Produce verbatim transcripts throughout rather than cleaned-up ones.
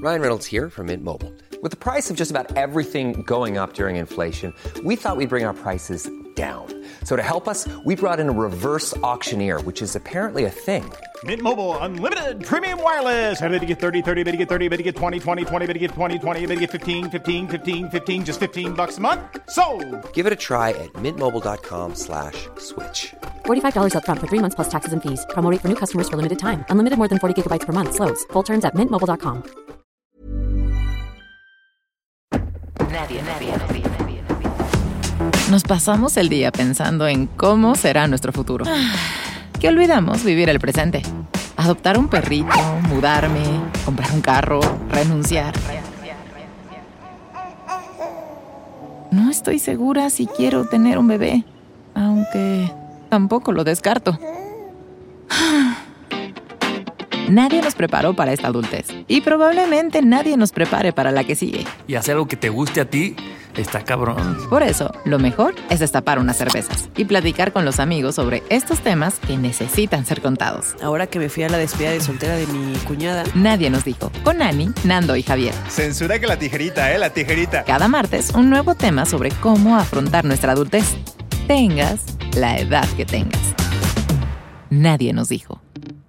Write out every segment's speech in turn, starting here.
Ryan Reynolds here from Mint Mobile. With the price of just about everything going up during inflation, we thought we'd bring our prices down. So to help us, we brought in a reverse auctioneer, which is apparently a thing. Mint Mobile Unlimited Premium Wireless. How to get thirty, thirty, how to get thirty, how to get twenty, twenty, twenty, how to get twenty, twenty, how to get fifteen, fifteen, fifteen, fifteen, just fifteen bucks a month? Sold! Give it a try at mintmobile.com slash switch. forty-five dollars up front for three months plus taxes and fees. Promo rate for new customers for limited time. Unlimited more than forty gigabytes per month. Slows full terms at mint mobile dot com. Nadie, nadie, nadie, nadie, nadie. Nos pasamos el día pensando en cómo será nuestro futuro. Que olvidamos vivir el presente. Adoptar un perrito, mudarme, comprar un carro, renunciar. No estoy segura si quiero tener un bebé, aunque tampoco lo descarto. Nadie nos preparó para esta adultez y probablemente nadie nos prepare para la que sigue. Y hacer algo que te guste a ti está cabrón. Por eso, lo mejor es destapar unas cervezas y platicar con los amigos sobre estos temas que necesitan ser contados. Ahora que me fui a la despedida de soltera de mi cuñada, Nadie nos dijo, con Ani, Nando y Javier. Censura que la tijerita, ¿eh? La tijerita. Cada martes, un nuevo tema sobre cómo afrontar nuestra adultez. Tengas la edad que tengas. Nadie nos dijo.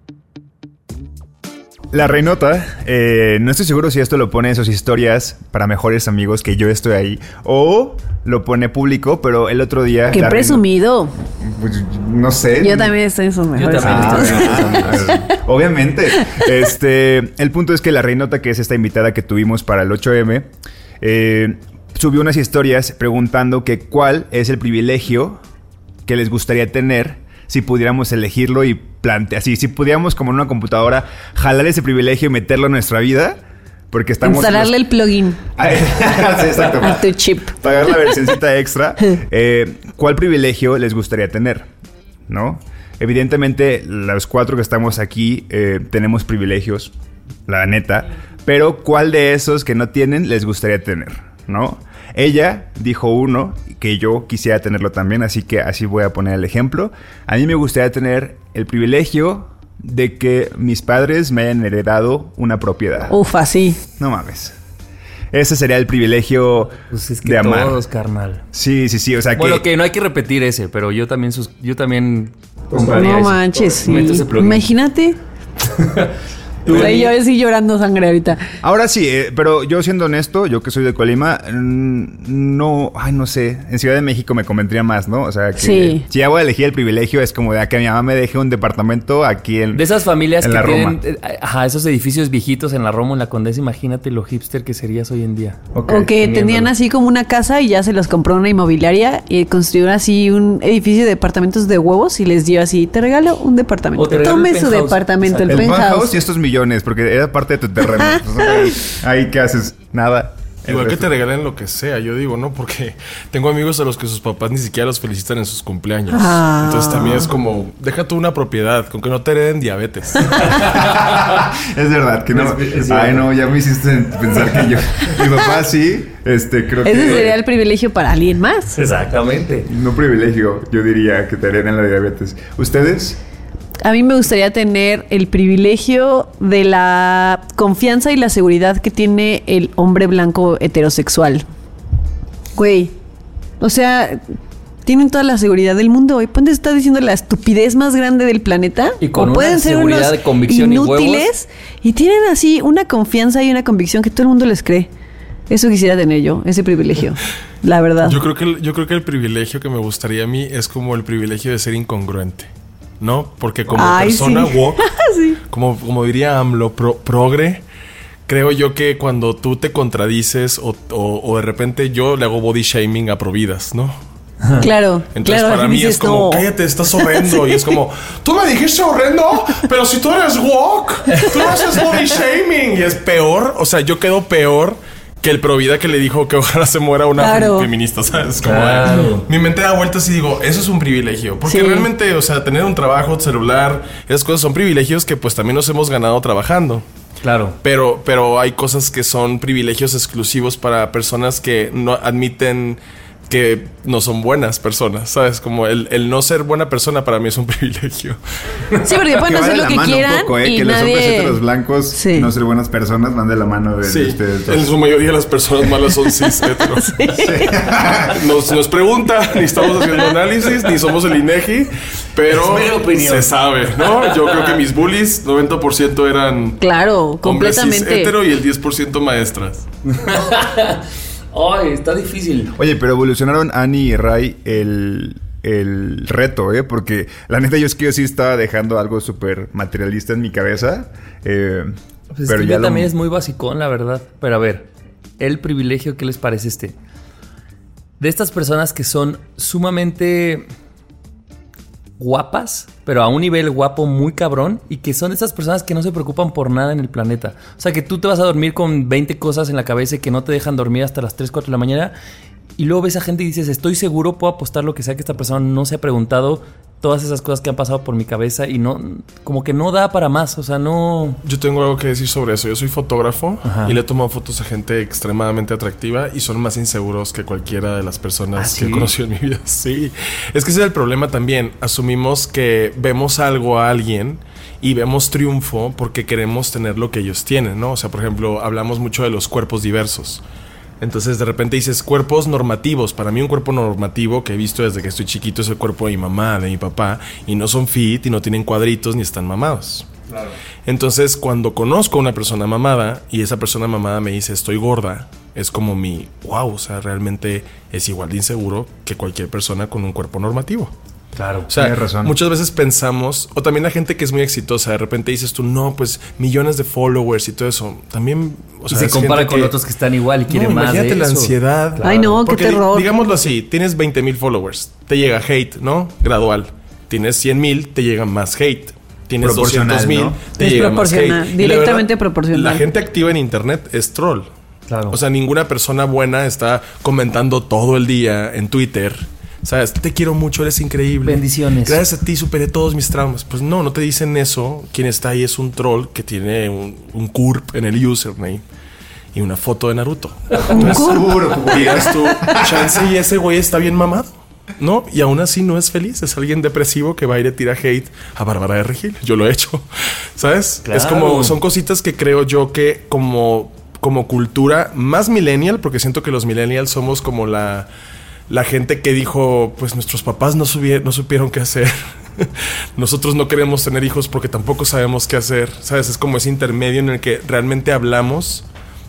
La Reinota, eh, no estoy seguro si esto lo pone en sus historias para mejores amigos, que yo estoy ahí, o lo pone público, pero el otro día... ¡Qué la presumido! Reinota, pues, no sé. Yo también estoy en sus mejores Ah, amigos. ah, obviamente. Este, el punto es que la Reinota, que es esta invitada que tuvimos para el ocho eme, eh, subió unas historias preguntando que cuál es el privilegio que les gustaría tener si pudiéramos elegirlo y plantear, así, si pudiéramos como en una computadora jalar ese privilegio y meterlo en nuestra vida, porque estamos... Instalarle los... el plugin. Sí, exacto. A tu chip. Pagar la versioncita extra. Eh, ¿Cuál privilegio les gustaría tener? ¿No? Evidentemente, los cuatro que estamos aquí eh, tenemos privilegios, la neta, pero ¿cuál de esos que no tienen les gustaría tener? ¿No? Ella dijo uno que yo quisiera tenerlo también, así que así voy a poner el ejemplo. A mí me gustaría tener el privilegio de que mis padres me hayan heredado una propiedad. Ufa, sí. No mames. Ese sería el privilegio pues es que de amar. Todos, carnal. Sí, sí, sí. O sea bueno, que... que no hay que repetir ese, pero yo también... Sus... Yo también... No manches, sí. Imagínate... O sea, yo estoy llorando sangre ahorita. Ahora sí, eh, pero yo siendo honesto, yo que soy de Colima, no, ay, no sé, en Ciudad de México me convendría más, ¿no? O sea, que sí. Si ya voy a elegir el privilegio, es como de que mi mamá me deje un departamento aquí en de esas familias en que la tienen, Roma. Ajá, esos edificios viejitos en la Roma, en la Condesa, imagínate lo hipster que serías hoy en día. Okay. O que tenían así como una casa y ya se los compró una inmobiliaria y construyeron así un edificio de departamentos de huevos y les dio así, te regalo un departamento. Tome su departamento, el, el penthouse. penthouse y estos millones, porque era parte de tu terreno. Ahí, ¿qué haces? Nada. Igual que te regalen lo que sea, yo digo, ¿no? Porque tengo amigos a los que sus papás ni siquiera los felicitan en sus cumpleaños. Ah. Entonces también es como, deja tú una propiedad, con que no te hereden diabetes. Es verdad que no. Es, Ay, no, ya me hiciste pensar que yo. Mi papá sí, este, creo Ese que. Ese sería el privilegio para alguien más. Exactamente. No privilegio, yo diría que te hereden la diabetes. ¿Ustedes? A mí me gustaría tener el privilegio de la confianza y la seguridad que tiene el hombre blanco heterosexual. Güey, o sea, tienen toda la seguridad del mundo. Y ponte, está diciendo la estupidez más grande del planeta. Y con o una pueden ser seguridad unos de convicción inútiles y, y tienen así una confianza y una convicción que todo el mundo les cree. Eso quisiera tener yo, ese privilegio. La verdad. Yo creo que el, yo creo que el privilegio que me gustaría a mí es como el privilegio de ser incongruente. ¿No? Porque como Ay, persona sí. woke, sí. como, como diría AMLO, pro, progre, creo yo que cuando tú te contradices o, o, o de repente yo le hago body shaming a Providas, ¿no? Claro. Entonces claro, para mí es como, no. cállate, estás horrendo. Y es como, tú me dijiste horrendo, pero si tú eres woke, tú no haces body shaming. Y es peor, o sea, yo quedo peor que el Provida que le dijo que ojalá se muera una claro. feminista, ¿sabes? Como claro. mi mente da vueltas y digo, eso es un privilegio. Porque sí. realmente, o sea, tener un trabajo, celular, esas cosas son privilegios que pues también nos hemos ganado trabajando. Claro. Pero, pero hay cosas que son privilegios exclusivos para personas que no admiten que no son buenas personas, ¿sabes? Como el, el no ser buena persona para mí es un privilegio. Sí, porque pueden hacer lo que quieran poco, ¿eh? y que nadie... los hombres heteros blancos sí. no ser buenas personas van de la mano de, sí, de ustedes dos. En su mayoría las personas malas son cis heteros. Sí. Sí. Nos, nos pregunta, ni estamos haciendo análisis, ni somos el INEGI, pero se sabe, ¿no? Yo creo que mis bullies, noventa por ciento eran claro, completamente cis hetero y el diez por ciento maestras. Ay, está difícil. Oye, pero evolucionaron Ani y Ray el, el reto, ¿eh? Porque la neta yo es que yo sí estaba dejando algo súper materialista en mi cabeza. Eh, pues pero es que ya yo lo... también es muy basicón, la verdad. Pero a ver, el privilegio, ¿qué les parece este? De estas personas que son sumamente guapas, pero a un nivel guapo muy cabrón, y que son esas personas que no se preocupan por nada en el planeta. O sea, que tú te vas a dormir con veinte cosas en la cabeza y que no te dejan dormir hasta las tres, cuatro de la mañana, y luego ves a gente y dices, estoy seguro, puedo apostar lo que sea que esta persona no se ha preguntado todas esas cosas que han pasado por mi cabeza, y no, como que no da para más, o sea, no... Yo tengo algo que decir sobre eso. Yo soy fotógrafo. Ajá. Y le he tomado fotos a gente extremadamente atractiva y son más inseguros que cualquiera de las personas ¿Ah, sí? que he conocido en mi vida. Sí. Es que ese es el problema también. Asumimos que vemos algo a alguien y vemos triunfo porque queremos tener lo que ellos tienen, ¿no? O sea, por ejemplo, hablamos mucho de los cuerpos diversos. Entonces de repente dices cuerpos normativos. Para mí un cuerpo normativo que he visto desde que estoy chiquito es el cuerpo de mi mamá, de mi papá, y no son fit y no tienen cuadritos ni están mamados. Claro. Entonces cuando conozco a una persona mamada y esa persona mamada me dice estoy gorda, es como mi wow, o sea, realmente es igual de inseguro que cualquier persona con un cuerpo normativo. Claro, o sea, tienes razón. Muchas veces pensamos, o también la gente que es muy exitosa, de repente dices tú, no, pues millones de followers y todo eso. También, o sea, y se compara con que, otros que están igual y quieren no, más. Imagínate de la eso. ansiedad. Claro. Ay, no, porque, qué terror. Digámoslo así, tienes veinte mil followers, te llega hate, ¿no? Gradual. Tienes cien mil, te llega más hate. Tienes doscientos mil, ¿no? te es llega más hate. Directamente la verdad, proporcional. La gente activa en internet es troll. Claro. O sea, ninguna persona buena está comentando todo el día en Twitter. ¿Sabes? Te quiero mucho, eres increíble. Bendiciones. Gracias a ti superé todos mis traumas. Pues no, no te dicen eso. Quien está ahí es un troll que tiene un, un C U R P en el username y una foto de Naruto. Entonces, digas tú, chance y ese güey está bien mamado, ¿no? Y aún así no es feliz. Es alguien depresivo que va y le tira hate a Bárbara de Regil. Yo lo he hecho, ¿sabes? Claro. Es como, son cositas que creo yo que como, como cultura más millennial, porque siento que los millennials somos como la... La gente que dijo, pues nuestros papás no, subi- no supieron qué hacer. Nosotros no queremos tener hijos porque tampoco sabemos qué hacer. ¿Sabes? Es como ese intermedio en el que realmente hablamos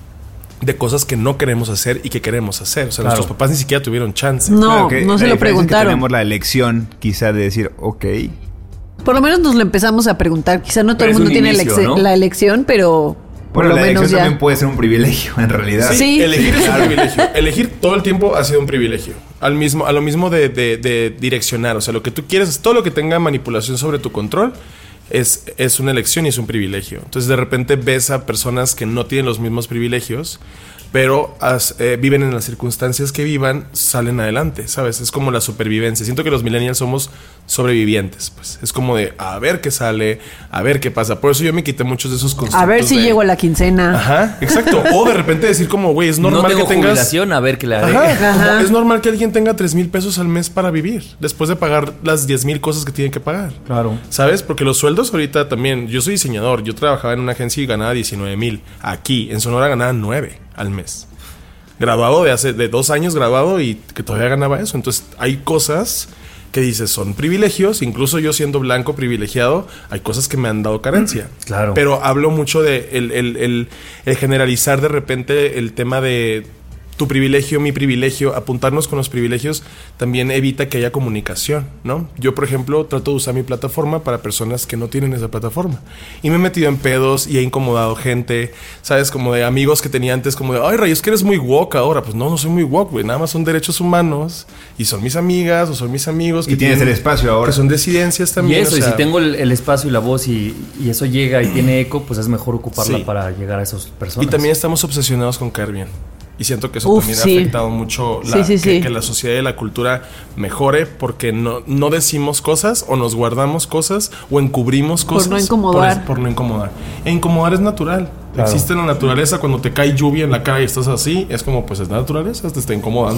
de cosas que no queremos hacer y que queremos hacer. O sea, claro. Nuestros papás ni siquiera tuvieron chance. No, claro que no se lo preguntaron. Es que tenemos la elección quizá de decir, ok. Por lo menos nos lo empezamos a preguntar. Quizá no todo el mundo tiene inicio, la, ex- ¿no? la elección, pero... Bueno, por lo la menos elección ya. también puede ser un privilegio, en realidad. Sí, sí. Elegir es un privilegio. Elegir todo el tiempo ha sido un privilegio. Al mismo, a lo mismo de, de, de direccionar. O sea, lo que tú quieres, todo lo que tenga manipulación sobre tu control es, es una elección y es un privilegio. Entonces, de repente ves a personas que no tienen los mismos privilegios, pero as, eh, viven en las circunstancias que vivan, salen adelante, ¿sabes? Es como la supervivencia. Siento que los millennials somos sobrevivientes, pues. Es como de a ver qué sale, a ver qué pasa. Por eso yo me quité muchos de esos conceptos. A ver si de... llego a la quincena. Ajá, exacto. O de repente decir como, güey, es normal no tengo que tengas... jubilación, a ver qué le haré. Ajá, Ajá. Es normal que alguien tenga tres mil pesos al mes para vivir, después de pagar las diez mil cosas que tiene que pagar. Claro. ¿Sabes? Porque los sueldos ahorita también... Yo soy diseñador, yo trabajaba en una agencia y ganaba diecinueve mil. Aquí, en Sonora, ganaba nueve al mes. Graduado de hace de dos años graduado y que todavía ganaba eso. Entonces hay cosas que dices son privilegios. Incluso yo siendo blanco privilegiado, hay cosas que me han dado carencia. Claro. Pero hablo mucho de el, el, el, el generalizar de repente el tema de tu privilegio, mi privilegio, apuntarnos con los privilegios también evita que haya comunicación, ¿no? Yo, por ejemplo, trato de usar mi plataforma para personas que no tienen esa plataforma. Y me he metido en pedos y he incomodado gente, ¿sabes? Como de amigos que tenía antes, como de, ay, Ray, es que eres muy woke ahora. Pues no, no soy muy woke, güey. Nada más son derechos humanos y son mis amigas o son mis amigos. Y que tienes tienen, el espacio ahora. Que son disidencias también. Y eso, o sea, y si tengo el, el espacio y la voz y, y eso llega y tiene eco, pues es mejor ocuparla sí. para llegar a esas personas. Y también estamos obsesionados con caer bien. Y siento que eso Uf, también sí. ha afectado mucho la, sí, sí, que, sí. que la sociedad y la cultura mejore porque no, no decimos cosas o nos guardamos cosas o encubrimos cosas. Por no incomodar. Por, por no incomodar. E incomodar es natural. Claro. Existe en la naturaleza. Cuando te cae lluvia en la cara y estás así, es como, pues es la naturaleza, te está incomodando.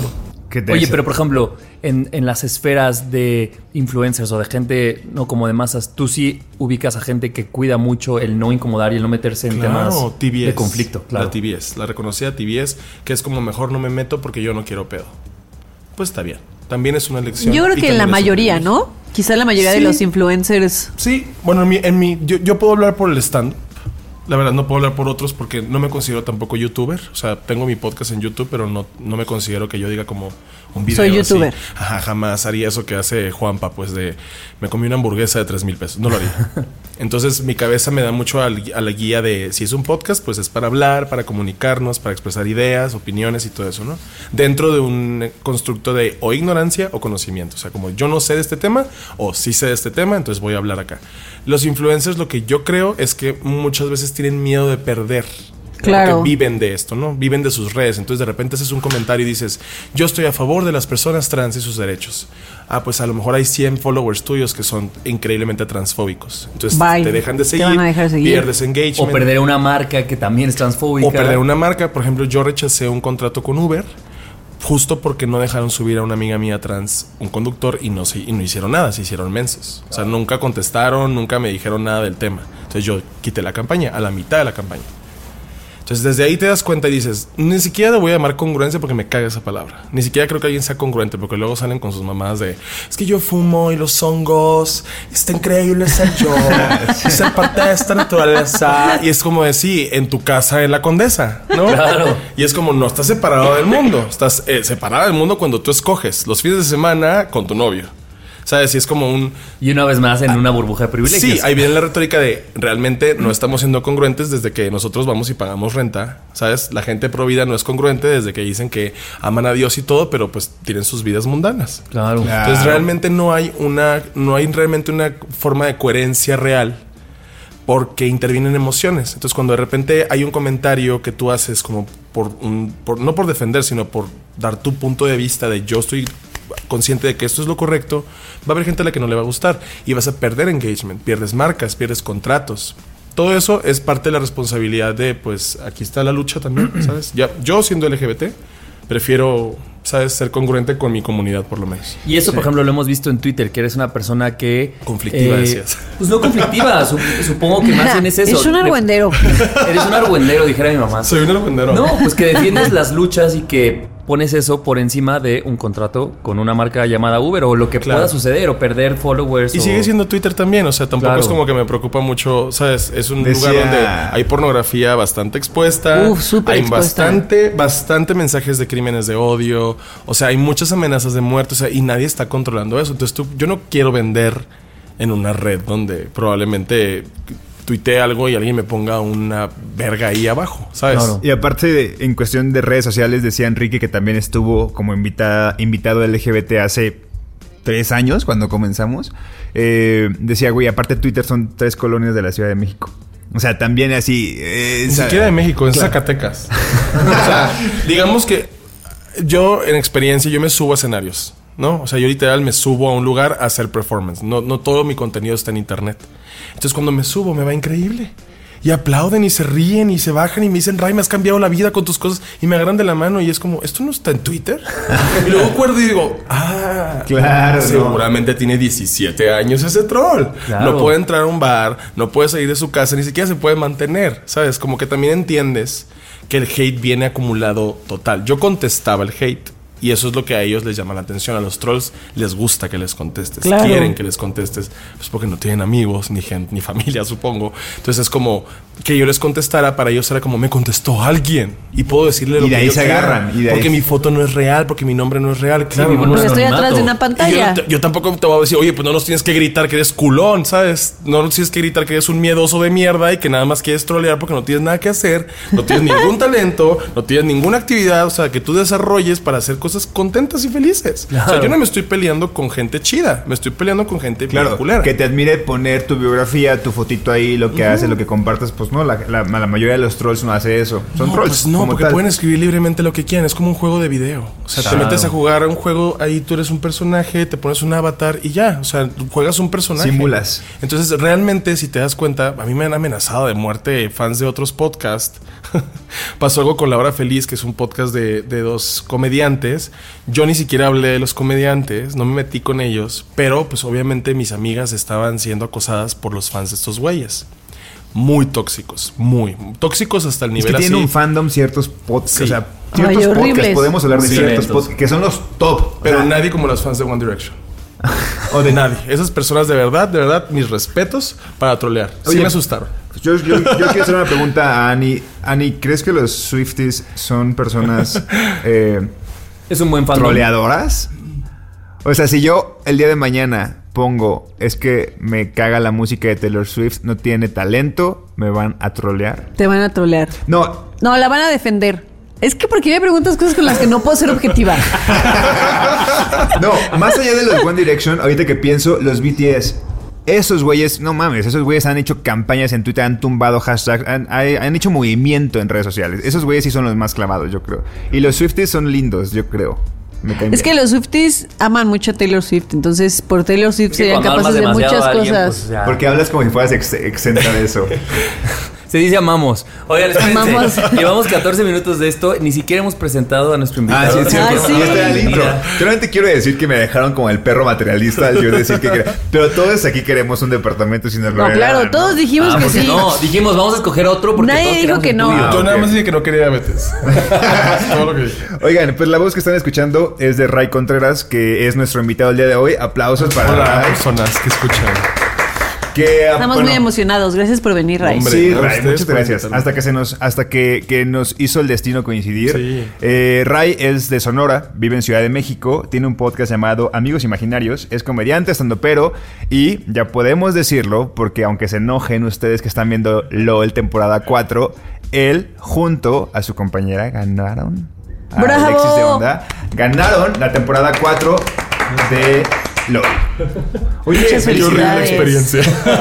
Que te Oye, hace- pero por ejemplo, en, en las esferas de influencers o de gente, no como de masas, tú sí ubicas a gente que cuida mucho el no incomodar y el no meterse en temas Claro, T V S. de conflicto. Claro. La T V S, la reconocida T V S, que es como mejor no me meto porque yo no quiero pedo. Pues está bien. También es una elección. Yo creo y que la también es un mayoría, privilegio. ¿no? Quizá la mayoría Sí. de los influencers. Sí, bueno, en mi, en mi yo, yo puedo hablar por el stand. La verdad, no puedo hablar por otros porque no me considero tampoco youtuber. O sea, tengo mi podcast en YouTube, pero no, no me considero que yo diga como un video. Soy así. youtuber. Ajá, jamás haría eso que hace Juanpa, pues de me comí una hamburguesa de tres mil pesos. No lo haría. Entonces, mi cabeza me da mucho al- a la guía de si es un podcast, pues es para hablar, para comunicarnos, para expresar ideas, opiniones y todo eso, ¿no? Dentro de un constructo de o ignorancia o conocimiento. O sea, como yo no sé de este tema o sí sé de este tema, entonces voy a hablar acá. Los influencers, lo que yo creo es que muchas veces tienen miedo de perder. Claro. Porque viven de esto, ¿no? Viven de sus redes. Entonces de repente haces un comentario y dices, yo estoy a favor de las personas trans y sus derechos. Ah, pues a lo mejor hay cien followers tuyos que son increíblemente transfóbicos. Entonces Bye. te dejan de Te seguir, van a dejar de seguir. pierdes engagement. O perder una marca que también es transfóbica. O perder una marca. Por ejemplo, yo rechacé un contrato con Uber justo porque no dejaron subir a una amiga mía trans un conductor y no, se, y no hicieron nada, se hicieron mensos. O sea, nunca contestaron, nunca me dijeron nada del tema. Entonces yo quité la campaña, a la mitad de la campaña. Entonces desde ahí te das cuenta y dices, ni siquiera le voy a llamar congruencia porque me caga esa palabra. Ni siquiera creo que alguien sea congruente porque luego salen con sus mamadas de, es que yo fumo y los hongos, está increíble ser yo, ser parte de esta naturaleza. Y es como decir, en tu casa en la Condesa, ¿no? Claro. Y es como, no estás separado del mundo, estás eh, separado del mundo cuando tú escoges los fines de semana con tu novio. ¿Sabes? Y es como un... Y una vez más en una burbuja de privilegios. Sí, ahí viene la retórica de realmente no estamos siendo congruentes desde que nosotros vamos y pagamos renta. ¿Sabes? La gente pro vida no es congruente desde que dicen que aman a Dios y todo, pero pues tienen sus vidas mundanas. Claro. Claro. Entonces realmente no hay una, no hay realmente una forma de coherencia real porque intervienen emociones. Entonces cuando de repente hay un comentario que tú haces como por un, por, no por defender, sino por dar tu punto de vista de yo estoy consciente de que esto es lo correcto, va a haber gente a la que no le va a gustar y vas a perder engagement, pierdes marcas, pierdes contratos. Todo eso es parte de la responsabilidad de, pues, aquí está la lucha también, ¿sabes? Ya, yo siendo L G B T, prefiero, ¿sabes? Ser congruente con mi comunidad, por lo menos. Y eso, por ejemplo, lo hemos visto en Twitter, que eres una persona que... Conflictiva, decías. Pues no conflictiva, su- supongo que más bien es eso. Es un De- argüendero. Eres un argüendero, dijera mi mamá. Soy un argüendero. No, pues que defiendes las luchas y que pones eso por encima de un contrato con una marca llamada Uber o lo que Claro. pueda suceder o perder followers. Y o... sigue siendo Twitter también, o sea, tampoco Claro. es como que me preocupa mucho, ¿sabes? Es un Decía- lugar donde hay pornografía bastante expuesta. Uf, súper hay expuesta. bastante, bastante mensajes de crímenes de odio. O sea, hay muchas amenazas de muerte, o sea, y nadie está controlando eso. Entonces tú, yo no quiero vender en una red donde probablemente tuitee algo y alguien me ponga una verga ahí abajo, ¿sabes? Claro. Y aparte, de- en cuestión de redes sociales, decía Enrique que también estuvo como invitada, invitado L G B T hace tres años, cuando comenzamos. Eh, decía, güey, aparte Twitter son tres colonias de la Ciudad de México. O sea, también así... eh, Ni esa- siquiera de México, en Zacatecas. O sea, digamos que yo en experiencia, yo me subo a escenarios, ¿no? O sea, yo literal me subo a un lugar a hacer performance. No, no todo mi contenido está en internet. Entonces cuando me subo me va increíble. Y aplauden y se ríen y se bajan y me dicen, Ray, me has cambiado la vida con tus cosas. Y me agarran de la mano y es como, ¿esto no está en Twitter? Y luego acuerdo y digo, ah, Claro, seguramente tiene diecisiete años ese troll. Claro. No puede entrar a un bar, no puede salir de su casa, ni siquiera se puede mantener, ¿sabes? Como que también entiendes que el hate viene acumulado total. Yo contestaba el hate y eso es lo que a ellos les llama la atención. A los trolls les gusta que les contestes, Claro. quieren que les contestes, pues porque no tienen amigos, ni gente, ni familia, supongo. Entonces es como que yo les contestara, para ellos era como, me contestó alguien y puedo decirle lo Y de que ahí yo se quiera, agarran, y de ahí porque se- mi foto no es real, porque mi nombre no es real. Claro, vivimos no Porque en estoy atrás de una anonimato. y yo, pantalla. no te- yo tampoco te voy a decir, oye, pues no nos tienes que gritar que eres culón, ¿sabes? No nos tienes que gritar que eres un miedoso de mierda y que nada más quieres trolear porque no tienes nada que hacer, no tienes ningún talento, no tienes ninguna actividad, o sea, que tú desarrolles para hacer cosas contentas y felices. O sea, Claro. yo no me estoy peleando con gente chida, me estoy peleando con gente bien Claro, culera. que te admire poner tu biografía, tu fotito ahí, lo que haces, lo que compartes. Pues no, la, la, la mayoría de los trolls no hace eso. Son no, trolls. pues no, como porque tal. pueden escribir libremente lo que quieran. Es como un juego de video. O sea, Claro. te metes a jugar a un juego, ahí tú eres un personaje, te pones un avatar y ya. O sea, juegas un personaje. Simulas. Entonces, realmente, si te das cuenta, a mí me han amenazado de muerte fans de otros podcasts. Pasó algo con La Hora Feliz, que es un podcast de, de dos comediantes güeyes. Yo ni siquiera hablé de los comediantes, no me metí con ellos, pero pues obviamente mis amigas estaban siendo acosadas por los fans de estos güeyes. Muy tóxicos, muy tóxicos hasta el nivel es que así. tienen un fandom ciertos podcasts, Sí. o sea, ciertos Ay, podcasts, horribles. podemos hablar de Sí, ciertos lentos. podcasts que son los top. Pero o sea, nadie como los fans de One Direction. O de nadie. Esas personas de verdad, de verdad, mis respetos para trolear. Sí Oye, me asustaron. Yo, yo, yo quiero hacer una pregunta a Ani. Ani, ¿crees que los Swifties son personas eh, Es un buen fandom. troleadoras? O sea, si yo el día de mañana pongo, es que me caga la música de Taylor Swift, no tiene talento, me van a trolear. Te van a trolear. No, No, la van a defender. Es que porque me preguntas cosas con las que no puedo ser objetiva. no, más allá de los One Direction, ahorita que pienso, los B T S. Esos güeyes, no mames, esos güeyes han hecho campañas en Twitter, han tumbado hashtags, han, han hecho movimiento en redes sociales. Esos güeyes sí son los más clavados, yo creo. Y los Swifties son lindos, yo creo. Me caen Es que bien. los Swifties aman mucho a Taylor Swift. Entonces, por Taylor Swift Es que serían cuando capaces amas de demasiado muchas a alguien, cosas. pues, ya. Porque hablas como si fueras ex- exenta de eso. Se dice amamos. Oigan, espérense. Amamos. Llevamos catorce minutos de esto. Ni siquiera hemos presentado a nuestro invitado. Ah, sí, es cierto. Ah, sí. Y este era el intro. Mira. Solamente quiero decir que me dejaron como el perro materialista al yo decir que quería. Pero todos aquí queremos un departamento sin el No, claro, todos dijimos Ah, que porque sí. no, dijimos vamos a escoger otro porque Nadie todos dijo queremos que el no. tuyo. Ah, Yo nada ok. más dije que no quería diabetes. Es todo lo que dije. Oigan, pues la voz que están escuchando es de Ray Contreras, que es nuestro invitado el día de hoy. Aplausos para Hola, Ray. personas que escuchan. Que, Estamos bueno, muy emocionados. Gracias por venir, Ray. Hombre, Sí, a Ray, ustedes muchas por gracias. invitarme. Hasta que se nos, hasta que, que nos hizo el destino coincidir. Sí. Eh, Ray es de Sonora, vive en Ciudad de México, tiene un podcast llamado Amigos Imaginarios, es comediante, estandopero y ya podemos decirlo, porque aunque se enojen ustedes que están viendo LOL temporada cuatro, él junto a su compañera ganaron. a ¡Bravo! Alexis de Onda, ganaron la temporada cuatro de LOL. Oye, Muchas Qué horrible Felicidades. experiencia.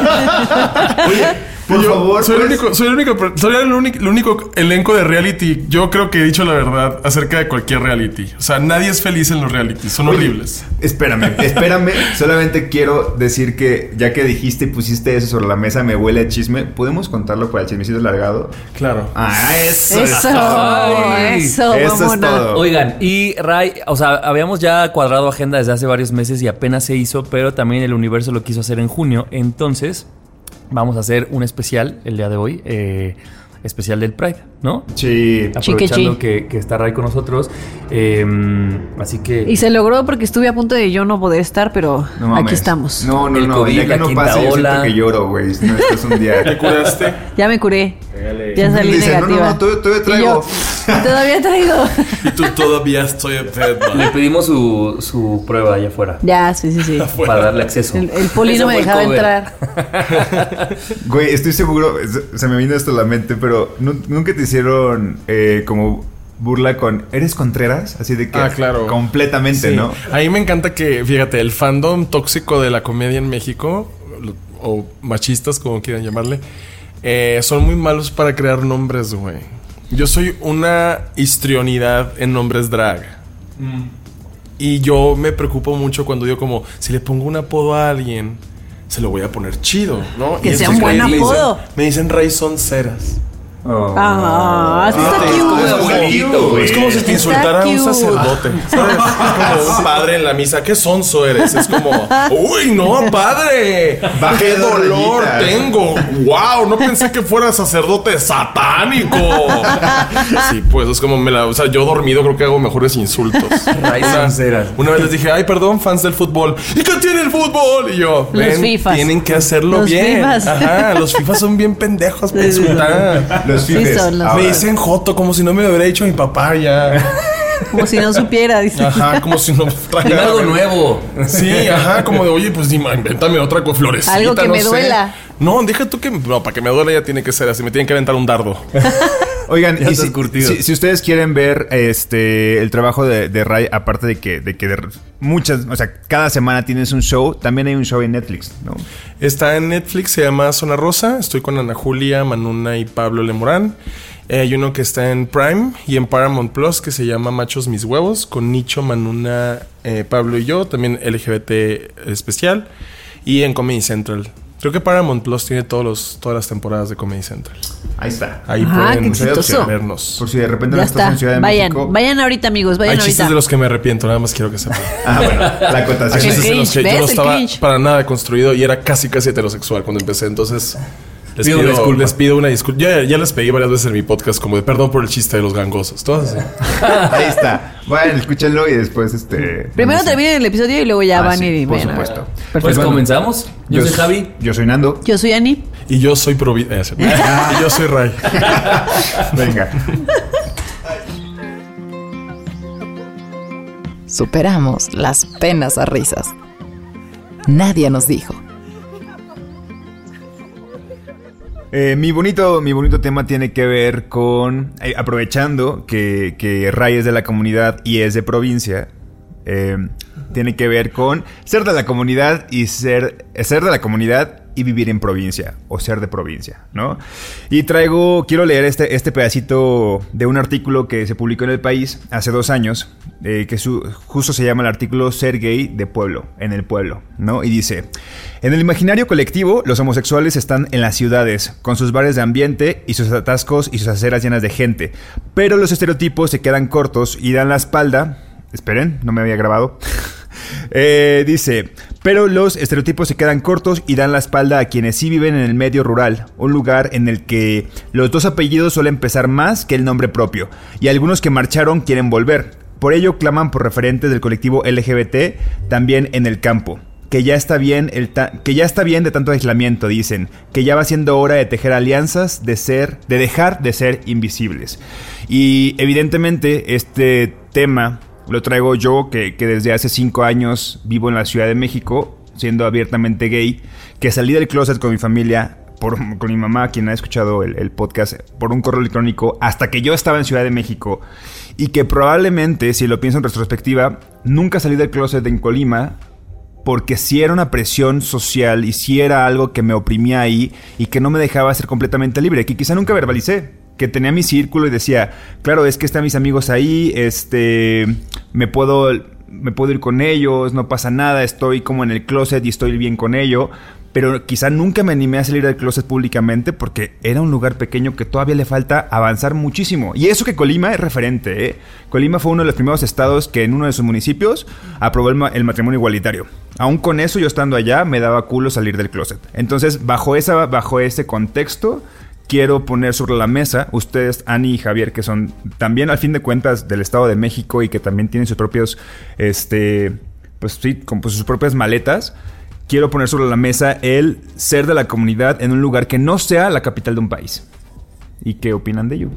Oye, por Yo favor, soy, el ¿puedes- único, soy el único, soy el único, el único elenco de reality. Yo creo que he dicho la verdad acerca de cualquier reality. O sea, nadie es feliz en los realities. Son Oye, horribles. Espérame, espérame. Solamente quiero decir que ya que dijiste y pusiste eso sobre la mesa, me huele a chisme. ¿Podemos contarlo para el chismecito largado? Claro. Ah, eso. Eso, Ay, eso, eso es mamona. todo. Oigan, y Ray, o sea, habíamos ya cuadrado agenda desde hace varios meses y apenas se hizo, pero también el universo lo quiso hacer en junio. Entonces, vamos a hacer un especial el día de hoy, eh, especial del Pride, ¿no? Sí. Aprovechando chi. que, que está Ray con nosotros. Eh, así que... Y se logró porque estuve a punto de yo no poder estar, pero No mames. aquí estamos. No, no, El no. COVID, ya que la no quinta pase, yo ola. siento que lloro, güey. No, esto es un ¿Te día. curaste? Ya me curé. Ya salí Dice, no, no, negativa. no, todavía- todavía Y traigo. yo, todavía traigo. Y tú todavía estoy enferma. Le pedimos su, su prueba allá afuera. Ya, sí, sí, sí. Para darle acceso. El, el poli Ese no me fue el dejaba cover. entrar. Güey, estoy seguro. se- Se me vino esto a la mente, pero ¿nu- ¿nunca te hicieron eh, como burla con ¿eres Contreras? Así de que. Ah, claro. Completamente, Sí. ¿no? A mí me encanta que, fíjate, el fandom tóxico de la comedia en México, o machistas, como quieran llamarle, eh, son muy malos para crear nombres, güey. Yo soy una histrionidad en nombres drag. Y yo me preocupo mucho cuando digo como, si le pongo un apodo a alguien, se lo voy a poner chido, ¿no? Que Y sea entonces un buen me dicen- apodo. Me dicen Ray Sonceras. Ah, sí está Ah, es como cute. abuelito, güey. Es como si te Está insultara a un cute. sacerdote, ¿sabes? Es como un padre en la misa. ¿Qué sonso eres? Es como, uy, no, padre. Baje ¡Qué dos dolor rayitas. tengo! ¡Wow! No pensé que fuera sacerdote satánico. Sí, pues es como me la. O sea, yo dormido creo que hago mejores insultos. Ray Una- Sonceras. Una vez les dije, ay, perdón, fans del fútbol. ¿Y qué tiene el fútbol? Y yo, Los ven, fifas. tienen que hacerlo Los bien. fifas. Ajá, los fifas son bien pendejos para insultar. Los Sí fifes. son los- Me Ahora, dicen Joto como si no me lo hubiera dicho mi papá ya. Como si no supiera, dice. Ajá, como si no Dime trajera algo nuevo. Sí, ajá, como de, oye, pues dime, invéntame otra con florecita. Algo que no me sé. duela. No, deja tú que. No, para que me duela ya tiene que ser así. Me tienen que aventar un dardo. Oigan, Ya y estás si, curtido. si- si ustedes quieren ver este el trabajo de, de Ray, aparte de que, de que de muchas, o sea, cada semana tienes un show, también hay un show en Netflix, ¿no? Está en Netflix, se llama Zona Rosa. Estoy con Ana Julia, Manuna y Pablo Lemorán. Eh, hay uno que está en Prime y en Paramount Plus que se llama Machos Mis Huevos, con Nicho, Manuna, eh, Pablo y yo. También L G B T especial. Y en Comedy Central. Creo que Paramount Plus tiene todos los, todas las temporadas de Comedy Central. Ahí está. Ahí Ah, qué pueden exitoso. vernos. Por si de repente Ya no estás está. en Ciudad de Vayan, México. vayan ahorita, amigos. Vayan Hay chistes ahorita. de los que me arrepiento, nada más quiero que sepan. Ah, bueno, la Hay acotación. chistes de los que cringe, yo no ¿ves? El estaba cringe. para nada construido y era casi casi heterosexual cuando empecé. Entonces les Pido pido, una disculpa. les pido una disculpa. Ya, ya les pedí varias veces en mi podcast como de perdón por el chiste de los gangosos. Todas así. Ahí está. Bueno, escúchenlo y después este. Primero no sé. terminen el episodio y luego ya Ah, van sí, y por vayan a ver. supuesto. Pues Bueno, comenzamos. Yo, soy Javi. Yo soy Nando. Yo soy Ani. Y yo soy Provi... eh, sí. Y yo soy Ray. Venga. Superamos las penas a risas. Nadie nos dijo. Eh, mi bonito, mi bonito tema tiene que ver con, eh, aprovechando que, que Ray es de la comunidad y es de provincia, eh, tiene que ver con ser de la comunidad y ser, ser de la comunidad y vivir en provincia o ser de provincia, ¿no? Y traigo, quiero leer este, este pedacito de un artículo que se publicó en El País hace dos años, eh, que su, justo se llama el artículo Ser gay de pueblo, en el pueblo, ¿no? Y dice: en el imaginario colectivo, los homosexuales están en las ciudades, con sus bares de ambiente y sus atascos y sus aceras llenas de gente, pero los estereotipos se quedan cortos y dan la espalda. Esperen, no me había grabado. Eh, dice, pero los estereotipos se quedan cortos y dan la espalda a quienes sí viven en el medio rural, un lugar en el que los dos apellidos suelen pesar más que el nombre propio, y algunos que marcharon quieren volver. Por ello claman por referentes del colectivo L G B T también en el campo. Que ya está bien el ta- que ya está bien de tanto aislamiento, dicen, que ya va siendo hora de tejer alianzas, de ser, de dejar de ser invisibles. Y evidentemente este tema lo traigo yo, que, que desde hace cinco años vivo en la Ciudad de México, siendo abiertamente gay, que salí del closet con mi familia, por, con mi mamá, quien ha escuchado el, el podcast, por un correo electrónico, hasta que yo estaba en Ciudad de México, y que probablemente, si lo pienso en retrospectiva, nunca salí del closet en Colima, porque sí era una presión social y sí era algo que me oprimía ahí y que no me dejaba ser completamente libre, que quizá nunca verbalicé. Que tenía mi círculo y decía, claro, es que están mis amigos ahí, este, me puedo, me puedo ir con ellos, no pasa nada, estoy como en el closet y estoy bien con ello, pero quizá nunca me animé a salir del closet públicamente porque era un lugar pequeño que todavía le falta avanzar muchísimo. Y eso que Colima es referente, ¿eh? Colima fue uno de los primeros estados que en uno de sus municipios aprobó el, ma- el matrimonio igualitario. Aún con eso, yo estando allá, me daba culo salir del closet. Entonces, bajo, esa, bajo ese contexto, quiero poner sobre la mesa, ustedes, Ani y Javier, que son también al fin de cuentas del Estado de México y que también tienen sus propios, este, pues sí, con pues sus propias maletas, quiero poner sobre la mesa el ser de la comunidad en un lugar que no sea la capital de un país. ¿Y qué opinan de ello?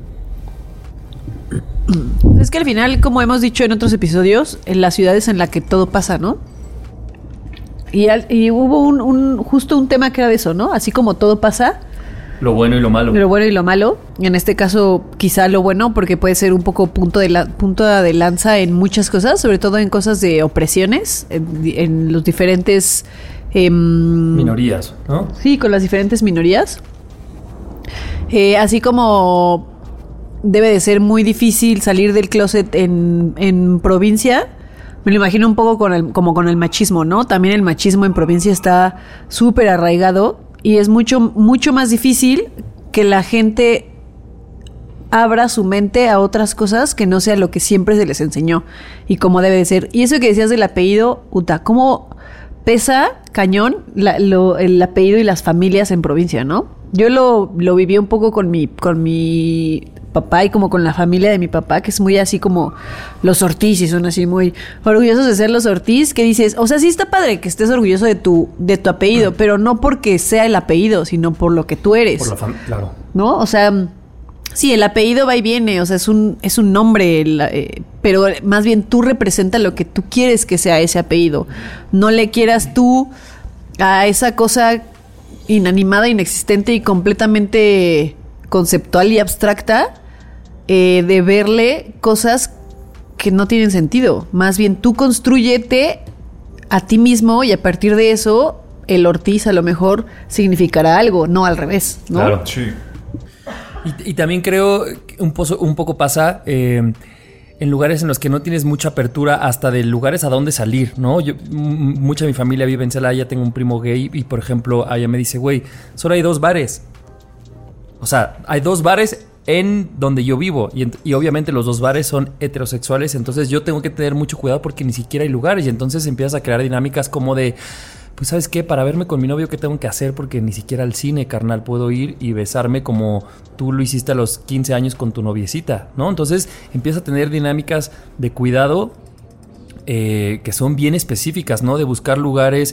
Es que al final, como hemos dicho en otros episodios, en las ciudades en la que todo pasa, ¿no? Y, al- y hubo un, un justo un tema que era de eso, ¿no? Así como todo pasa, Lo bueno y lo malo. lo bueno y lo malo. En este caso, quizá lo bueno, porque puede ser un poco punto de la, punto de lanza en muchas cosas, sobre todo en cosas de opresiones, en, en los diferentes em, Minorías, ¿no? Sí, con las diferentes minorías. Eh, así como debe de ser muy difícil salir del closet en, en provincia, me lo imagino un poco con el, como con el machismo, ¿no? También el machismo en provincia está súper arraigado y es mucho, mucho más difícil que la gente abra su mente a otras cosas que no sea lo que siempre se les enseñó y como debe de ser. Y eso que decías del apellido, Uta, ¿cómo pesa cañón la- lo- el apellido y las familias en provincia, ¿no? Yo lo, lo viví un poco con mi, con mi papá y como con la familia de mi papá, que es muy así como los Ortiz y son así muy orgullosos de ser los Ortiz, que dices, o sea, sí está padre que estés orgulloso de tu, de tu apellido, pero no porque sea el apellido, sino por lo que tú eres. Por la familia, claro. ¿No? O sea, sí, el apellido va y viene, o sea, es un, es un nombre, el, eh, pero más bien tú representas lo que tú quieres que sea ese apellido. No le quieras tú a esa cosa inanimada, inexistente y completamente conceptual y abstracta eh, de verle cosas que no tienen sentido. Más bien tú constrúyete a ti mismo y a partir de eso el Ortiz a lo mejor significará algo, no al revés, ¿no? Claro. Sí. Y, y también creo que un, pozo- un poco pasa, eh, en lugares en los que no tienes mucha apertura hasta de lugares a dónde salir, ¿no? Yo, m- mucha de mi familia vive en Celaya, tengo un primo gay y, por ejemplo, ella me dice, güey, solo hay dos bares. O sea, hay dos bares en donde yo vivo y, y obviamente los dos bares son heterosexuales, entonces yo tengo que tener mucho cuidado porque ni siquiera hay lugares y entonces empiezas a crear dinámicas como de, pues ¿sabes qué? Para verme con mi novio, ¿qué tengo que hacer? Porque ni siquiera al cine, carnal, puedo ir y besarme como tú lo hiciste a los quince años con tu noviecita, ¿no? Entonces empieza a tener dinámicas de cuidado eh, que son bien específicas, ¿no? De buscar lugares...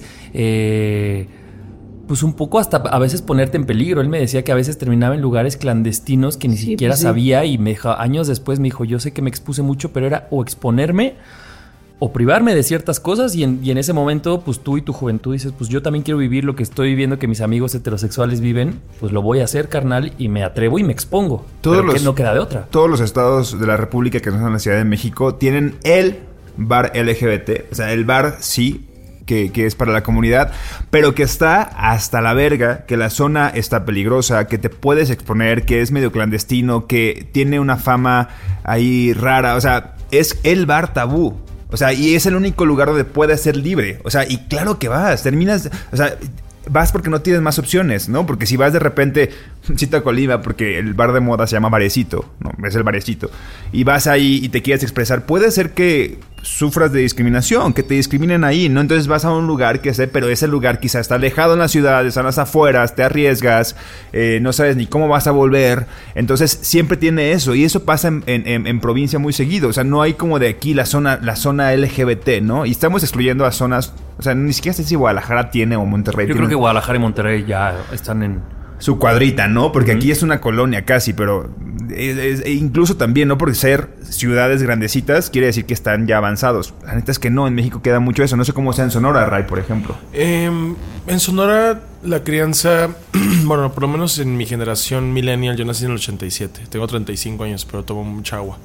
Eh, pues un poco hasta a veces ponerte en peligro. Él me decía que a veces terminaba en lugares clandestinos que ni Sí, siquiera pues sí. sabía y me dijo, años después me dijo, yo sé que me expuse mucho, pero era o exponerme o privarme de ciertas cosas y en, y en ese momento pues tú y tu juventud dices, pues yo también quiero vivir lo que estoy viviendo que mis amigos heterosexuales viven, pues lo voy a hacer, carnal, y me atrevo y me expongo. Todos Pero los- que no queda de otra. Todos los estados de la República que no son la Ciudad de México tienen el bar L G B T. O sea, el bar sí, que, que es para la comunidad, pero que está hasta la verga, que la zona está peligrosa, que te puedes exponer, que es medio clandestino, que tiene una fama ahí rara. O sea, es el bar tabú. O sea, y es el único lugar donde puedes ser libre. O sea, y claro que vas, terminas... O sea, vas porque no tienes más opciones, ¿no? Porque si vas de repente, cita Colima, porque el bar de moda se llama Barecito, ¿no? Es el Barecito. Y vas ahí y te quieres expresar, puede ser que sufras de discriminación, que te discriminen ahí, ¿no? Entonces vas a un lugar que sé, pero ese lugar quizá está alejado en la ciudad, están las afueras, te arriesgas, eh, no sabes ni cómo vas a volver. Entonces siempre tiene eso, y eso pasa en, en, en provincia muy seguido. O sea, no hay como de aquí la zona, la zona L G B T, ¿no? Y estamos excluyendo a zonas, o sea, ni siquiera sé si Guadalajara tiene o Monterrey Yo tiene creo que Guadalajara y Monterrey ya están en... su cuadrita, ¿no? Porque aquí es una colonia casi, pero es, es, e incluso también, no por ser ciudades grandecitas, quiere decir que están ya avanzados. La neta es que no, en México queda mucho eso. No sé cómo sea en Sonora, Ray, por ejemplo. Eh, en Sonora, la crianza, bueno, por lo menos en mi generación millennial, yo nací en el ochenta y siete. Tengo treinta y cinco años, pero tomo mucha agua.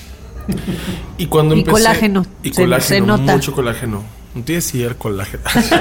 Y cuando Y empecé... colágeno. Y Se- colágeno, se nota. mucho colágeno. No te decía el colágeno.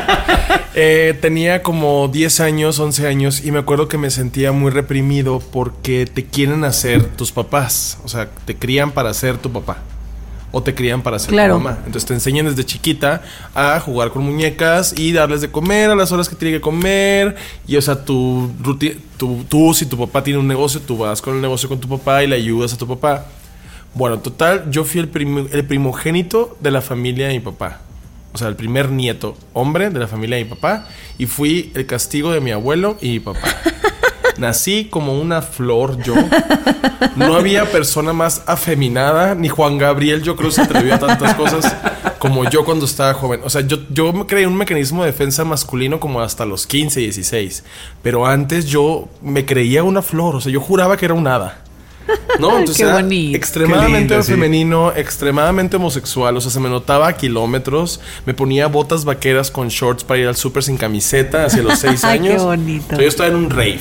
eh, tenía como diez años, once años, y me acuerdo que me sentía muy reprimido porque te quieren hacer tus papás. O sea, te crían para ser tu papá. O te crían para ser Claro. tu mamá. Entonces te enseñan desde chiquita a jugar con muñecas y darles de comer a las horas que tiene que comer. Y o sea, tu ruti- tu, tú, si tu papá tiene un negocio, tú vas con el negocio con tu papá y le ayudas a tu papá. Bueno, total, yo fui el, prim- el primogénito de la familia de mi papá. O sea, el primer nieto hombre de la familia de mi papá. Y fui el castigo de mi abuelo y mi papá. Nací como una flor yo. No había persona más afeminada. Ni Juan Gabriel, yo creo, se atrevió a tantas cosas como yo cuando estaba joven. O sea, yo, yo me creé un mecanismo de defensa masculino como hasta los quince, dieciséis. Pero antes yo me creía una flor. O sea, yo juraba que era un hada. No, entonces Qué era bonito. extremadamente Qué lindo, sí. femenino, extremadamente homosexual. O sea, se me notaba a kilómetros. Me ponía botas vaqueras con shorts para ir al súper sin camiseta hacia los seis Ay, qué años. bonito. Entonces, yo estaba en un rave.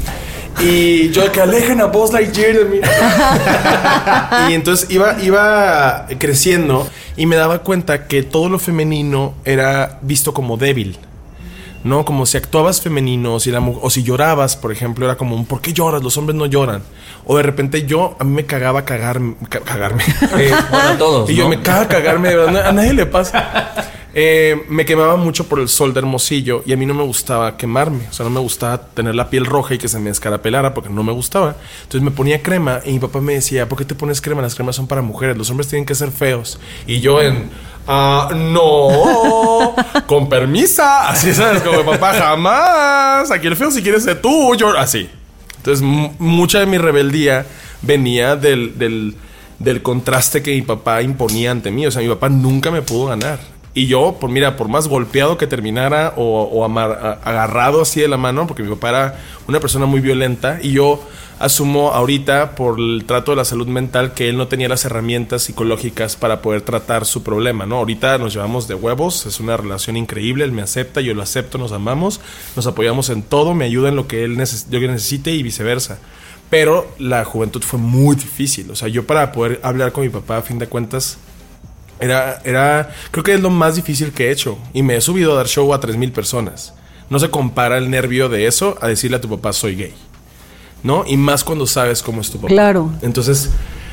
Y yo, que alejen a Buzz Lightyear de mí. Y entonces iba, iba creciendo y me daba cuenta que todo lo femenino era visto como débil. ¿No? Como si actuabas femenino, si la mu- o si llorabas, por ejemplo, era como un ¿por qué lloras? Los hombres no lloran. O de repente yo, a mí me cagaba cagar, ca- cagarme. Eh, Bueno, a todos, y yo ¿no? me caga cagarme, de verdad, a nadie le pasa. Eh, me quemaba mucho por el sol de Hermosillo y a mí no me gustaba quemarme. O sea, no me gustaba tener la piel roja y que se me escarapelara porque no me gustaba. Entonces me ponía crema y mi papá me decía, ¿por qué te pones crema? Las cremas son para mujeres, los hombres tienen que ser feos. Y yo en... Ah, no, con permisa. Así, ¿sabes? Como papá, jamás. Aquí el feo si quieres ser tú, yo. Así. Entonces, m- mucha de mi rebeldía venía del, del, del contraste que mi papá imponía ante mí. O sea, mi papá nunca me pudo ganar. Y yo, por mira, por más golpeado que terminara o, o amar, a- agarrado así de la mano, porque mi papá era una persona muy violenta, y yo asumo ahorita por el trato de la salud mental que él no tenía las herramientas psicológicas para poder tratar su problema, ¿no? Ahorita nos llevamos de huevos, es una relación increíble, él me acepta, yo lo acepto, nos amamos, nos apoyamos en todo, me ayuda en lo que él neces- yo necesite y viceversa. Pero la juventud fue muy difícil, o sea, yo para poder hablar con mi papá, a fin de cuentas, era, era, creo que es lo más difícil que he hecho. Y me he subido a dar show a tres mil personas. No se compara el nervio de eso a decirle a tu papá soy gay, ¿no? Y más cuando sabes cómo es tu papá. Claro. Entonces,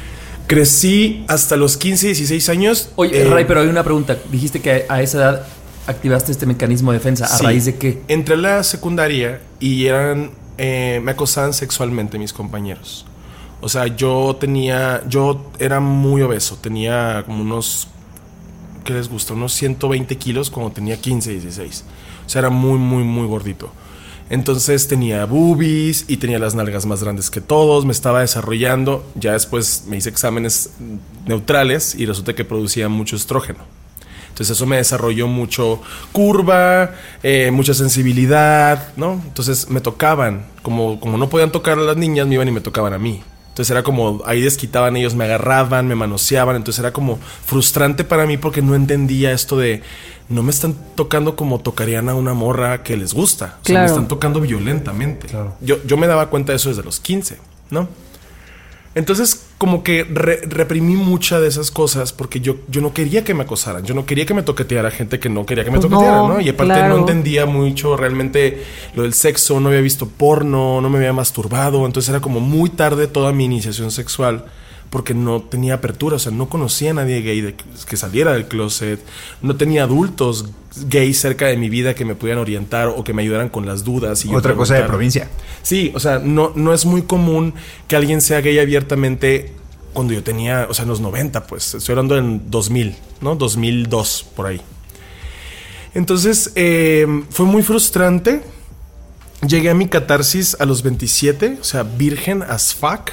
Crecí hasta los quince, dieciséis años. Oye, eh, Ray, pero hay una pregunta. Dijiste que a esa edad activaste este mecanismo de defensa. ¿A sí, raíz de qué? Entré a la secundaria y eran eh, me acosaban sexualmente mis compañeros. O sea, yo tenía, yo era muy obeso, tenía como unos, ¿qué les gusta? Unos ciento veinte kilos cuando tenía quince, dieciséis. O sea, era muy, muy, muy gordito. Entonces tenía boobies y tenía las nalgas más grandes que todos, me estaba desarrollando. Ya después me hice exámenes neutrales y resulta que producía mucho estrógeno. Entonces eso me desarrolló mucho curva, eh, mucha sensibilidad, ¿no? Entonces me tocaban, como, como no podían tocar a las niñas, me iban y me tocaban a mí. Entonces era como, ahí desquitaban ellos, me agarraban, me manoseaban. Entonces era como frustrante para mí porque no entendía esto de, no me están tocando como tocarían a una morra que les gusta. O sea, claro. me están tocando violentamente. Claro. Yo, yo me daba cuenta de eso desde los quince, ¿no? Entonces como que re reprimí muchas de esas cosas porque yo, yo no quería que me acosaran. Yo no quería que me toqueteara gente que no quería que me Pues toqueteara, no, ¿no? Y aparte claro. no entendía mucho realmente lo del sexo. No había visto porno, no me había masturbado. Entonces era como muy tarde toda mi iniciación sexual porque no tenía apertura. O sea, no conocía a nadie gay de, que saliera del closet. No tenía adultos gays cerca de mi vida que me pudieran orientar o que me ayudaran con las dudas. Y Otra cosa de provincia. Sí, o sea, no, no es muy común que alguien sea gay abiertamente cuando yo tenía, o sea, en los noventa, pues. Estoy hablando en dos mil, ¿no? dos mil dos, por ahí. Entonces, eh, fue muy frustrante. Llegué a mi catarsis a los veintisiete, o sea, virgen as fuck.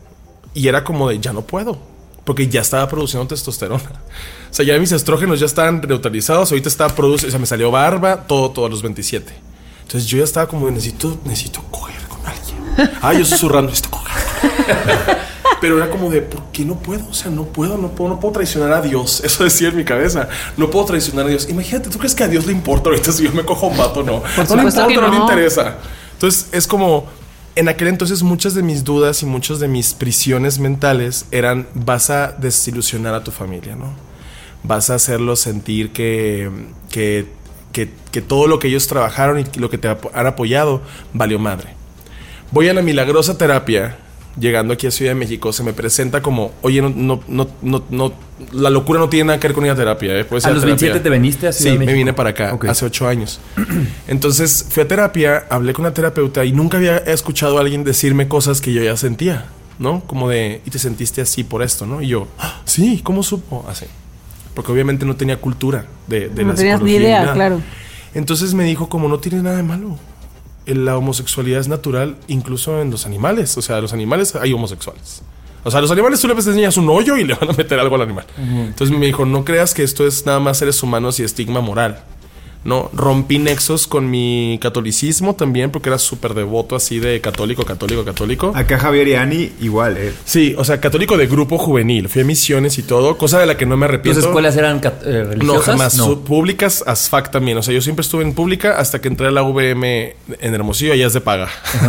Y era como de, ya no puedo. Porque ya estaba produciendo testosterona. O sea, ya mis estrógenos ya estaban neutralizados. Ahorita estaba produciendo, o sea, me salió barba, todo, todo a los veintisiete. Entonces yo ya estaba como, necesito, necesito coger con alguien. Ah, yo susurrando, necesito coger con alguien. Pero era como de, ¿por qué no puedo? O sea, no puedo, no puedo, no puedo traicionar a Dios. Eso decía en mi cabeza. No puedo traicionar a Dios. Imagínate, ¿tú crees que a Dios le importa ahorita si yo me cojo un vato o no? Por No le supuesto importa, que no le no. interesa. Entonces es como, en aquel entonces muchas de mis dudas y muchas de mis prisiones mentales eran, vas a desilusionar a tu familia, ¿no? Vas a hacerlos sentir que, que, que, que todo lo que ellos trabajaron y lo que te han apoyado valió madre. Voy a la milagrosa terapia. Llegando aquí a Ciudad de México, se me presenta como, oye, no, no, no, no, no la locura no tiene nada que ver con una terapia, ¿eh? Puede ser ¿A los terapia. veintisiete te veniste a Ciudad Sí, de México? me vine para acá, Okay. hace ocho años. Entonces fui a terapia, hablé con una terapeuta y nunca había escuchado a alguien decirme cosas que yo ya sentía, ¿no? Como de, y te sentiste así por esto, ¿no? Y yo, ah, sí, ¿cómo supo? Así. Porque obviamente no tenía cultura de, de No la tenías ni psicología idea, nada. claro. Entonces me dijo, como no tiene nada de malo. La homosexualidad es natural incluso en los animales. O sea, los animales hay homosexuales. O sea, los animales tú le enseñas un hoyo y le van a meter algo al animal. Uh-huh. Entonces me dijo, no creas que esto es nada más seres humanos y estigma moral. No, rompí nexos con mi catolicismo también porque era súper devoto así de católico, católico, católico. Acá Javier y Ani igual, eh. Sí, o sea, católico de grupo juvenil. Fui a misiones y todo, cosa de la que no me arrepiento. ¿Tus escuelas eran eh, religiosas? No, jamás. No. Públicas as fuck también. O sea, yo siempre estuve en pública hasta que entré a la U V M en Hermosillo, allá es de paga.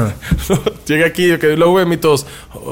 Llegué aquí, yo quedé la U V M y todos...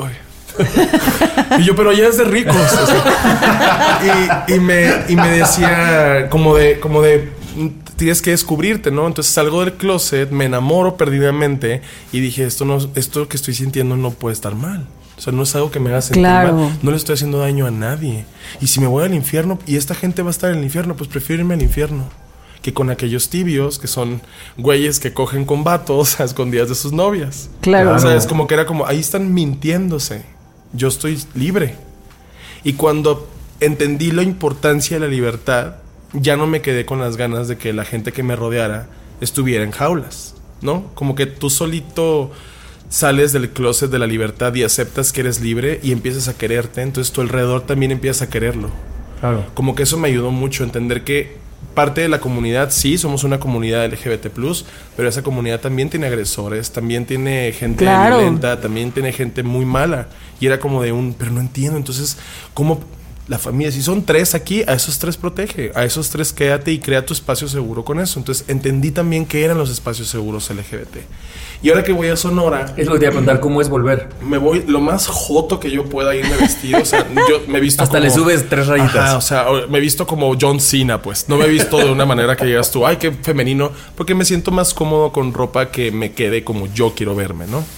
y yo, pero allá es de ricos. O sea, y, y, me, y me decía como de... Como de tienes que descubrirte, ¿no? Entonces salgo del closet, me enamoro perdidamente y dije, esto no, esto que estoy sintiendo no puede estar mal. O sea, no es algo que me haga sentir Claro. mal. No le estoy haciendo daño a nadie. Y si me voy al infierno y esta gente va a estar en el infierno, pues prefiero irme al infierno que con aquellos tibios que son güeyes que cogen con vatos a escondidas de sus novias. Claro. O sea, es como que era como, ahí están mintiéndose. Yo estoy libre. Y cuando entendí la importancia de la libertad, ya no me quedé con las ganas de que la gente que me rodeara estuviera en jaulas, ¿no? Como que tú solito sales del closet de la libertad y aceptas que eres libre y empiezas a quererte, entonces tu alrededor también empieza a quererlo. Claro. Como que eso me ayudó mucho a entender que parte de la comunidad, sí, somos una comunidad L G B T plus, pero esa comunidad también tiene agresores, también tiene gente Claro. violenta, también tiene gente muy mala. Y era como de un, pero no entiendo, entonces, ¿cómo la familia? Si son tres aquí, a esos tres protege, a esos tres quédate y crea tu espacio seguro con eso. Entonces entendí también qué eran los espacios seguros L G B T. Y ahora que voy a Sonora, Es lo que te iba a preguntar, ¿cómo es volver? me voy lo más joto que yo pueda irme vestido. O sea, yo me he visto Hasta como, le subes tres rayitas. Ajá, o sea, me he visto como John Cena, pues. No me he visto de una manera que digas tú, ay, qué femenino. Porque me siento más cómodo con ropa que me quede como yo quiero verme, ¿no?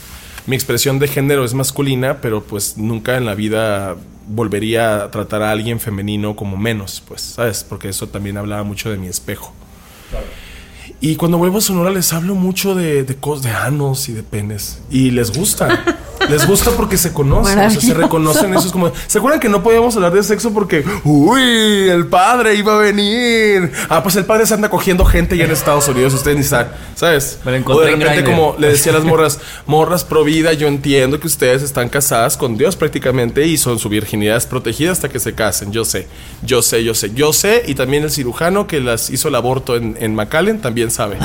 mi expresión de género es masculina, pero pues nunca en la vida volvería a tratar a alguien femenino como menos, pues, ¿sabes? Porque eso también hablaba mucho de mi espejo. Claro. Y cuando vuelvo a Sonora les hablo mucho de, de cosas, de anos y de penes. Y les gusta. Les gusta porque se conocen, o sea, se reconocen. Eso es como... ¿Se acuerdan que no podíamos hablar de sexo porque... Uy, el padre iba a venir. Ah, pues el padre se anda cogiendo gente ya en Estados Unidos. Ustedes ni saben, ¿sabes? Me lo o de encontré en repente Grindr. como le decía a las morras, morras pro vida, yo entiendo que ustedes están casadas con Dios prácticamente y son su virginidad es protegida hasta que se casen. Yo sé, yo sé, yo sé, yo sé. Y también el cirujano que las hizo el aborto en, en McAllen también sabe.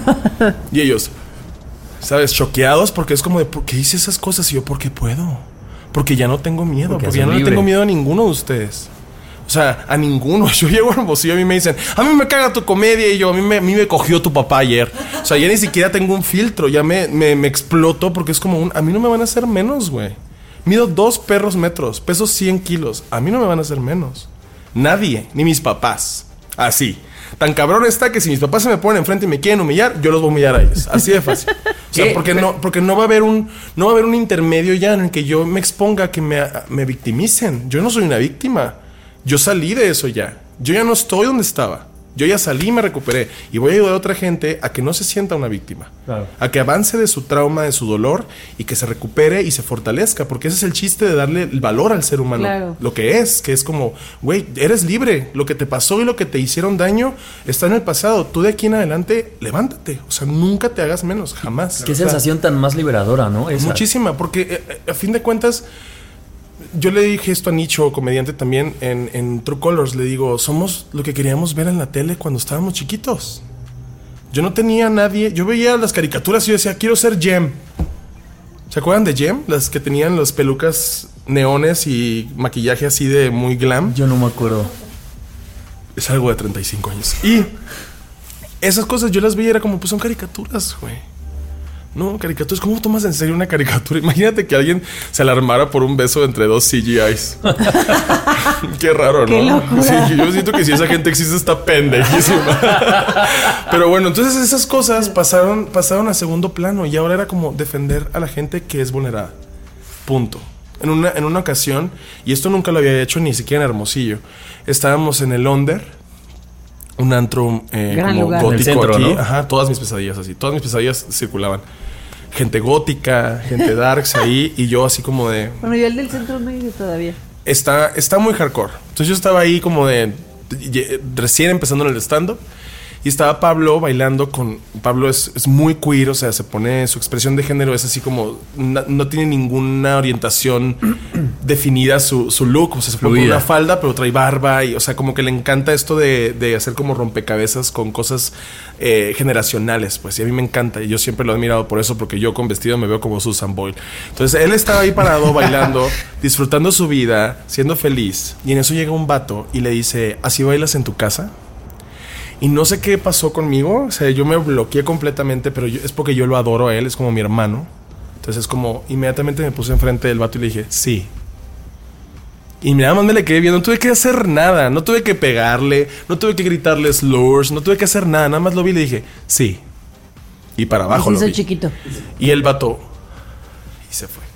Y ellos... ¿Sabes? Choqueados porque es como de ¿por qué hice esas cosas? Y yo, porque puedo. Porque ya no tengo miedo. Porque, porque ya no le tengo miedo a ninguno de ustedes. O sea, a ninguno. Yo llego a Hermosillo y a mí me dicen, a mí me caga tu comedia. Y yo, a mí me, a mí me cogió tu papá ayer. O sea, ya ni siquiera tengo un filtro. Ya me, me, me exploto porque es como un... A mí no me van a hacer menos, güey. Mido dos perros metros. Peso cien kilos. A mí no me van a hacer menos. Nadie. Ni mis papás. Así. Tan cabrón está que si mis papás se me ponen enfrente y me quieren humillar, yo los voy a humillar a ellos. Así de fácil. O sea, porque no, porque no va a haber un, no va a haber un intermedio ya en el que yo me exponga a que me, me victimicen. Yo no soy una víctima. Yo salí de eso ya. Yo ya no estoy donde estaba. Yo ya salí y me recuperé. Y voy a ayudar a otra gente a que no se sienta una víctima. Claro. A que avance de su trauma, de su dolor y que se recupere y se fortalezca. Porque ese es el chiste de darle el valor al ser humano. Claro. Lo que es, que es como, güey, eres libre. Lo que te pasó y lo que te hicieron daño está en el pasado. Tú de aquí en adelante, levántate. O sea, nunca te hagas menos, jamás. Qué o sea, sensación tan más liberadora, ¿no? Esa. Muchísima, porque eh, a fin de cuentas... Yo le dije esto a Nicho, comediante también, en, en True Colors. Le digo, somos lo que queríamos ver en la tele cuando estábamos chiquitos. Yo no tenía a nadie... Yo veía las caricaturas y yo decía, quiero ser Jem. ¿Se acuerdan de Jem? Las que tenían las pelucas neones y maquillaje así de muy glam. Yo no me acuerdo. Es algo de treinta y cinco años. Y esas cosas yo las veía, era como, pues son caricaturas, güey. No, caricaturas. ¿Cómo tomas en serio una caricatura? Imagínate que alguien se alarmara por un beso entre dos C G Is. Qué raro, ¿no? Qué locura. Sí, yo siento que si esa gente existe está pendejísima. Pero bueno, entonces esas cosas pasaron, pasaron a segundo plano y ahora era como defender a la gente que es vulnerada. Punto. En una, en una ocasión, y esto nunca lo había hecho ni siquiera en Hermosillo, estábamos en el Onder, un antro eh, como lugar. gótico Centro, aquí. ¿no? Ajá, todas mis pesadillas así. Todas mis pesadillas circulaban. Gente gótica, gente darks ahí. Y yo así como de... Bueno, yo el del centro no he ido todavía. Está, está muy hardcore. Entonces yo estaba ahí como de... de recién empezando en el stand-up. Y estaba Pablo bailando con... Pablo es, es muy queer, o sea, se pone... Su expresión de género es así como... No, no tiene ninguna orientación definida su, su look. O sea, se pone una falda, pero trae barba. Y, o sea, como que le encanta esto de, de hacer como rompecabezas con cosas eh, generacionales, pues. Y a mí me encanta. Y yo siempre lo he admirado por eso, porque yo con vestido me veo como Susan Boyle. Entonces, él estaba ahí parado, bailando, disfrutando su vida, siendo feliz. Y en eso llega un vato y le dice... ¿Así bailas en tu casa? Y no sé qué pasó conmigo. O sea, yo me bloqueé completamente, pero yo, es porque yo lo adoro a él. Es como mi hermano. Entonces es como... Inmediatamente me puse enfrente del vato y le dije, sí. Y nada más me le quedé viendo. No tuve que hacer nada. No tuve que pegarle. No tuve que gritarle slurs. No tuve que hacer nada. Nada más lo vi y le dije, sí. Y para abajo Y lo se hizo vi. chiquito. Y el vato... Y se fue.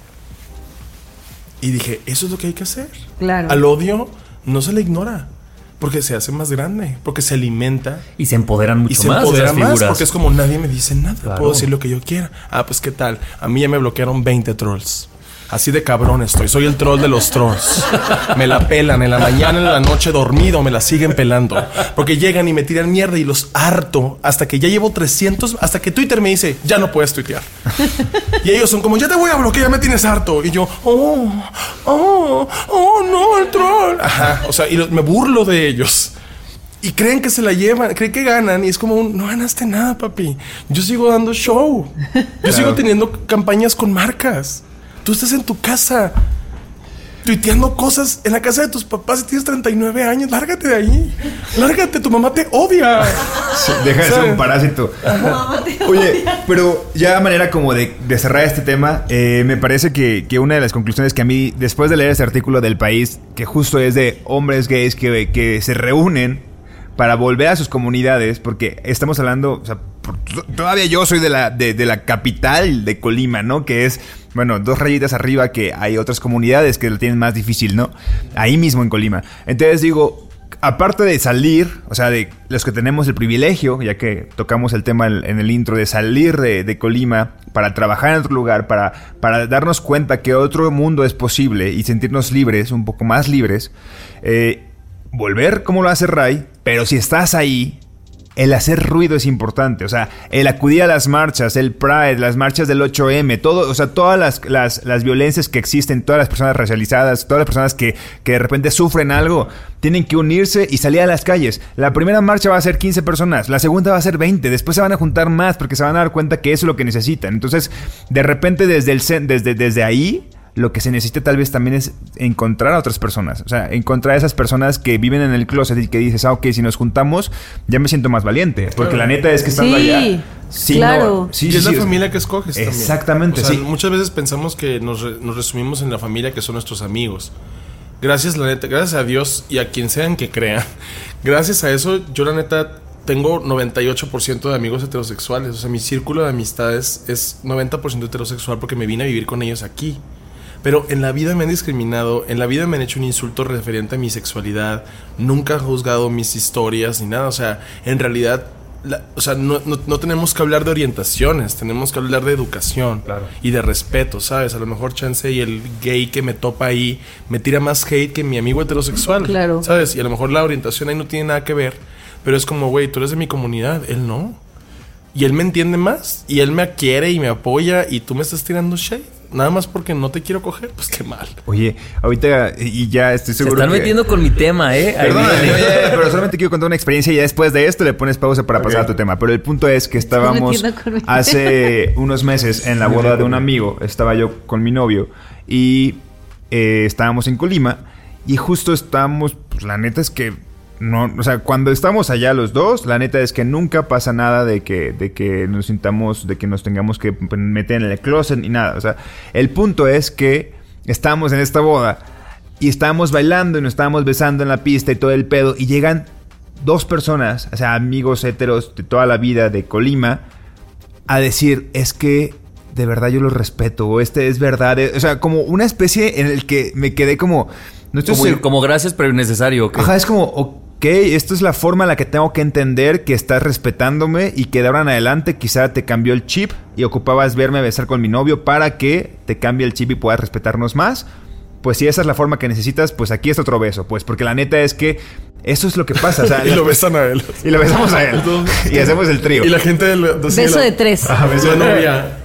Y dije, eso es lo que hay que hacer. Claro. Al odio no se le ignora. Porque se hace más grande, porque se alimenta. Y se empoderan mucho y se más empodera esas más, figuras. porque es como nadie me dice nada. Claro. Puedo decir lo que yo quiera. Ah, pues qué tal. A mí ya me bloquearon veinte trolls. Así de cabrón estoy. Soy el troll de los trolls. Me la pelan en la mañana, en la noche dormido. Me la siguen pelando. Porque llegan y me tiran mierda y los harto. Hasta que ya llevo trescientos. Hasta que Twitter me dice, ya no puedes tuitear. Y ellos son como, ya te voy a bloquear, ya me tienes harto. Y yo, oh, oh, oh, no, el troll. Ajá. O sea, y lo, me burlo de ellos. Y creen que se la llevan, creen que ganan. Y es como, un, no ganaste nada, papi. Yo sigo dando show. Yo claro. sigo teniendo campañas con marcas. Tú estás en tu casa tuiteando cosas en la casa de tus papás y tienes treinta y nueve años. Lárgate de ahí. Lárgate, tu mamá te odia. Sí, deja de ser un parásito. Oye, pero ya a manera como de, de cerrar este tema, eh, me parece que, que una de las conclusiones que a mí, después de leer este artículo del País, que justo es de hombres gays que, que se reúnen para volver a sus comunidades, porque estamos hablando, o sea, todavía yo soy de la, de, de la capital de Colima, ¿no? Que es, bueno, dos rayitas arriba que hay otras comunidades que lo tienen más difícil, ¿no? Ahí mismo en Colima. Entonces digo, aparte de salir, o sea, de los que tenemos el privilegio, ya que tocamos el tema en el intro, de salir de, de Colima para trabajar en otro lugar, para, para darnos cuenta que otro mundo es posible y sentirnos libres, un poco más libres, eh, volver como lo hace Ray, pero si estás ahí, el hacer ruido es importante. O sea, el acudir a las marchas, el Pride, las marchas del ocho eme, todo, o sea, todas las, las, las violencias que existen, todas las personas racializadas, todas las personas que, que de repente sufren algo, tienen que unirse y salir a las calles. La primera marcha va a ser quince personas, la segunda va a ser veinte, después se van a juntar más porque se van a dar cuenta que eso es lo que necesitan. Entonces, de repente desde, el, desde, desde ahí, lo que se necesita tal vez también es encontrar a otras personas. O sea, encontrar a esas personas que viven en el closet y que dices, ah, ok, si nos juntamos, ya me siento más valiente. Porque claro, la neta es que estando sí, allá... Sí, claro. No, sí, y sí, es sí, la o familia que escoges también. Exactamente, o sea, sí. Muchas veces pensamos que nos, re, nos resumimos en la familia, que son nuestros amigos. Gracias, la neta, gracias a Dios y a quien sean que crean. Gracias a eso, yo la neta... Tengo noventa y ocho por ciento de amigos heterosexuales. O sea, mi círculo de amistades es noventa por ciento heterosexual porque me vine a vivir con ellos aquí. Pero en la vida me han discriminado, en la vida me han hecho un insulto referente a mi sexualidad, nunca han juzgado mis historias ni nada. O sea, en realidad, la, o sea, no, no, no tenemos que hablar de orientaciones, tenemos que hablar de educación, claro, y de respeto, ¿sabes? A lo mejor chance y el gay que me topa ahí me tira más hate que mi amigo heterosexual, claro, ¿sabes? Y a lo mejor la orientación ahí no tiene nada que ver, pero es como, güey, tú eres de mi comunidad, él no. Y él me entiende más, y él me quiere y me apoya, y tú me estás tirando shade. Nada más porque no te quiero coger, pues qué mal. Oye, ahorita y ya estoy seguro Se están que... metiendo con mi tema, ¿eh? Perdón, pero solamente quiero contar una experiencia y ya después de esto le pones pausa para okay. pasar a tu tema. Pero el punto es que estábamos hace unos meses en la boda de un amigo. Estaba yo con mi novio y eh, estábamos en Colima y justo estábamos... Pues la neta es que... No, o sea, cuando estamos allá los dos, la neta es que nunca pasa nada de que, de que nos sintamos, de que nos tengamos que meter en el closet ni nada. O sea, el punto es que estábamos en esta boda y estábamos bailando y nos estábamos besando en la pista y todo el pedo. Y llegan dos personas, o sea, amigos heteros de toda la vida de Colima, a decir, es que de verdad yo los respeto, o este es verdad. O sea, como una especie en el que me quedé como... No estoy como, como gracias, pero innecesario. ¿Okay? Ajá, es como... Ok, esto es la forma en la que tengo que entender que estás respetándome y que de ahora en adelante quizá te cambió el chip y ocupabas verme besar con mi novio para que te cambie el chip y puedas respetarnos más. Pues si esa es la forma que necesitas, pues aquí es otro beso. Pues porque la neta es que eso es lo que pasa. O sea, y lo besan a él. Y lo besamos a él. Y hacemos el trío. Y la gente... Del, de beso la, de tres. Ajá, beso de novia.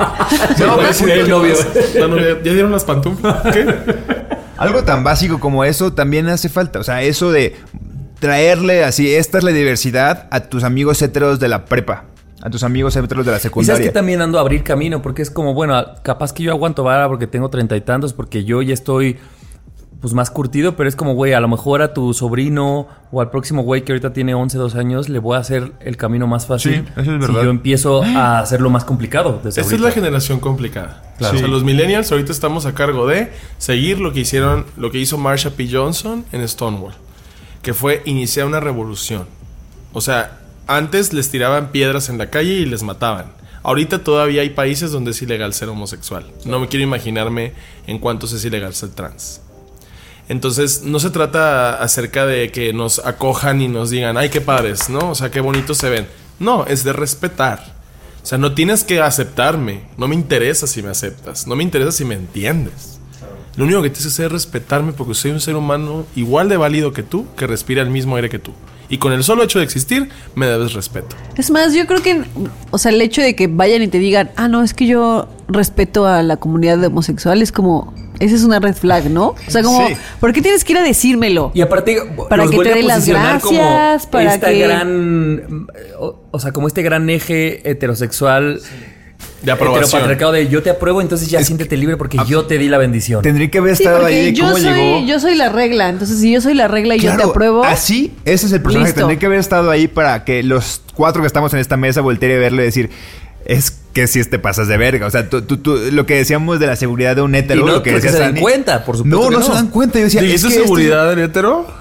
No, beso de novio. La novia. ¿Ya dieron las pantuflas? ¿Qué? Algo tan básico como eso también hace falta. O sea, eso de... traerle así, esta es la diversidad a tus amigos heteros de la prepa, a tus amigos heteros de la secundaria. Y sabes que también ando a abrir camino, porque es como, bueno, capaz que yo aguanto vara porque tengo treinta y tantos, porque yo ya estoy pues más curtido, pero es como, güey, a lo mejor a tu sobrino o al próximo güey que ahorita tiene once, doce años, le voy a hacer el camino más fácil. Sí, eso es verdad. Si yo empiezo a hacerlo más complicado. Esta es la generación complicada. Claro. Sí. O sea, los millennials ahorita estamos a cargo de seguir lo que hicieron, lo que hizo Marsha P. Johnson en Stonewall, que fue iniciar una revolución. O sea, antes les tiraban piedras en la calle y les mataban. Ahorita todavía hay países donde es ilegal ser homosexual. No me quiero imaginarme en cuántos es ilegal ser trans. Entonces, no se trata acerca de que nos acojan y nos digan, ay, qué padres, ¿no? O sea, qué bonitos se ven. No, es de respetar. O sea, no tienes que aceptarme. No me interesa si me aceptas. No me interesa si me entiendes. Lo único que tienes que hacer es respetarme porque soy un ser humano igual de válido que tú, que respira el mismo aire que tú. Y con el solo hecho de existir, me debes respeto. Es más, yo creo que, o sea, el hecho de que vayan y te digan, ah, no, es que yo respeto a la comunidad de homosexuales, como, esa es una red flag, ¿no? O sea, como, sí. ¿Por qué tienes que ir a decírmelo? Y aparte, para que te den las gracias, para esta que... gran, o, o sea, como este gran eje heterosexual... Sí. De aprobación. Heteropatriarcado de yo te apruebo, entonces ya es siéntete libre porque ah, yo te di la bendición. Tendría que haber estado sí, ahí de cómo soy, llegó. Yo soy la regla, entonces si yo soy la regla y claro, yo te apruebo. Así, ese es el personaje. Listo. Tendría que haber estado ahí para que los cuatro que estamos en esta mesa volteen a verle y decir, es que si te pasas de verga. O sea, tú, tú, tú, lo que decíamos de la seguridad de un hetero, y no, lo que decías se dan cuenta, por supuesto. No, que no, no se dan cuenta. Yo decía, ¿es que seguridad este... del hetero?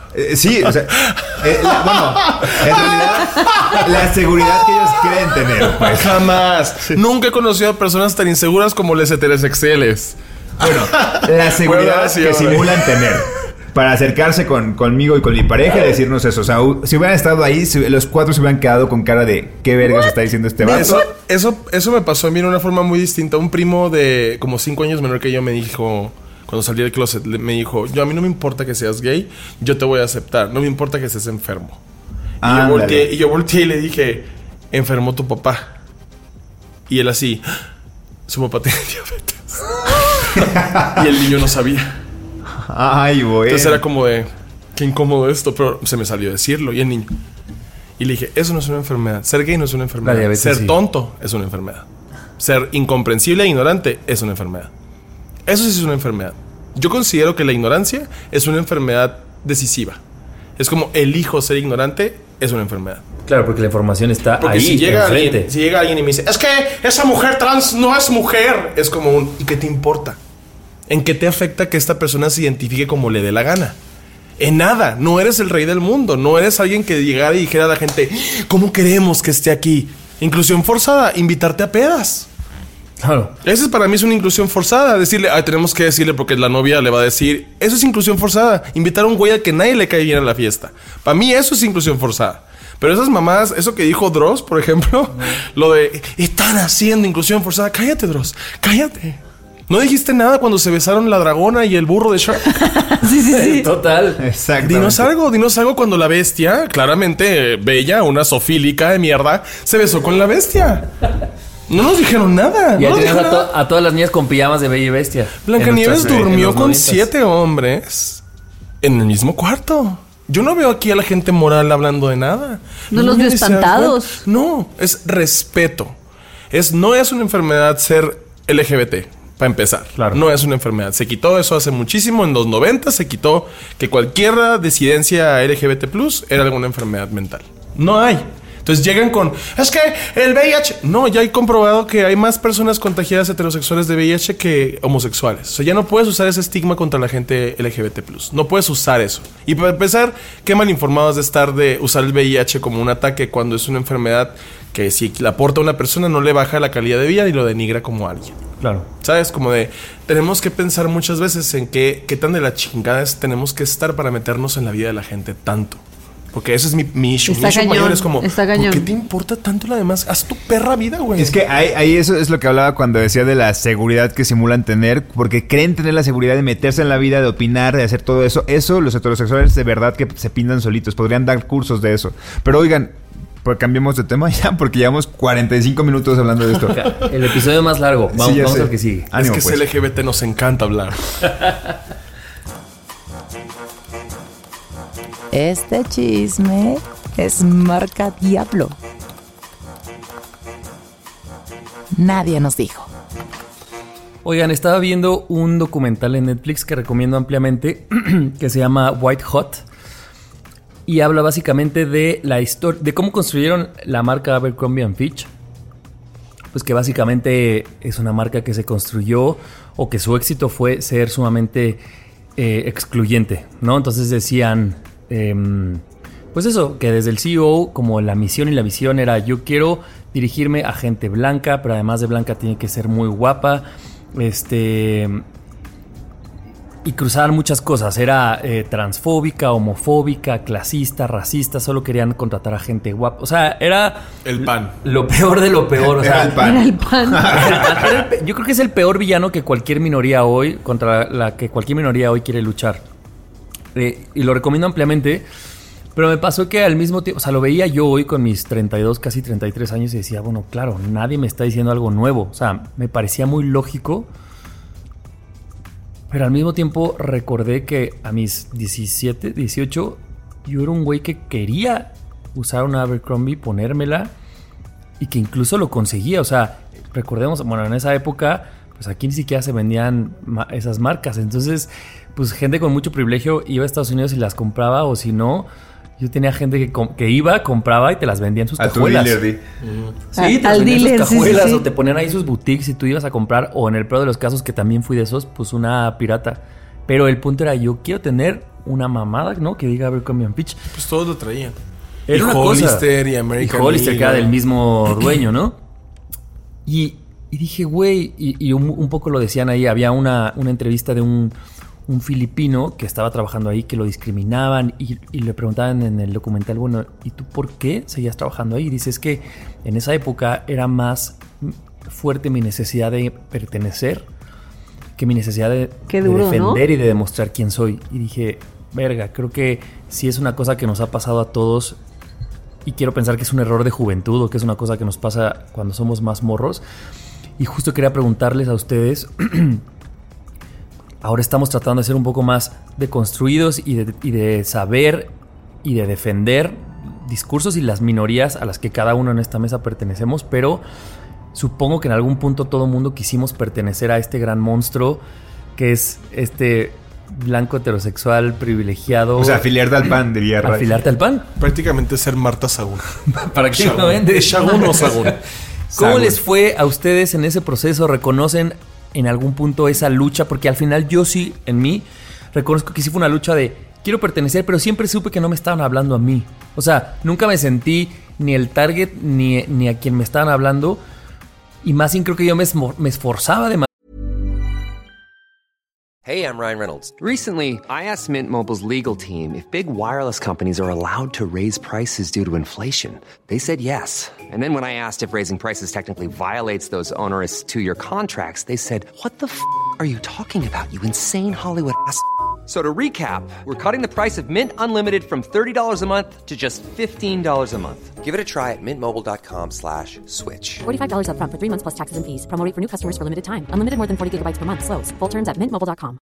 Eh, sí, o sea, eh, la, bueno, en realidad, la seguridad que ellos quieren tener, pues. Jamás. Sí. Nunca he conocido a personas tan inseguras como los heterosexuales. Bueno, la seguridad Bueno, sí, que ahora. simulan tener para acercarse con, conmigo y con mi pareja y decirnos eso. O sea, u- si hubieran estado ahí, si- los cuatro se hubieran quedado con cara de ¿qué vergas está diciendo este vato? Eso, eso, eso me pasó a mí de una forma muy distinta. Un primo de como cinco años menor que yo me dijo, cuando salí del closet, le- me dijo, yo a mí no me importa que seas gay, yo te voy a aceptar. No me importa que estés enfermo. Y yo, Ándale. volteé, y yo volteé y le dije, enfermó tu papá. Y él así, su papá tiene diabetes. Y el niño no sabía. Ay, güey. Entonces era como de, qué incómodo esto, pero se me salió decirlo. Y el niño. Y le dije, eso no es una enfermedad. Ser gay no es una enfermedad. La diabetes, Ser sí. tonto es una enfermedad. Ser incomprensible e ignorante es una enfermedad. Eso sí es una enfermedad. Yo considero que la ignorancia es una enfermedad decisiva. Es como elijo ser ignorante, es una enfermedad. Claro, porque la información está Porque ahí, si llega, enfrente. alguien, si llega alguien y me dice, es que esa mujer trans no es mujer, es como un, ¿y qué te importa? ¿En qué te afecta que esta persona se identifique como le dé la gana? En nada, no eres el rey del mundo, no eres alguien que llegara y dijera a la gente, ¿cómo queremos que esté aquí? Inclusión forzada, invitarte a pedas. Claro. Esa para mí es una inclusión forzada. Decirle, ay, tenemos que decirle porque la novia le va a decir. Eso es inclusión forzada. Invitar a un güey al que nadie le cae bien a la fiesta. Para mí eso es inclusión forzada. Pero esas mamadas, eso que dijo Dross, por ejemplo, uh-huh. lo de, están haciendo inclusión forzada. Cállate, Dross, cállate. ¿No dijiste nada cuando se besaron la dragona y el burro de Shrek? Sí, sí, sí. Total. Exacto. Dinos algo, dinos algo cuando la bestia, claramente bella, una sofílica de mierda, se besó con la bestia. No nos dijeron nada. Y no ahí tenías a, nada. to- a todas las niñas con pijamas de Bella y Bestia. Blancanieves En nuestras- en durmió los con noventas. siete hombres en el mismo cuarto. Yo no veo aquí a la gente moral hablando de nada. No los veo ni se dan espantados. cuenta. No, es respeto. Es, no es una enfermedad ser L G B T, para empezar. Claro. No es una enfermedad. Se quitó eso hace muchísimo. En los noventa se quitó que cualquier disidencia L G B T plus era alguna enfermedad mental. No hay. Entonces llegan con, es que el V I H... No, ya hay comprobado que hay más personas contagiadas heterosexuales de V I H que homosexuales. O sea, ya no puedes usar ese estigma contra la gente L G B T plus. No puedes usar eso. Y para empezar, qué mal informados de estar de usar el V I H como un ataque cuando es una enfermedad que si la aporta a una persona no le baja la calidad de vida y lo denigra como alguien. Claro. ¿Sabes? Como de, tenemos que pensar muchas veces en qué, qué tan de la chingada es, tenemos que estar para meternos en la vida de la gente tanto. Porque ese es mi, mi issue. Está mi issue cañón, mayor es como, está ¿por cañón. qué te importa tanto la demás? Haz tu perra vida, güey. Es que ahí, ahí eso es lo que hablaba cuando decía de la seguridad que simulan tener, porque creen tener la seguridad de meterse en la vida, de opinar, de hacer todo eso. Eso los heterosexuales de verdad que se pintan solitos, podrían dar cursos de eso. Pero oigan, pues cambiemos de tema ya, porque llevamos cuarenta y cinco minutos hablando de esto. El episodio más largo. Vamos, Sí, ya vamos sé. al que sigue. es Ánimo, que pues. es L G B T, nos encanta hablar. Este chisme es marca Diablo. Nadie nos dijo. Oigan, estaba viendo un documental en Netflix que recomiendo ampliamente que se llama White Hot y habla básicamente de la historia de cómo construyeron la marca Abercrombie and Fitch. Pues que básicamente es una marca que se construyó o que su éxito fue ser sumamente eh, excluyente, ¿no? Entonces decían, eh, pues eso, que desde el C E O como la misión y la visión era yo quiero dirigirme a gente blanca, pero además de blanca tiene que ser muy guapa, este... y cruzaban muchas cosas. Era eh, transfóbica, homofóbica, clasista, racista. Solo querían contratar a gente guapa. O sea, era... El pan. Lo peor de lo peor. O sea, Era el pan. Era el pan. era el pe- yo creo que es el peor villano que cualquier minoría hoy, contra la que cualquier minoría hoy quiere luchar. Eh, y lo recomiendo ampliamente. Pero me pasó que al mismo tiempo, o sea, lo veía yo hoy con mis treinta y dos, casi treinta y tres años y decía, bueno, claro, nadie me está diciendo algo nuevo. O sea, me parecía muy lógico. Pero al mismo tiempo recordé que a mis diecisiete, dieciocho, yo era un güey que quería usar una Abercrombie, ponérmela y que incluso lo conseguía. O sea, recordemos, bueno, en esa época, pues aquí ni siquiera se vendían ma- esas marcas. Entonces, pues gente con mucho privilegio iba a Estados Unidos y las compraba, o si no, yo tenía gente que, com- que iba, compraba y te las vendía en sus A tu cajuelas. dealer, di. Sí, te Al las vendían en dealer, sus sí, sí, cajuelas sí. o te ponían ahí sus boutiques y tú ibas a comprar, o en el peor de los casos, que también fui de esos, pues una pirata. Pero el punto era, yo quiero tener una mamada, ¿no? Que diga Abercrombie and Fitch. Pues todos lo traían. Era y una Hollister cosa. y American Y Hollister, que era Eagle. del mismo dueño, ¿no? Y, y dije, güey, y, y un, un poco lo decían ahí, había una, una entrevista de un, un filipino que estaba trabajando ahí, que lo discriminaban y, y le preguntaban en el documental, bueno, ¿y tú por qué seguías trabajando ahí? Y dice, es que en esa época era más fuerte mi necesidad de pertenecer que mi necesidad de, Qué duro, de defender ¿no? y de demostrar quién soy. Y dije, verga, creo que sí es una cosa que nos ha pasado a todos y quiero pensar que es un error de juventud o que es una cosa que nos pasa cuando somos más morros. Y justo quería preguntarles a ustedes, ahora estamos tratando de ser un poco más deconstruidos y de, y de saber y de defender discursos y las minorías a las que cada uno en esta mesa pertenecemos, pero supongo que en algún punto todo mundo quisimos pertenecer a este gran monstruo que es este blanco heterosexual privilegiado. O sea, afiliarte al P A N de Villarreal. Afiliarte al P A N. Prácticamente ser Marta Sagún. Prácticamente. ¿Es Sagún o Sagún? ¿Cómo Sagún. les fue a ustedes en ese proceso? ¿Reconocen en algún punto esa lucha? Porque al final yo sí, en mí, reconozco que sí fue una lucha de quiero pertenecer, pero siempre supe que no me estaban hablando a mí. O sea, nunca me sentí ni el target ni, ni a quien me estaban hablando. Y más bien creo que yo me, esmo- me esforzaba demasiado. Hey, I'm Ryan Reynolds. Recently, I asked Mint Mobile's legal team if big wireless companies are allowed to raise prices due to inflation. They said yes. And then when I asked if raising prices technically violates those onerous two-year contracts, they said, what the f*** are you talking about, you insane Hollywood ass f- So to recap, we're cutting the price of Mint Unlimited from thirty dollars a month to just fifteen dollars a month. Give it a try at mintmobile.com slash switch. forty-five dollars up front for three months plus taxes and fees. Promo rate for new customers for limited time. Unlimited more than forty gigabytes per month. Slows full terms at mint mobile dot com.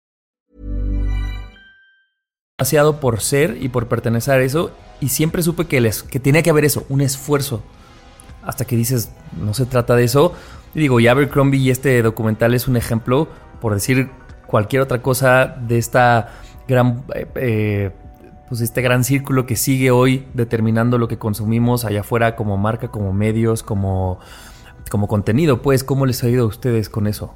demasiado por ser y por pertenecer a eso. Y siempre supe que, les, que tenía que haber eso, un esfuerzo. Hasta que dices, no se trata de eso. Y digo, y Abercrombie y este documental es un ejemplo, por decir cualquier otra cosa de esta gran, eh, eh, pues este gran círculo que sigue hoy determinando lo que consumimos allá afuera como marca, como medios, como, como contenido. Pues, ¿cómo les ha ido a ustedes con eso?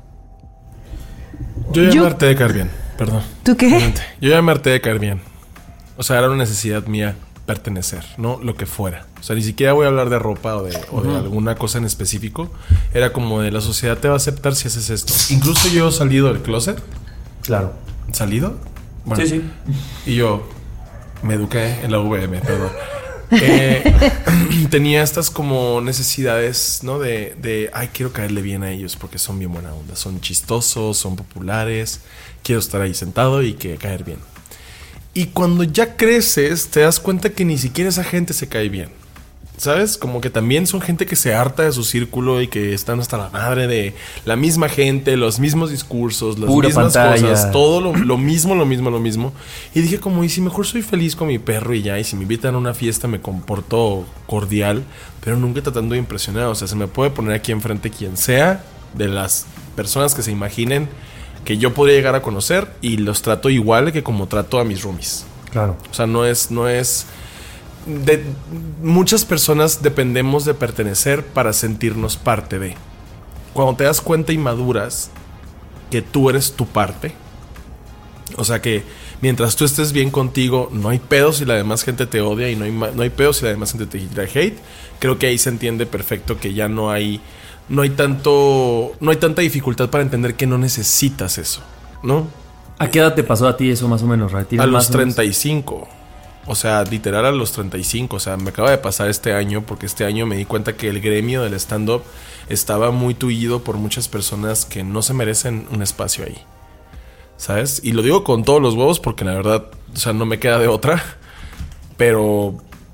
Yo ya Yo- me harté de caer bien. Perdón. ¿Tú qué? Adelante. Yo ya me harté de caer bien. O sea, era una necesidad mía pertenecer, no lo que fuera. O sea, ni siquiera voy a hablar de ropa o de, o de alguna cosa en específico. Era como de la sociedad te va a aceptar si haces esto. Incluso yo he salido del closet. Claro. ¿Salido? Bueno, Sí, sí. Y yo me eduqué en la U V M, perdón. Eh, tenía estas como necesidades, ¿no? De, de, ay, quiero caerle bien a ellos porque son bien buena onda. Son chistosos, son populares. Quiero estar ahí sentado y que caer bien. Y cuando ya creces, te das cuenta que ni siquiera esa gente se cae bien. ¿Sabes? Como que también son gente que se harta de su círculo y que están hasta la madre de la misma gente, los mismos discursos, las Pura mismas pantalla. cosas, todo lo, lo mismo, lo mismo, lo mismo. Y dije como, y si mejor soy feliz con mi perro y ya, y si me invitan a una fiesta me comporto cordial, pero nunca tratando de impresionar. O sea, se me puede poner aquí enfrente quien sea de las personas que se imaginen que yo podría llegar a conocer y los trato igual que como trato a mis roomies. Claro. O sea, no es, no es... De, muchas personas dependemos de pertenecer para sentirnos parte de. Cuando te das cuenta y maduras que tú eres tu parte, o sea que mientras tú estés bien contigo, no hay pedo si la demás gente te odia y no hay, ma- no hay pedo si la demás gente te tira hate. Creo que ahí se entiende perfecto que ya no hay, no hay tanto, no hay tanta dificultad para entender que no necesitas eso, ¿no? ¿A qué edad te pasó a ti eso más o menos, Ray? ¿Tienes A más los o menos? treinta y cinco. O sea, literal a los treinta y cinco. O sea, me acaba de pasar este año porque este año me di cuenta que el gremio del stand-up estaba muy tullido por muchas personas que no se merecen un espacio ahí. ¿Sabes? Y lo digo con todos los huevos porque la verdad, o sea, no me queda de otra. Pero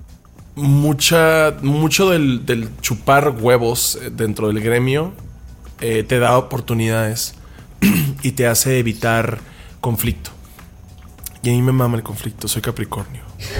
mucha, mucho del, del chupar huevos dentro del gremio eh, te da oportunidades y te hace evitar conflicto. Y a mí me mama el conflicto, soy Capricornio.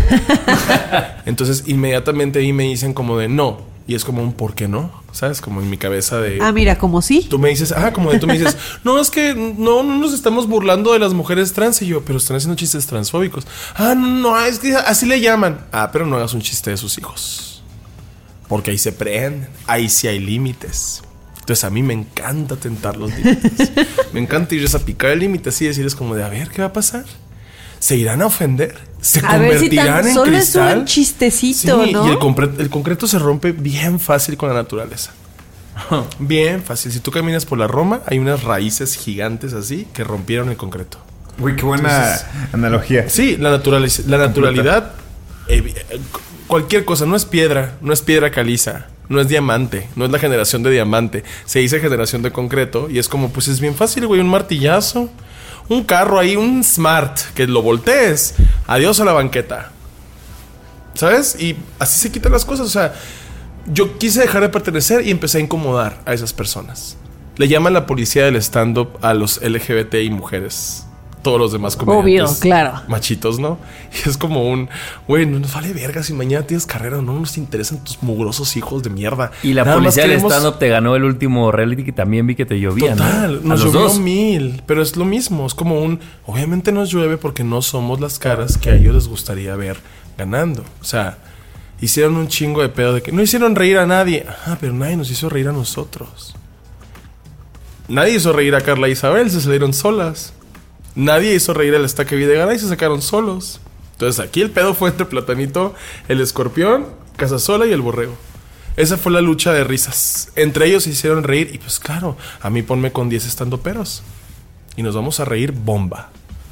Entonces inmediatamente ahí me dicen como de no. Y es como un ¿por qué no? ¿Sabes? Como en mi cabeza de... Ah, mira, como sí. Tú me dices, ah, como de tú me dices, no, es que no, no nos estamos burlando de las mujeres trans. Y yo, pero están haciendo chistes transfóbicos. Ah, no, no, es que así le llaman. Ah, pero no hagas un chiste de sus hijos. Porque ahí se prenden, ahí sí hay límites. Entonces a mí me encanta tentar los límites. Me encanta irles a picar el límite así y decirles como de, a ver, ¿qué va a pasar? ¿Se irán a ofender? ¿Se A ver si convertirán tan en solo cristal? es un chistecito, Sí, ¿no? y el, concre- el concreto se rompe bien fácil con la naturaleza. Bien fácil. Si tú caminas por la Roma, hay unas raíces gigantes así que rompieron el concreto. Uy, qué buena Entonces, analogía. Sí, la, naturaliz- la naturalidad, eh, eh, cualquier cosa, no es piedra, no es piedra caliza, no es diamante, no es la generación de diamante. Se dice generación de concreto y es como, pues es bien fácil, güey, un martillazo, un carro ahí, un Smart, que lo voltees, adiós a la banqueta. ¿Sabes? Y así se quitan las cosas, o sea, yo quise dejar de pertenecer y empecé a incomodar a esas personas. Le llaman la policía del stand-up a los L G B T y mujeres. Todos los demás comediantes. Obvio, claro. Machitos, ¿no? Y es como un... Güey, no nos vale verga si mañana tienes carrera. No nos interesan tus mugrosos hijos de mierda. Y la Nada más policía del queremos- stand-up te ganó el último reality que también vi que te llovía, Total, ¿no? A nos los llovió dos. mil. Pero es lo mismo. Es como un... Obviamente nos llueve porque no somos las caras que a ellos les gustaría ver ganando. O sea... Hicieron un chingo de pedo de que no hicieron reír a nadie. Ah, pero nadie nos hizo reír a nosotros. Nadie hizo reír a Carla e Isabel, se salieron solas. Nadie hizo reír al Estaque Videgaray y se sacaron solos. Entonces aquí el pedo fue entre Platanito, el Escorpión, Casasola y el Borrego. Esa fue la lucha de risas. Entre ellos se hicieron reír y pues claro, a mí ponme con diez estandoperos. Y nos vamos a reír bomba.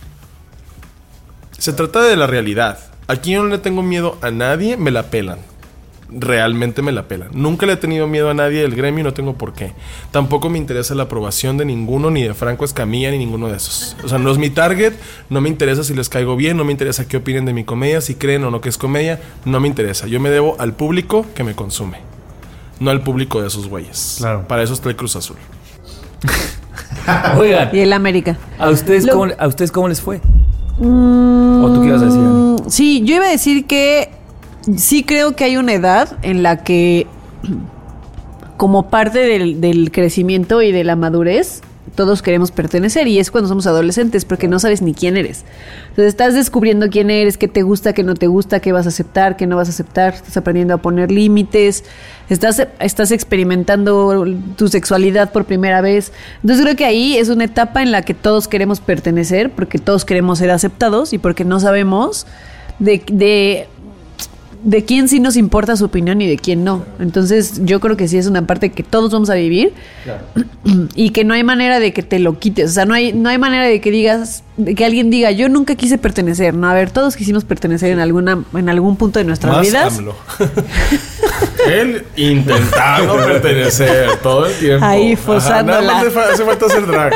Se trata de la realidad. Aquí yo no le tengo miedo a nadie, me la pelan. Realmente me la pelan. Nunca le he tenido miedo a nadie del gremio y no tengo por qué. Tampoco me interesa la aprobación de ninguno, ni de Franco Escamilla, ni ninguno de esos. O sea, no es mi target, no me interesa si les caigo bien, no me interesa qué opinen de mi comedia, si creen o no que es comedia, no me interesa. Yo me debo al público que me consume, no al público de esos güeyes. Claro. Para eso está el Cruz Azul. Oigan, Y el América. ¿a ustedes, Lo- cómo, ¿a ustedes cómo les fue? ¿O tú qué ibas a decir, Ani? Sí, yo iba a decir que sí creo que hay una edad en la que, como parte del, del crecimiento y de la madurez, todos queremos pertenecer, y es cuando somos adolescentes, porque no sabes ni quién eres. Entonces estás descubriendo quién eres, qué te gusta, qué no te gusta, qué vas a aceptar, qué no vas a aceptar, estás aprendiendo a poner límites, estás, estás experimentando tu sexualidad por primera vez. Entonces creo que ahí es una etapa en la que todos queremos pertenecer, porque todos queremos ser aceptados y porque no sabemos de... de de quién sí nos importa su opinión y de quién no. Entonces yo creo que sí es una parte que todos vamos a vivir, claro. Y que no hay manera de que te lo quites. O sea, no hay, no hay manera de que digas, de que alguien diga, yo nunca quise pertenecer. No, a ver, todos quisimos pertenecer en alguna, en algún punto de nuestras Más vidas. AMLO. Él intentando pertenecer todo el tiempo. Ahí forzándola. Ajá, nada más le fa- hace falta hacer drag.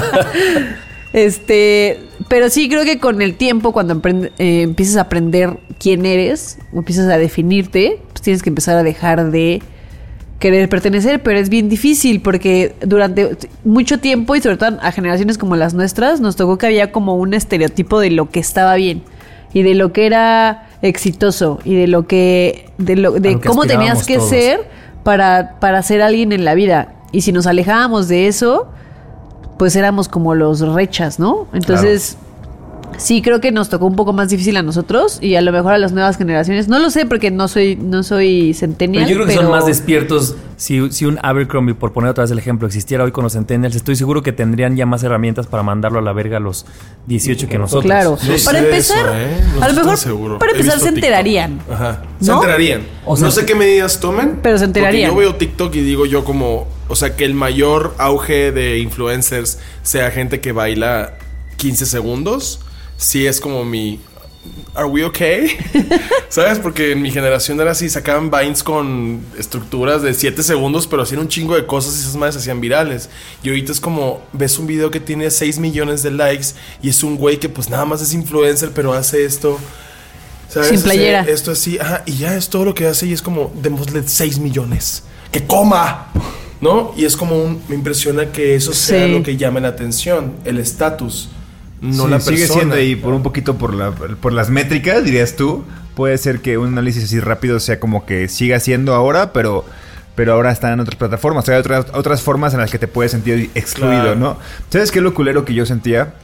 Este, pero sí creo que con el tiempo, cuando emprende- eh, empiezas a aprender quién eres, o empiezas a definirte, pues tienes que empezar a dejar de querer pertenecer, pero es bien difícil porque durante mucho tiempo, y sobre todo a generaciones como las nuestras, nos tocó que había como un estereotipo de lo que estaba bien y de lo que era exitoso y de lo que de lo de A lo que cómo tenías aspirábamos que todos. ser para para ser alguien en la vida. Y si nos alejábamos de eso, pues éramos como los rechas, ¿no? Entonces, sí creo que nos tocó un poco más difícil a nosotros y a lo mejor a las nuevas generaciones. No lo sé porque no soy no soy centennial, Pero yo creo que pero son más despiertos. Si, si un Abercrombie, por poner otra vez el ejemplo, existiera hoy con los centennials, estoy seguro que tendrían ya más herramientas para mandarlo a la verga a los dieciocho que nosotros. Claro. No sé Para de empezar, eso, ¿eh? No a lo estoy mejor tan seguro. para He empezar visto se TikTok. enterarían. Ajá. Se ¿No? enterarían. O sea, no sé qué medidas tomen. Pero se enterarían. Porque yo veo TikTok y digo yo como... O sea, que el mayor auge de influencers sea gente que baila quince segundos. Sí es como mi... ¿Are we okay? ¿Sabes? Porque en mi generación era así, sacaban vines con estructuras de siete segundos, pero hacían un chingo de cosas y esas madres se hacían virales. Y ahorita es como, ves un video que tiene seis millones de likes y es un güey que pues nada más es influencer, pero hace esto. ¿Sabes? Sin playera. Hace esto así, ajá, y ya es todo lo que hace y es como, démosle seis millones. ¡Que coma! ¿No? Y es como un, me impresiona que eso sea Sí. lo que llame la atención, el estatus. No Sí, la sigue persona. siendo, y por un poquito por, la, por las métricas, dirías tú, puede ser que un análisis así rápido sea como que siga siendo ahora, pero, pero ahora están en otras plataformas. Hay otras, otras formas en las que te puedes sentir excluido, Claro. ¿no? ¿Sabes qué es lo culero que yo sentía?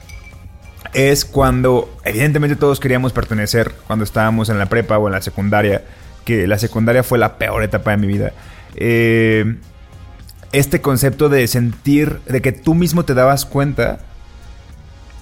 Es cuando, evidentemente todos queríamos pertenecer cuando estábamos en la prepa o en la secundaria, que la secundaria fue la peor etapa de mi vida. Eh, este concepto de sentir, de que tú mismo te dabas cuenta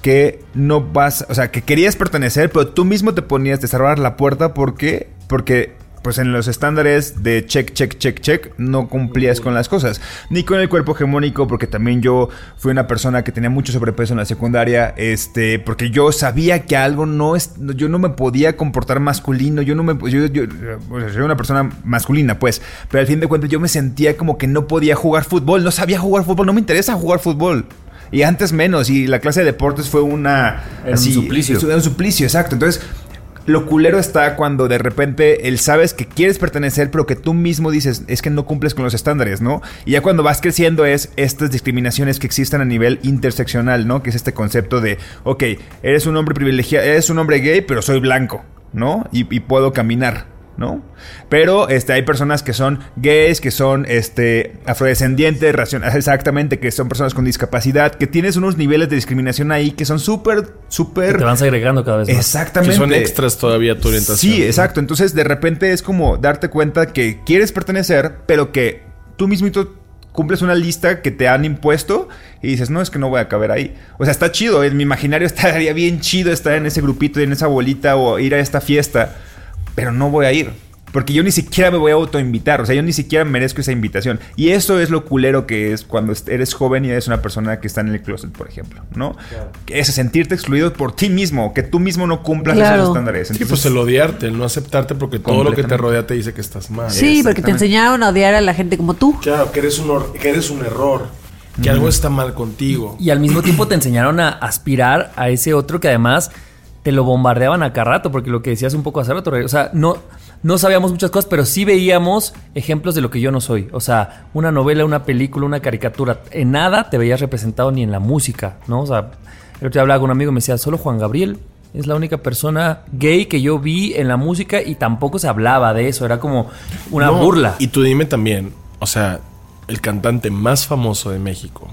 que no vas, o sea, que querías pertenecer, pero tú mismo te ponías, te cerrabas la puerta. ¿Por qué? Porque pues en los estándares de check, check, check, check, no cumplías con las cosas. Ni con el cuerpo hegemónico, porque también yo fui una persona que tenía mucho sobrepeso en la secundaria, este, porque yo sabía que algo no es, yo no me podía comportar masculino, yo no me, yo, yo, o sea, soy una persona masculina, pues, pero al fin de cuentas yo me sentía como que no podía jugar fútbol, no sabía jugar fútbol, no me interesa jugar fútbol. Y antes menos, y la clase de deportes fue una... Era así, un suplicio. Era un suplicio, exacto. Entonces... Lo culero está cuando de repente él sabes que quieres pertenecer, pero que tú mismo dices, es que no cumples con los estándares, ¿no? Y ya cuando vas creciendo es estas discriminaciones que existen a nivel interseccional, ¿no? Que es este concepto de, ok, eres un hombre privilegiado, eres un hombre gay, pero soy blanco, ¿no? Y, y puedo caminar, ¿no? Pero este, hay personas que son gays, que son este, afrodescendientes, racion- exactamente, que son personas con discapacidad, que tienes unos niveles de discriminación ahí que son súper, súper... Te van segregando cada vez más. Exactamente. Que son extras todavía a tu orientación. Sí, exacto. Entonces, de repente es como darte cuenta que quieres pertenecer, pero que tú mismito cumples una lista que te han impuesto y dices, no, es que no voy a caber ahí. O sea, está chido. En mi imaginario estaría bien chido estar en ese grupito, en esa bolita o ir a esta fiesta, pero no voy a ir. Porque yo ni siquiera me voy a autoinvitar. O sea, yo ni siquiera merezco esa invitación. Y eso es lo culero que es cuando eres joven y eres una persona que está en el closet, por ejemplo, ¿no? Claro. Es sentirte excluido por ti mismo. Que tú mismo no cumplas claro. esos estándares. Entonces, sí, pues el odiarte, el no aceptarte porque todo lo que te rodea te dice que estás mal. Sí, porque te enseñaron a odiar a la gente como tú. Claro, que eres un, or- que eres un error. Que mm. algo está mal contigo. Y al mismo tiempo te enseñaron a aspirar a ese otro que además te lo bombardeaban a cada rato. Porque lo que decías un poco hace rato, o sea, no... No sabíamos muchas cosas, pero sí veíamos ejemplos de lo que yo no soy. O sea, una novela, una película, una caricatura. En nada te veías representado ni en la música, ¿no? O sea, el otro día hablaba con un amigo y me decía, solo Juan Gabriel es la única persona gay que yo vi en la música y tampoco se hablaba de eso. Era como una no, burla. Y tú dime también, o sea, el cantante más famoso de México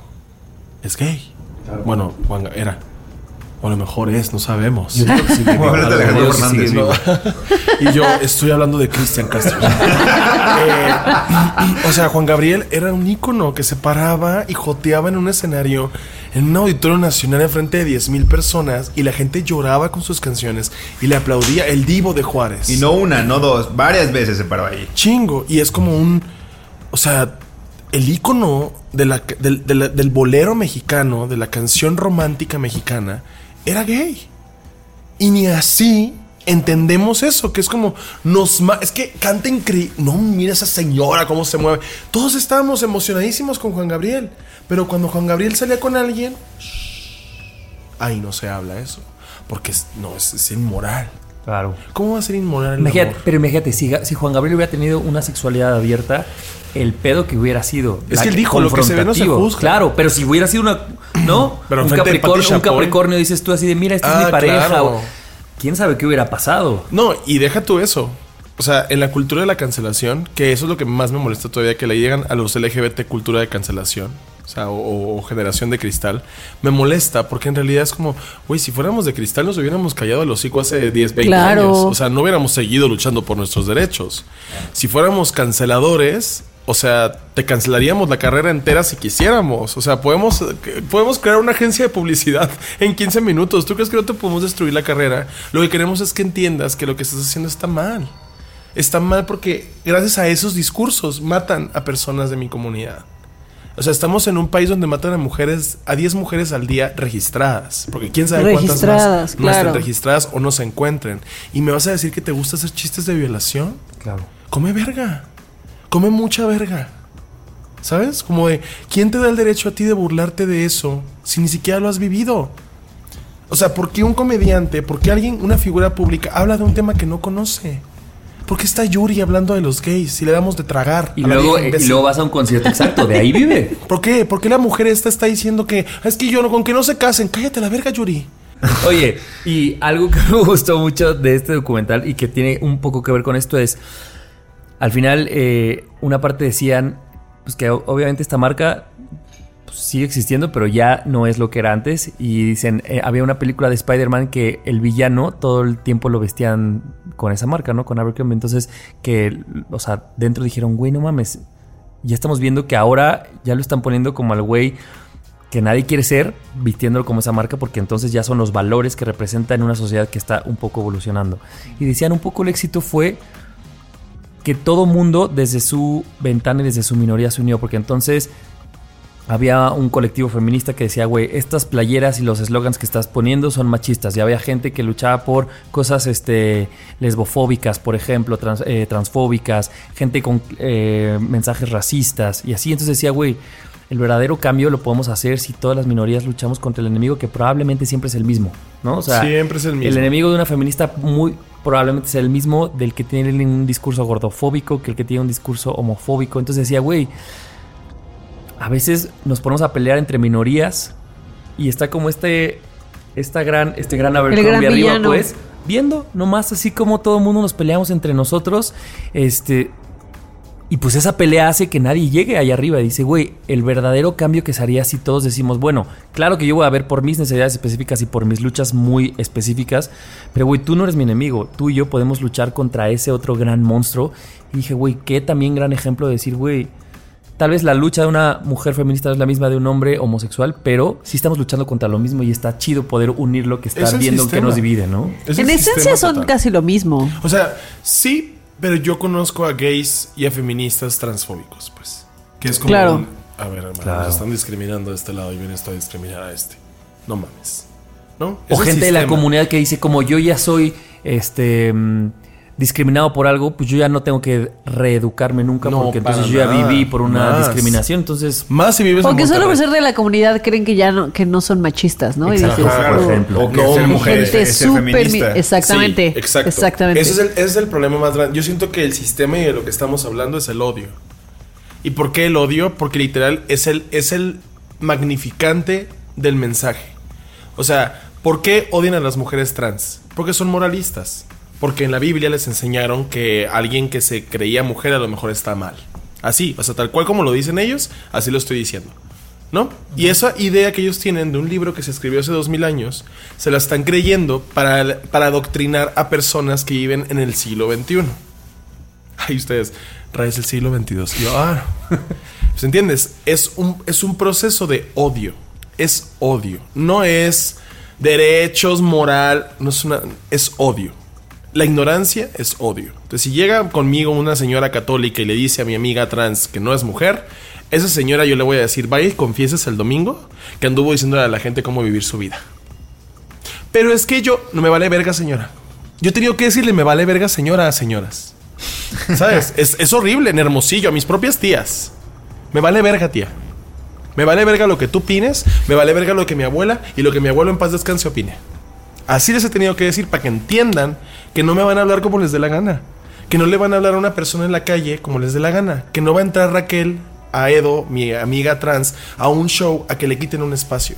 es gay. Claro. Bueno, Juan era... O a lo mejor es, no sabemos. Yo creo que sí, como hablas de Alejandro Fernández. Sí, no. Y yo estoy hablando de Cristian Castro. eh, o sea, Juan Gabriel era un ícono que se paraba y joteaba en un escenario, en un auditorio nacional enfrente de diez mil personas y la gente lloraba con sus canciones y le aplaudía, el divo de Juárez. Y no una, no dos, varias veces se paró ahí. Chingo. Y es como un... O sea... El ícono de la, del, de la, del bolero mexicano, de la canción romántica mexicana, era gay. Y ni así entendemos eso, que es como nos ma- es que canta increíble. No, mira esa señora cómo se mueve. Todos estábamos emocionadísimos con Juan Gabriel, pero cuando Juan Gabriel salía con alguien, shh, ahí no se habla eso, porque es, no es, es inmoral. Claro. ¿Cómo va a ser inmoral el imagínate, amor? Pero imagínate, si, si Juan Gabriel hubiera tenido una sexualidad abierta, el pedo que hubiera sido. Es que él dijo, lo que se ve no se juzga. Claro, pero si hubiera sido una... ¿No? Pero un, Capricornio, un Capricornio dices tú así de, mira, esta ah, es mi pareja. Claro. O, ¿quién sabe qué hubiera pasado? No, y deja tú eso. O sea, en la cultura de la cancelación, que eso es lo que más me molesta todavía, que le llegan a los L G B T cultura de cancelación. O sea, o, o generación de cristal. Me molesta porque en realidad es como, güey, si fuéramos de cristal nos hubiéramos callado el hocico hace diez, veinte claro. años. O sea, no hubiéramos seguido luchando por nuestros derechos. Si fuéramos canceladores, o sea, te cancelaríamos la carrera entera si quisiéramos. O sea, podemos, podemos crear una agencia de publicidad en quince minutos. ¿Tú crees que no te podemos destruir la carrera? Lo que queremos es que entiendas que lo que estás haciendo está mal. Está mal porque gracias a esos discursos matan a personas de mi comunidad. O sea, estamos en un país donde matan a mujeres, a diez mujeres al día registradas. Porque quién sabe cuántas más no claro. estén registradas o no se encuentren. Y me vas a decir que te gusta hacer chistes de violación. Claro. Come verga. Come mucha verga. ¿Sabes? Como de, ¿quién te da el derecho a ti de burlarte de eso si ni siquiera lo has vivido? O sea, ¿por qué un comediante, por qué alguien, una figura pública, habla de un tema que no conoce? ¿Por qué está Yuri hablando de los gays si le damos de tragar? Y, luego, y luego vas a un concierto exacto, de ahí vive. ¿Por qué? ¿Por qué la mujer esta está diciendo que es que yo no, con que no se casen? Cállate la verga, Yuri. Oye, y algo que me gustó mucho de este documental y que tiene un poco que ver con esto es, al final, eh, una parte decían pues que obviamente esta marca pues, sigue existiendo, pero ya no es lo que era antes. Y dicen, eh, había una película de Spider-Man que el villano todo el tiempo lo vestían con esa marca, ¿no? Con Abercrombie. Entonces, que, o sea, dentro dijeron, güey, no mames, ya estamos viendo que ahora ya lo están poniendo como al güey que nadie quiere ser vistiéndolo como esa marca, porque entonces ya son los valores que representa en una sociedad que está un poco evolucionando. Y decían un poco el éxito fue que todo mundo desde su ventana y desde su minoría se unió, porque entonces había un colectivo feminista que decía, güey, estas playeras y los eslogans que estás poniendo son machistas. Y había gente que luchaba por cosas este, lesbofóbicas, por ejemplo, trans, eh, transfóbicas, gente con eh, mensajes racistas y así. Entonces decía, güey, el verdadero cambio lo podemos hacer si todas las minorías luchamos contra el enemigo, que probablemente siempre es el mismo, ¿no? O sea, siempre es el mismo. El enemigo de una feminista muy probablemente es el mismo del que tiene un discurso gordofóbico que el que tiene un discurso homofóbico. Entonces decía, güey, a veces nos ponemos a pelear entre minorías y está como este esta gran este gran Abercrombie arriba, pues, viendo nomás así como todo el mundo nos peleamos entre nosotros, este y pues esa pelea hace que nadie llegue allá arriba. Y dice, güey, el verdadero cambio que se haría si todos decimos, bueno, claro que yo voy a ver por mis necesidades específicas y por mis luchas muy específicas, pero güey, tú no eres mi enemigo, tú y yo podemos luchar contra ese otro gran monstruo. Y dije, güey, qué también gran ejemplo de decir, güey, tal vez la lucha de una mujer feminista no es la misma de un hombre homosexual, pero sí estamos luchando contra lo mismo y está chido poder unir lo que está viendo que nos divide, ¿no? En esencia son total. Casi lo mismo. O sea, sí, pero yo conozco a gays y a feministas transfóbicos, pues. Que es como claro. un, a ver, hermano, claro. Nos están discriminando de este lado y viene esto a discriminar a este. No mames. ¿No? O gente de la comunidad que dice, como yo ya soy este discriminado por algo, pues yo ya no tengo que reeducarme nunca, no, porque entonces yo ya viví por una más. discriminación, entonces más si vives o en que Monterrey. Solo por ser de la comunidad creen que ya no, que no son machistas, ¿no? Exacto. Y dices, Ajá, por ejemplo, o que no, ser mujer es, es ser feminista. Exactamente. Sí, exacto. Exactamente. Ese es, el, ese es el problema más grande. Yo siento que el sistema y de lo que estamos hablando es el odio. ¿Y por qué el odio? Porque literal es el, es el magnificante del mensaje. O sea, ¿por qué odian a las mujeres trans? Porque son moralistas. Porque en la Biblia les enseñaron que alguien que se creía mujer a lo mejor está mal. Así, o sea, tal cual como lo dicen ellos, así lo estoy diciendo, ¿no? Y esa idea que ellos tienen de un libro que se escribió hace dos mil años, se la están creyendo para, para adoctrinar a personas que viven en el siglo veintiuno. Ay, ustedes, raíz del siglo veintidós. Y yo, ah, pues entiendes, es un, es un proceso de odio. Es odio. No es derechos, moral, no es una, es odio. La ignorancia es odio. Entonces, si llega conmigo una señora católica y le dice a mi amiga trans que no es mujer, esa señora yo le voy a decir, vaya y confieses el domingo que anduvo diciéndole a la gente cómo vivir su vida. Pero es que yo, no me vale verga, señora. Yo he tenido que decirle, me vale verga, señora, a señoras. ¿Sabes? es, es horrible en Hermosillo, a mis propias tías. Me vale verga, tía. Me vale verga lo que tú opines, me vale verga lo que mi abuela y lo que mi abuelo en paz descanse opine. Así les he tenido que decir para que entiendan que no me van a hablar como les dé la gana. Que no le van a hablar a una persona en la calle como les dé la gana. Que no va a entrar Raquel, a Edo, mi amiga trans, a un show a que le quiten un espacio.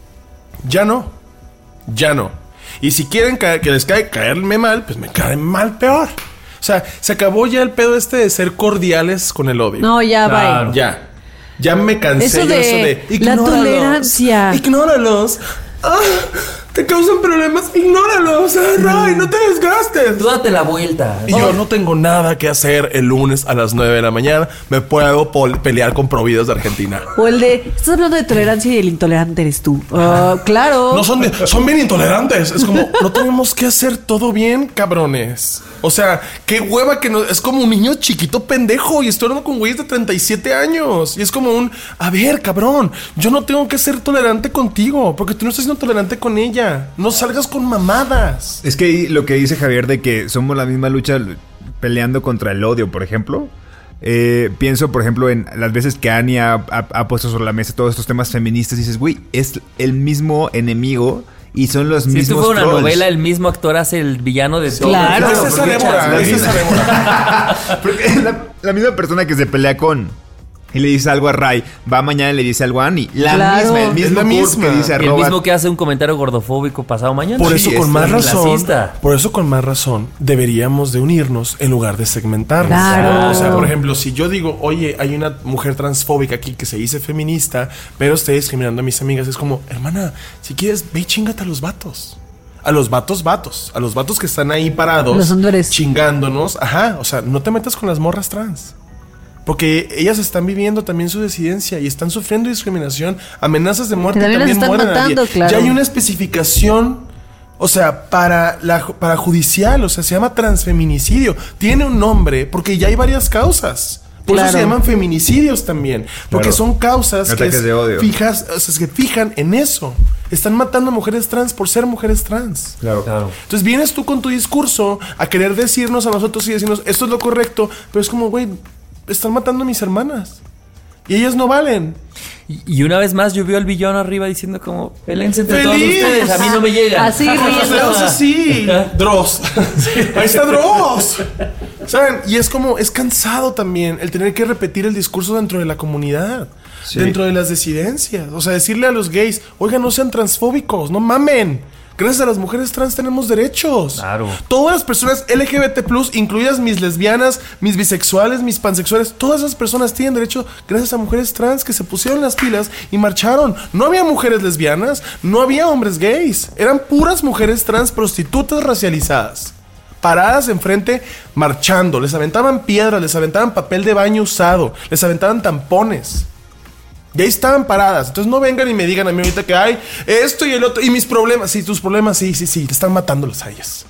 Ya no. Ya no. Y si quieren ca- que les caiga caerme mal, pues me caen mal peor. O sea, se acabó ya el pedo este de ser cordiales con el odio. No, ya, Claro. bye. Ya. Ya me cansé Eso yo de eso de la ignóralos, tolerancia. Ignóralos. Ah, te causan problemas, ignóralos. Ay, no te desgastes. tú date la vuelta. Y yo no tengo nada que hacer el lunes a las nueve de la mañana. Me puedo pol- pelear con Providas de Argentina. O el de, estás hablando de tolerancia y el intolerante eres tú. Uh, claro. No son, de- son bien intolerantes. Es como, no tenemos que hacer todo bien, cabrones. O sea, qué hueva que no. Es como un niño chiquito pendejo. Y estoy hablando con güeyes de treinta y siete años. Y es como un, a ver, cabrón, yo no tengo que ser tolerante contigo. Porque tú no estás siendo tolerante con ella. No salgas con mamadas. Es que lo que dice Javier de que somos la misma lucha peleando contra el odio, por ejemplo. Eh, pienso, por ejemplo, en las veces que Annie ha, ha, ha puesto sobre la mesa todos estos temas feministas. Y dices, güey, es el mismo enemigo y son los Si mismos esto fuera una trolls. novela, el mismo actor hace el villano de todo. Claro. Es esa Débora, es esa Débora. Porque es la, la misma persona que se pelea con y le dice algo a Ray, va mañana y le dice algo a Annie. La Claro. misma, el mismo Es la Kurt misma. que dice Y el arroba. mismo que hace un comentario gordofóbico pasado mañana. Por Sí, eso con es más razón, clasista. por eso con más razón deberíamos de unirnos en lugar de segmentarnos. Claro. O sea, por ejemplo, si yo digo, oye, hay una mujer transfóbica aquí que se dice feminista, pero está discriminando a mis amigas, es como, hermana, si quieres, ve y chingate a los vatos. A los vatos, vatos. A los vatos que están ahí parados. Los hombres. Chingándonos. Ajá. O sea, no te metas con las morras trans. Porque ellas están viviendo también su disidencia y están sufriendo discriminación, amenazas de muerte, también, también las están mueren matando, a día. claro. Ya hay una especificación, o sea, para la para judicial, o sea, se llama transfeminicidio. Tiene un nombre porque ya hay varias causas. Por Claro. eso se llaman feminicidios también. Porque Claro. son causas que, Ataques es- de odio. fijas, o sea, que fijan en eso. Están matando a mujeres trans por ser mujeres trans. Claro. Claro. Entonces vienes tú con tu discurso a querer decirnos a nosotros y decirnos esto es lo correcto, pero es como, güey, están matando a mis hermanas. Y ellas no valen. Y, y una vez más yo veo al villano arriba diciendo como, pelense entre todos ¡Feliz! ustedes, a mí no me llegan. Así, Aplausos así. Dross. Ahí está Dross. ¿Saben? Y es como, es cansado también el tener que repetir el discurso dentro de la comunidad. Sí. Dentro de las disidencias. O sea, decirle a los gays, oigan, no sean transfóbicos, no mamen. Gracias a las mujeres trans tenemos derechos. Claro. Todas las personas L G B T plus, incluidas mis lesbianas, mis bisexuales, mis pansexuales, todas esas personas tienen derecho gracias a mujeres trans que se pusieron las pilas y marcharon. No había mujeres lesbianas, no había hombres gays. Eran puras mujeres trans prostitutas racializadas. Paradas enfrente, marchando. Les aventaban piedras, les aventaban papel de baño usado, les aventaban tampones. Y ahí estaban paradas. Entonces no vengan y me digan a mí ahorita que hay esto y el otro. Y mis problemas. Sí, tus problemas, sí, sí, sí. Te están matándolas a ellas.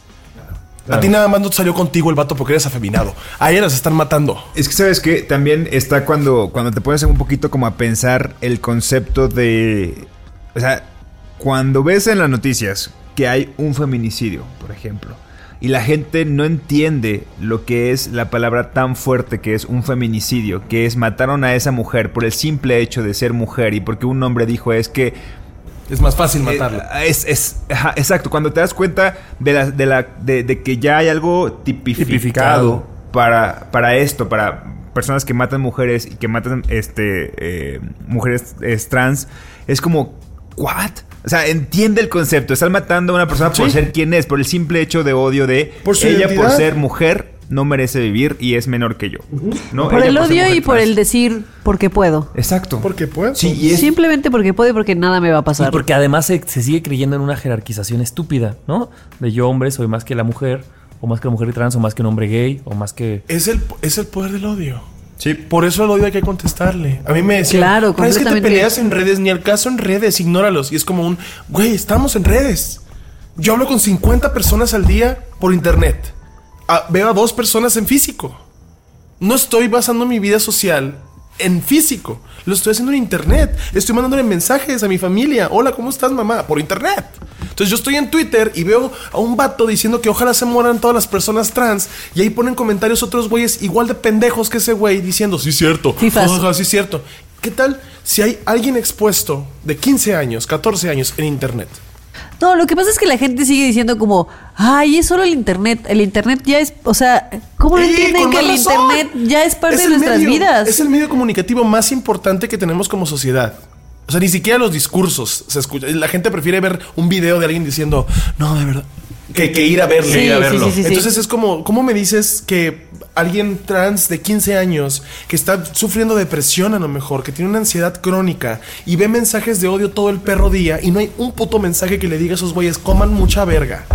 A ti nada más no te salió contigo el vato porque eres afeminado. A ellas las están matando. Es que sabes que también está cuando, cuando te pones un poquito como a pensar el concepto de... O sea, cuando ves en las noticias que hay un feminicidio, por ejemplo, y la gente no entiende lo que es la palabra tan fuerte que es un feminicidio, que es mataron a esa mujer por el simple hecho de ser mujer y porque un hombre dijo es que... Es más fácil matarla. Eh, es, es, ajá, exacto, cuando te das cuenta de, la, de, la, de, de que ya hay algo tipificado, Tipificado. Para, para esto, para personas que matan mujeres y que matan este eh, mujeres eh, trans, es como, ¿what? O sea, entiende el concepto. Están matando a una persona por Sí. ser quien es, por el simple hecho de odio de Por su ella por identidad. ser mujer no merece vivir y es menor que yo. ¿no? Por Ella el ser odio mujer y por trans. el decir porque puedo. Exacto. Porque puedo. Sí, y es... Simplemente porque puedo y porque nada me va a Y pasar. porque además se, se sigue creyendo en una jerarquización estúpida, ¿no? De yo hombre soy más que la mujer, o más que la mujer trans, o más que un hombre gay, o más que... Es el, es el poder del odio. Sí. Por eso el odio hay que contestarle. A mí me decían, Claro, "No, es que te completamente. peleas en redes, ni al caso en redes, ignóralos." Y es como un, güey, estamos en redes. Yo hablo con cincuenta personas al día por internet. Ah, veo a dos personas en físico. No estoy basando mi vida social en físico. Lo estoy haciendo en internet. Estoy mandándole mensajes a mi familia. Hola, ¿cómo estás, mamá? Por internet. Entonces yo estoy en Twitter y veo a un vato diciendo que ojalá se mueran todas las personas trans. Y ahí ponen comentarios otros güeyes igual de pendejos que ese güey diciendo, sí, cierto. Fifas. Ajá, sí, cierto. ¿Qué tal si hay alguien expuesto de quince años, catorce años en internet? No, lo que pasa es que la gente sigue diciendo como, ay, es solo el internet. El internet ya es, o sea, ¿cómo no Sí, entienden con que el más razón. internet ya es parte Es de el nuestras medio- vidas? Es el medio comunicativo más importante que tenemos como sociedad. O sea, ni siquiera los discursos se escuchan. La gente prefiere ver un video de alguien diciendo, no, de verdad, que, que ir a verlo. Sí, ir a sí, verlo. sí, sí, sí. Entonces es como, ¿cómo me dices que alguien trans de quince años que está sufriendo depresión a lo mejor, que tiene una ansiedad crónica y ve mensajes de odio todo el perro día y no hay un puto mensaje que le diga a esos güeyes, coman mucha verga?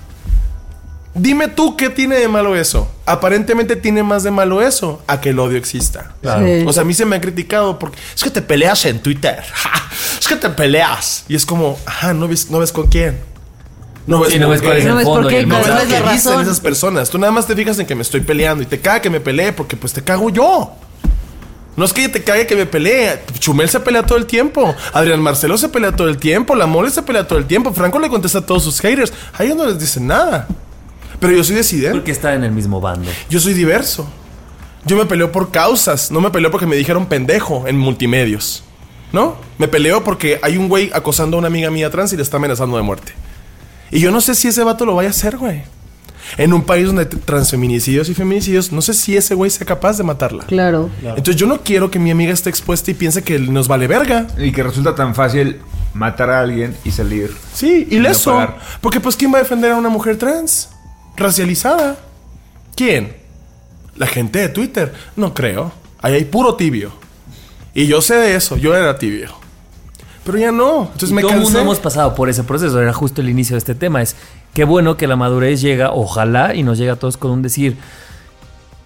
Dime tú qué tiene de malo eso. Aparentemente tiene más de malo eso a que el odio exista. Claro. Sí. O sea, a mí se me ha criticado porque es que te peleas en Twitter. Ja, es que te peleas. Y es como, ajá, no ves, no ves con quién. No ves, Sí, no por ves qué. cuál es No el ves por fondo y qué, el No ves cuál lo es que la dicen razón. esas personas. Tú nada más te fijas en que me estoy peleando y te caga que me pelee porque pues te cago yo. No es que te cague que me pelee. Chumel se pelea todo el tiempo. Adrián Marcelo se pelea todo el tiempo. La Mole se pelea todo el tiempo. Franco le contesta a todos sus haters. A ellos no les dicen nada. Pero yo soy disidente. Porque está en el mismo bando. Yo soy diverso. Yo me peleo por causas. No me peleo porque me dijeron pendejo en multimedios. ¿No? Me peleo porque hay un güey acosando a una amiga mía trans y le está amenazando de muerte. Y yo no sé si ese vato lo vaya a hacer, güey. En un país donde hay transfeminicidios y feminicidios, no sé si ese güey sea capaz de matarla. Claro. Entonces yo no quiero que mi amiga esté expuesta y piense que nos vale verga. Y que resulta tan fácil matar a alguien y salir. Sí, y no leso. pagar. Porque pues ¿quién va a defender a una mujer trans? Racializada. ¿Quién? La gente de Twitter. No creo. Ahí hay puro tibio. Y yo sé de eso. Yo era tibio. Pero ya no. Entonces Y me todo el cansé. mundo hemos pasado por ese proceso. Era justo el inicio de este tema. Es qué bueno que la madurez llega, ojalá, y nos llega a todos con un decir,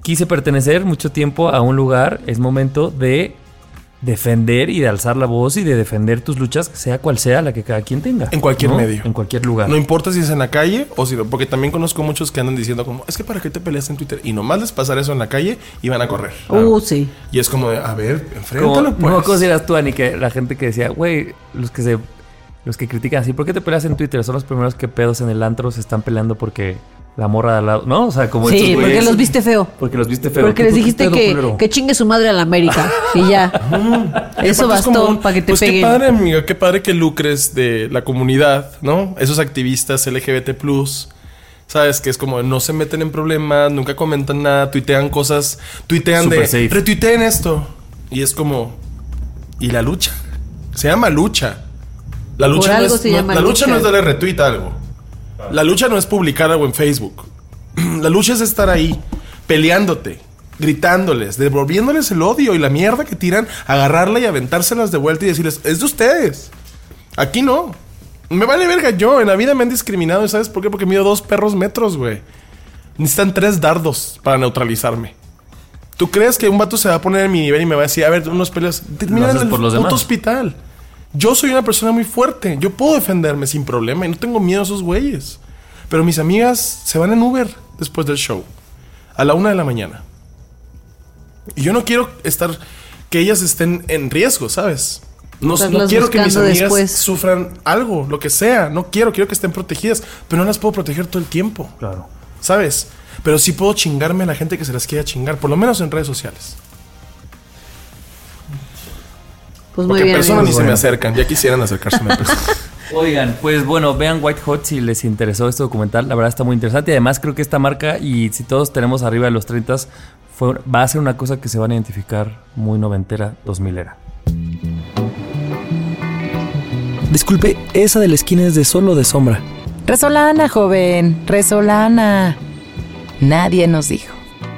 quise pertenecer mucho tiempo a un lugar, es momento de defender y de alzar la voz y de defender tus luchas, sea cual sea la que cada quien tenga. En cualquier ¿no? medio. En cualquier lugar. No importa si es en la calle o si no, porque también conozco muchos que andan diciendo como, es que para qué te peleas en Twitter. Y nomás les pasar eso en la calle y van a correr. Uh, ah. sí. Y es como de, a ver, enfréntalo, Como, pues. no consideras tú, Ani, que la gente que decía, güey, los que se los que critican así, ¿por qué te peleas en Twitter? Son los primeros que pedos en el antro se están peleando porque la morra de al lado, ¿no? O sea, como sí, porque güeyes, los viste feo. Porque los viste feo. Porque les dijiste que, que chingue su madre a la América. Y ya. Mm. Eso bastó para que te pues peguen. Qué padre, amiga. Qué padre que lucres de la comunidad, ¿no? Esos activistas L G B T plus. ¿Sabes? Que es como no se meten en problemas, nunca comentan nada, tuitean cosas, tuitean Super de safe. Retuiteen esto. Y es como, ¿y la lucha? Se llama lucha. La lucha, Por no algo es, se no, llama la lucha lucha. no es darle retweet a algo. La lucha no es publicar algo en Facebook. La lucha es estar ahí, peleándote, gritándoles, devolviéndoles el odio y la mierda que tiran, agarrarla y aventárselas de vuelta y decirles, es de ustedes. Aquí no. Me vale verga yo. En la vida me han discriminado. ¿Y sabes por qué? Porque mido dos perros metros, güey. Necesitan tres dardos para neutralizarme. ¿Tú crees que un vato se va a poner en mi nivel y me va a decir, a ver, unos peleas? Termina en el por los puto demás. hospital. Yo soy una persona muy fuerte. Yo puedo defenderme sin problema y no tengo miedo a esos güeyes. Pero mis amigas se van en Uber después del show. A la una de la mañana. Y yo no quiero estar... Que ellas estén en riesgo, ¿sabes? No, no quiero que mis amigas después. sufran algo, lo que sea. No quiero, quiero que estén protegidas. Pero no las puedo proteger todo el tiempo. Claro. ¿Sabes? Pero sí puedo chingarme a la gente que se las quiera chingar. Por lo menos en redes sociales. Pues muy Porque bien, personas ni amigos. se me acercan. Ya quisieran acercarse a una persona. Oigan, pues bueno, vean White Hot si les interesó este documental. La verdad está muy interesante. Y además creo que esta marca, y si todos tenemos arriba de los treinta, fue, va a ser una cosa que se van a identificar muy noventera, dos milera. Disculpe, ¿esa de la esquina es de sol o de sombra? Resolana, joven, resolana. Nadie nos dijo.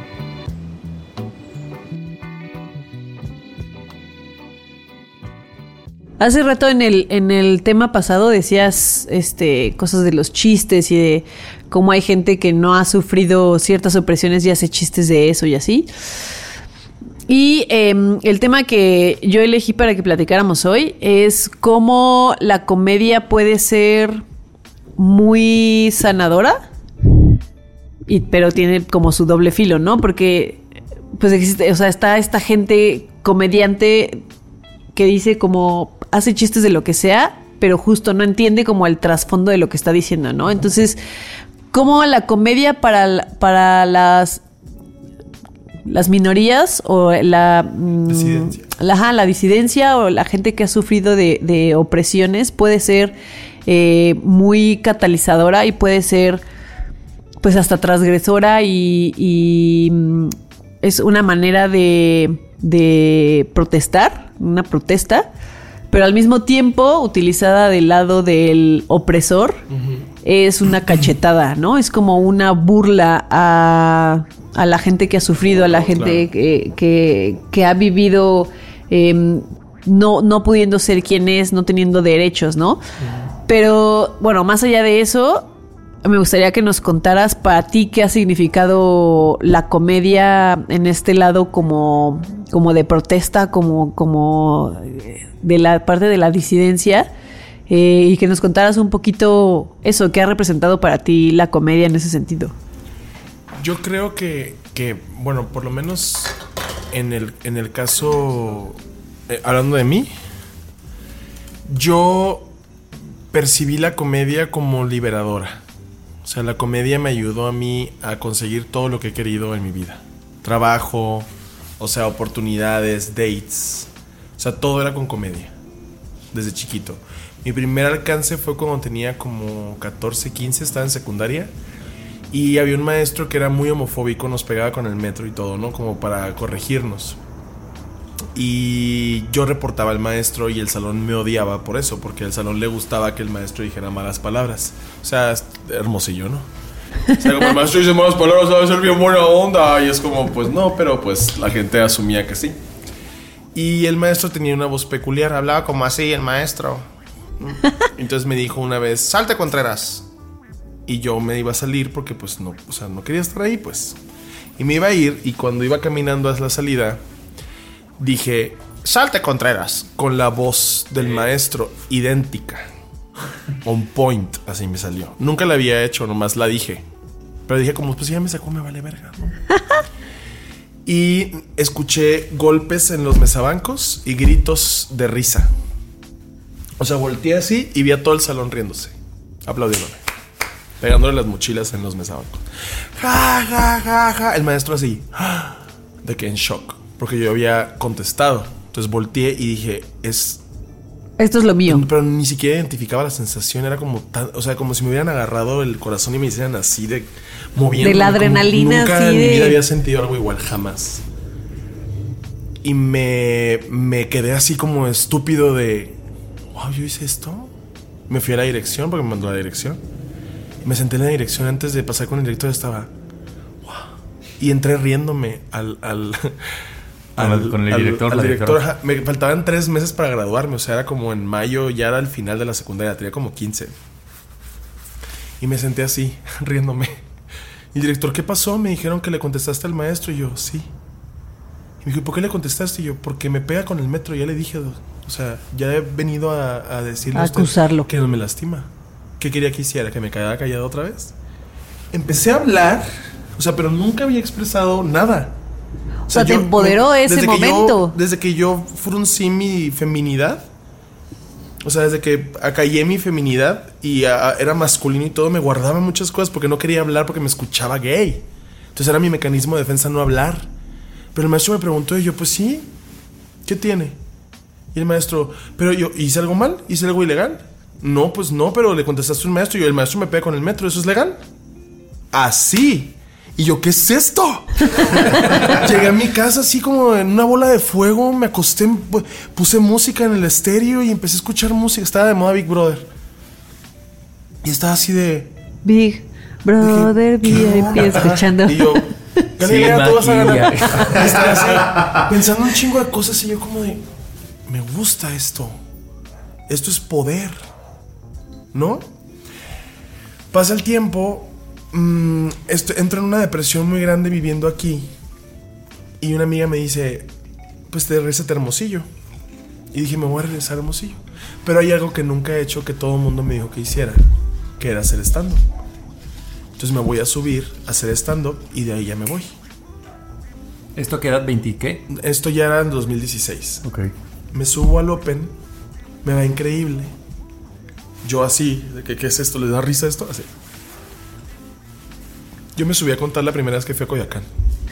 Hace rato en el, en el tema pasado decías este, cosas de los chistes y de cómo hay gente que no ha sufrido ciertas opresiones y hace chistes de eso y así. Y eh, el tema que yo elegí para que platicáramos hoy es cómo la comedia puede ser muy sanadora, y, pero tiene como su doble filo, ¿no? Porque pues existe, o sea, está esta gente comediante que dice como hace chistes de lo que sea, pero justo no entiende como el trasfondo de lo que está diciendo, ¿no? Entonces, ¿cómo la comedia para, para las las minorías o la disidencia. La, ajá, la disidencia o la gente que ha sufrido de, de opresiones puede ser eh, muy catalizadora y puede ser pues hasta transgresora y, y mm, es una manera de, de protestar, una protesta, pero al mismo tiempo utilizada del lado del opresor, uh-huh. es una cachetada, ¿no? Es como una burla a, a la gente que ha sufrido, a la gente claro. que, que, que ha vivido eh, no, no pudiendo ser quien es, no teniendo derechos, ¿no? Uh-huh. Pero, bueno, más allá de eso, me gustaría que nos contaras para ti qué ha significado la comedia en este lado como, como de protesta, como, como de la parte de la disidencia, eh, y que nos contaras un poquito eso, qué ha representado para ti la comedia en ese sentido. Yo creo que, que bueno, por lo menos en el, en el caso, eh, hablando de mí, yo percibí la comedia como liberadora. O sea, la comedia me ayudó a mí a conseguir todo lo que he querido en mi vida. Trabajo, o sea, oportunidades, dates. O sea, todo era con comedia. Desde chiquito. Mi primer alcance fue cuando tenía como catorce, quince, estaba en secundaria. Y había un maestro que era muy homofóbico, nos pegaba con el metro y todo, ¿no? Como para corregirnos. Y yo reportaba al maestro y el salón me odiaba por eso, porque al salón le gustaba que el maestro dijera malas palabras. O sea, hermosillo, ¿no? O sea, como el maestro dice malas palabras, debe ser bien buena onda. Y es como, pues no, pero pues la gente asumía que sí. Y el maestro tenía una voz peculiar, hablaba como así el maestro. Entonces me dijo una vez, salte Contreras. Y yo me iba a salir porque pues no, o sea, no quería estar ahí, pues. Y me iba a ir y cuando iba caminando hacia la salida, dije, salte Contreras, con la voz del maestro, idéntica. On point, así me salió. Nunca la había hecho, nomás la dije. Pero dije como, pues ya me sacó, me vale verga, ¿no? Y escuché golpes en los mesabancos y gritos de risa. O sea, volteé así y vi a todo el salón riéndose, aplaudiéndome, pegándole las mochilas en los mesabancos. Ja, ja, ja, ja. El maestro así, de que en shock, porque yo había contestado. Entonces volteé y dije, es... Esto es lo mío. Pero ni siquiera identificaba la sensación. Era como tan, o sea, como si me hubieran agarrado el corazón y me hicieran así de moviendo. De la adrenalina, nunca así en de... mi vida había sentido algo igual, jamás. Y me, me quedé así como estúpido de, wow, yo hice esto. Me fui a la dirección porque me mandó a la dirección. Me senté en la dirección antes de pasar con el director. Estaba, wow. Y entré riéndome al... al Al, con el director, al, al director ajá, me faltaban tres meses para graduarme. O sea, era como en mayo, ya era el final de la secundaria. Tenía como quince. Y me senté así, riéndome. Y el director, ¿qué pasó? Me dijeron que le contestaste al maestro. Y yo, sí. Y me dijo, ¿por qué le contestaste? Y yo, porque me pega con el metro. Ya le dije, o sea, ya he venido a, a decirle a usted acusarlo, que no me lastima. ¿Qué quería que hiciera? ¿Que me quedara callado otra vez? Empecé a hablar, o sea, pero nunca había expresado nada. O sea, o sea te empoderó me, ese momento. Yo, desde que yo fruncí mi feminidad, o sea, desde que acallé mi feminidad y a, era masculino y todo, me guardaba muchas cosas porque no quería hablar porque me escuchaba gay. Entonces era mi mecanismo de defensa no hablar. Pero el maestro me preguntó y yo, pues sí, ¿qué tiene? Y el maestro, pero yo, ¿hice algo mal? ¿Hice algo ilegal? No, pues no, pero le contestaste al maestro y yo, el maestro me pega con el metro, ¿eso es legal? Así. Y yo, ¿qué es esto? Llegué a mi casa así como en una bola de fuego. Me acosté, puse música en el estéreo y empecé a escuchar música. Estaba de moda Big Brother. Y estaba así de... Big Brother, V I P, escuchando. Y yo, Galilea, tú vas a ganar. Estaba así, pensando un chingo de cosas. Y yo como de, me gusta esto. Esto es poder, ¿no? Pasa el tiempo... Mm, esto, entro en una depresión muy grande viviendo aquí. Y una amiga me dice, pues te regresate a Hermosillo. Y dije, me voy a regresar a Hermosillo. Pero hay algo que nunca he hecho, que todo el mundo me dijo que hiciera, que era hacer stand-up. Entonces me voy a subir a hacer stand-up y de ahí ya me voy. ¿Esto qué edad? ¿veinte qué? Esto ya era en dos mil dieciséis. Ok. Me subo al Open, me va increíble. Yo así, de que, ¿qué es esto? ¿Les da risa esto? Así. Yo me subí a contar la primera vez que fui a Coyoacán.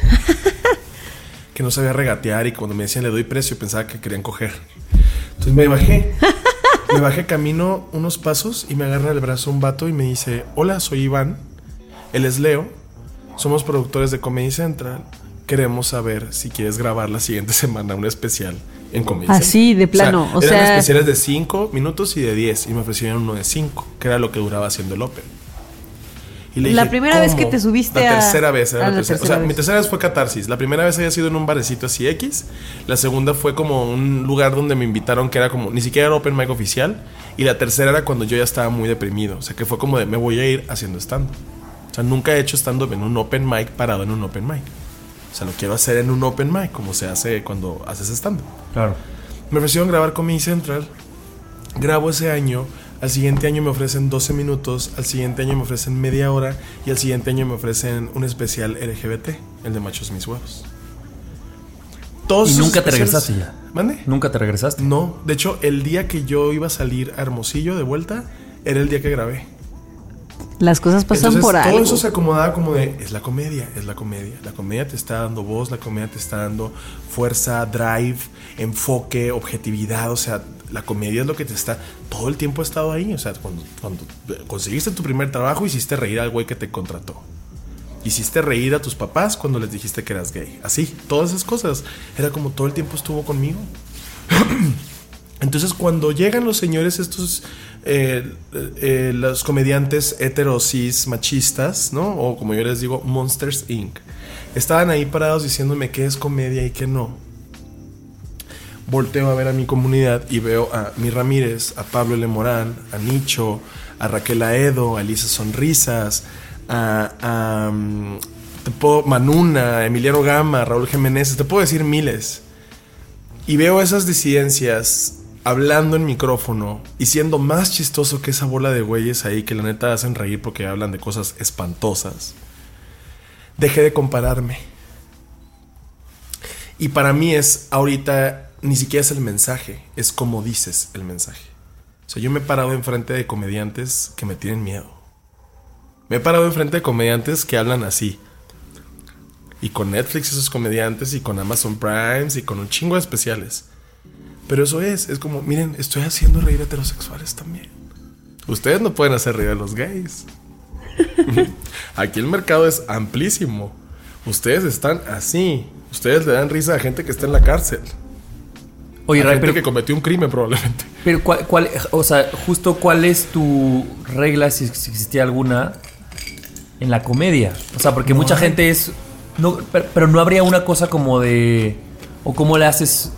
Que no sabía regatear y cuando me decían le doy precio pensaba que querían coger. Entonces me bajé. Me bajé camino unos pasos y me agarra el brazo un vato y me dice, hola, soy Iván. Él es Leo. Somos productores de Comedy Central. Queremos saber si quieres grabar la siguiente semana un especial en Comedy Central. Así, de plano. O sea, o eran sea... especiales de cinco minutos y de diez. Y me ofrecieron uno de cinco, que era lo que duraba haciendo el Open. Y le la dije, primera ¿cómo? vez que te subiste la a... tercera vez era a la la tercera. tercera O sea, vez. mi tercera vez fue Catarsis. La primera vez había sido en un barecito así X. La segunda fue como un lugar donde me invitaron que era como... Ni siquiera era open mic oficial. Y la tercera era cuando yo ya estaba muy deprimido. O sea, que fue como de me voy a ir haciendo stand-up. O sea, nunca he hecho stand-up en un open mic parado en un open mic. O sea, lo quiero hacer en un open mic como se hace cuando haces stand-up. Claro. Me ofrecieron grabar Comedy Central. Grabo ese año. Al siguiente año me ofrecen doce minutos. Al siguiente año me ofrecen media hora. Y al siguiente año me ofrecen un especial L G B T, el de Machos Mis Huevos. Todos ¿Y nunca te especiales... regresaste ya? ¿Mande? ¿Nunca te regresaste? No, de hecho el día que yo iba a salir a Hermosillo de vuelta era el día que grabé. Las cosas pasan Entonces, por todo algo. Todo eso se acomodaba como de, es la comedia, es la comedia. La comedia te está dando voz, la comedia te está dando fuerza, drive, enfoque, objetividad. O sea, la comedia es lo que te está... Todo el tiempo ha estado ahí. O sea, cuando, cuando conseguiste tu primer trabajo, hiciste reír al güey que te contrató. Hiciste reír a tus papás cuando les dijiste que eras gay. Así, todas esas cosas. Era como todo el tiempo estuvo conmigo. Entonces, cuando llegan los señores estos... Eh, eh, los comediantes heterosis machistas, ¿no? O como yo les digo, Monsters incorporated. Estaban ahí parados diciéndome qué es comedia y qué no. Volteo a ver a mi comunidad y veo a Mi Ramírez, a Pablo L. Morán, a Nicho, a Raquel Aedo, a Elisa Sonrisas, a, a um, te puedo, Manuna, Emiliano Gama, Raúl Jiménez, te puedo decir miles. Y veo esas disidencias hablando en micrófono y siendo más chistoso que esa bola de güeyes ahí que la neta hacen reír porque hablan de cosas espantosas. Dejé de compararme. Y para mí es ahorita ni siquiera es el mensaje, es cómo dices el mensaje. O sea, yo me he parado enfrente de comediantes que me tienen miedo. Me he parado enfrente de comediantes que hablan así. Y con Netflix esos comediantes, y con Amazon Prime, y con un chingo de especiales. Pero eso es, es como, miren, estoy haciendo reír a heterosexuales también. Ustedes no pueden hacer reír a los gays. Aquí el mercado es amplísimo. Ustedes están así. Ustedes le dan risa a gente que está en la cárcel. Oye, a Ray, gente pero, que cometió un crimen probablemente. Pero cuál, cuál, o sea, justo cuál es tu regla, si, si existía alguna, en la comedia. O sea, porque no mucha hay. gente es... No, pero, pero no habría una cosa como de... O cómo le haces...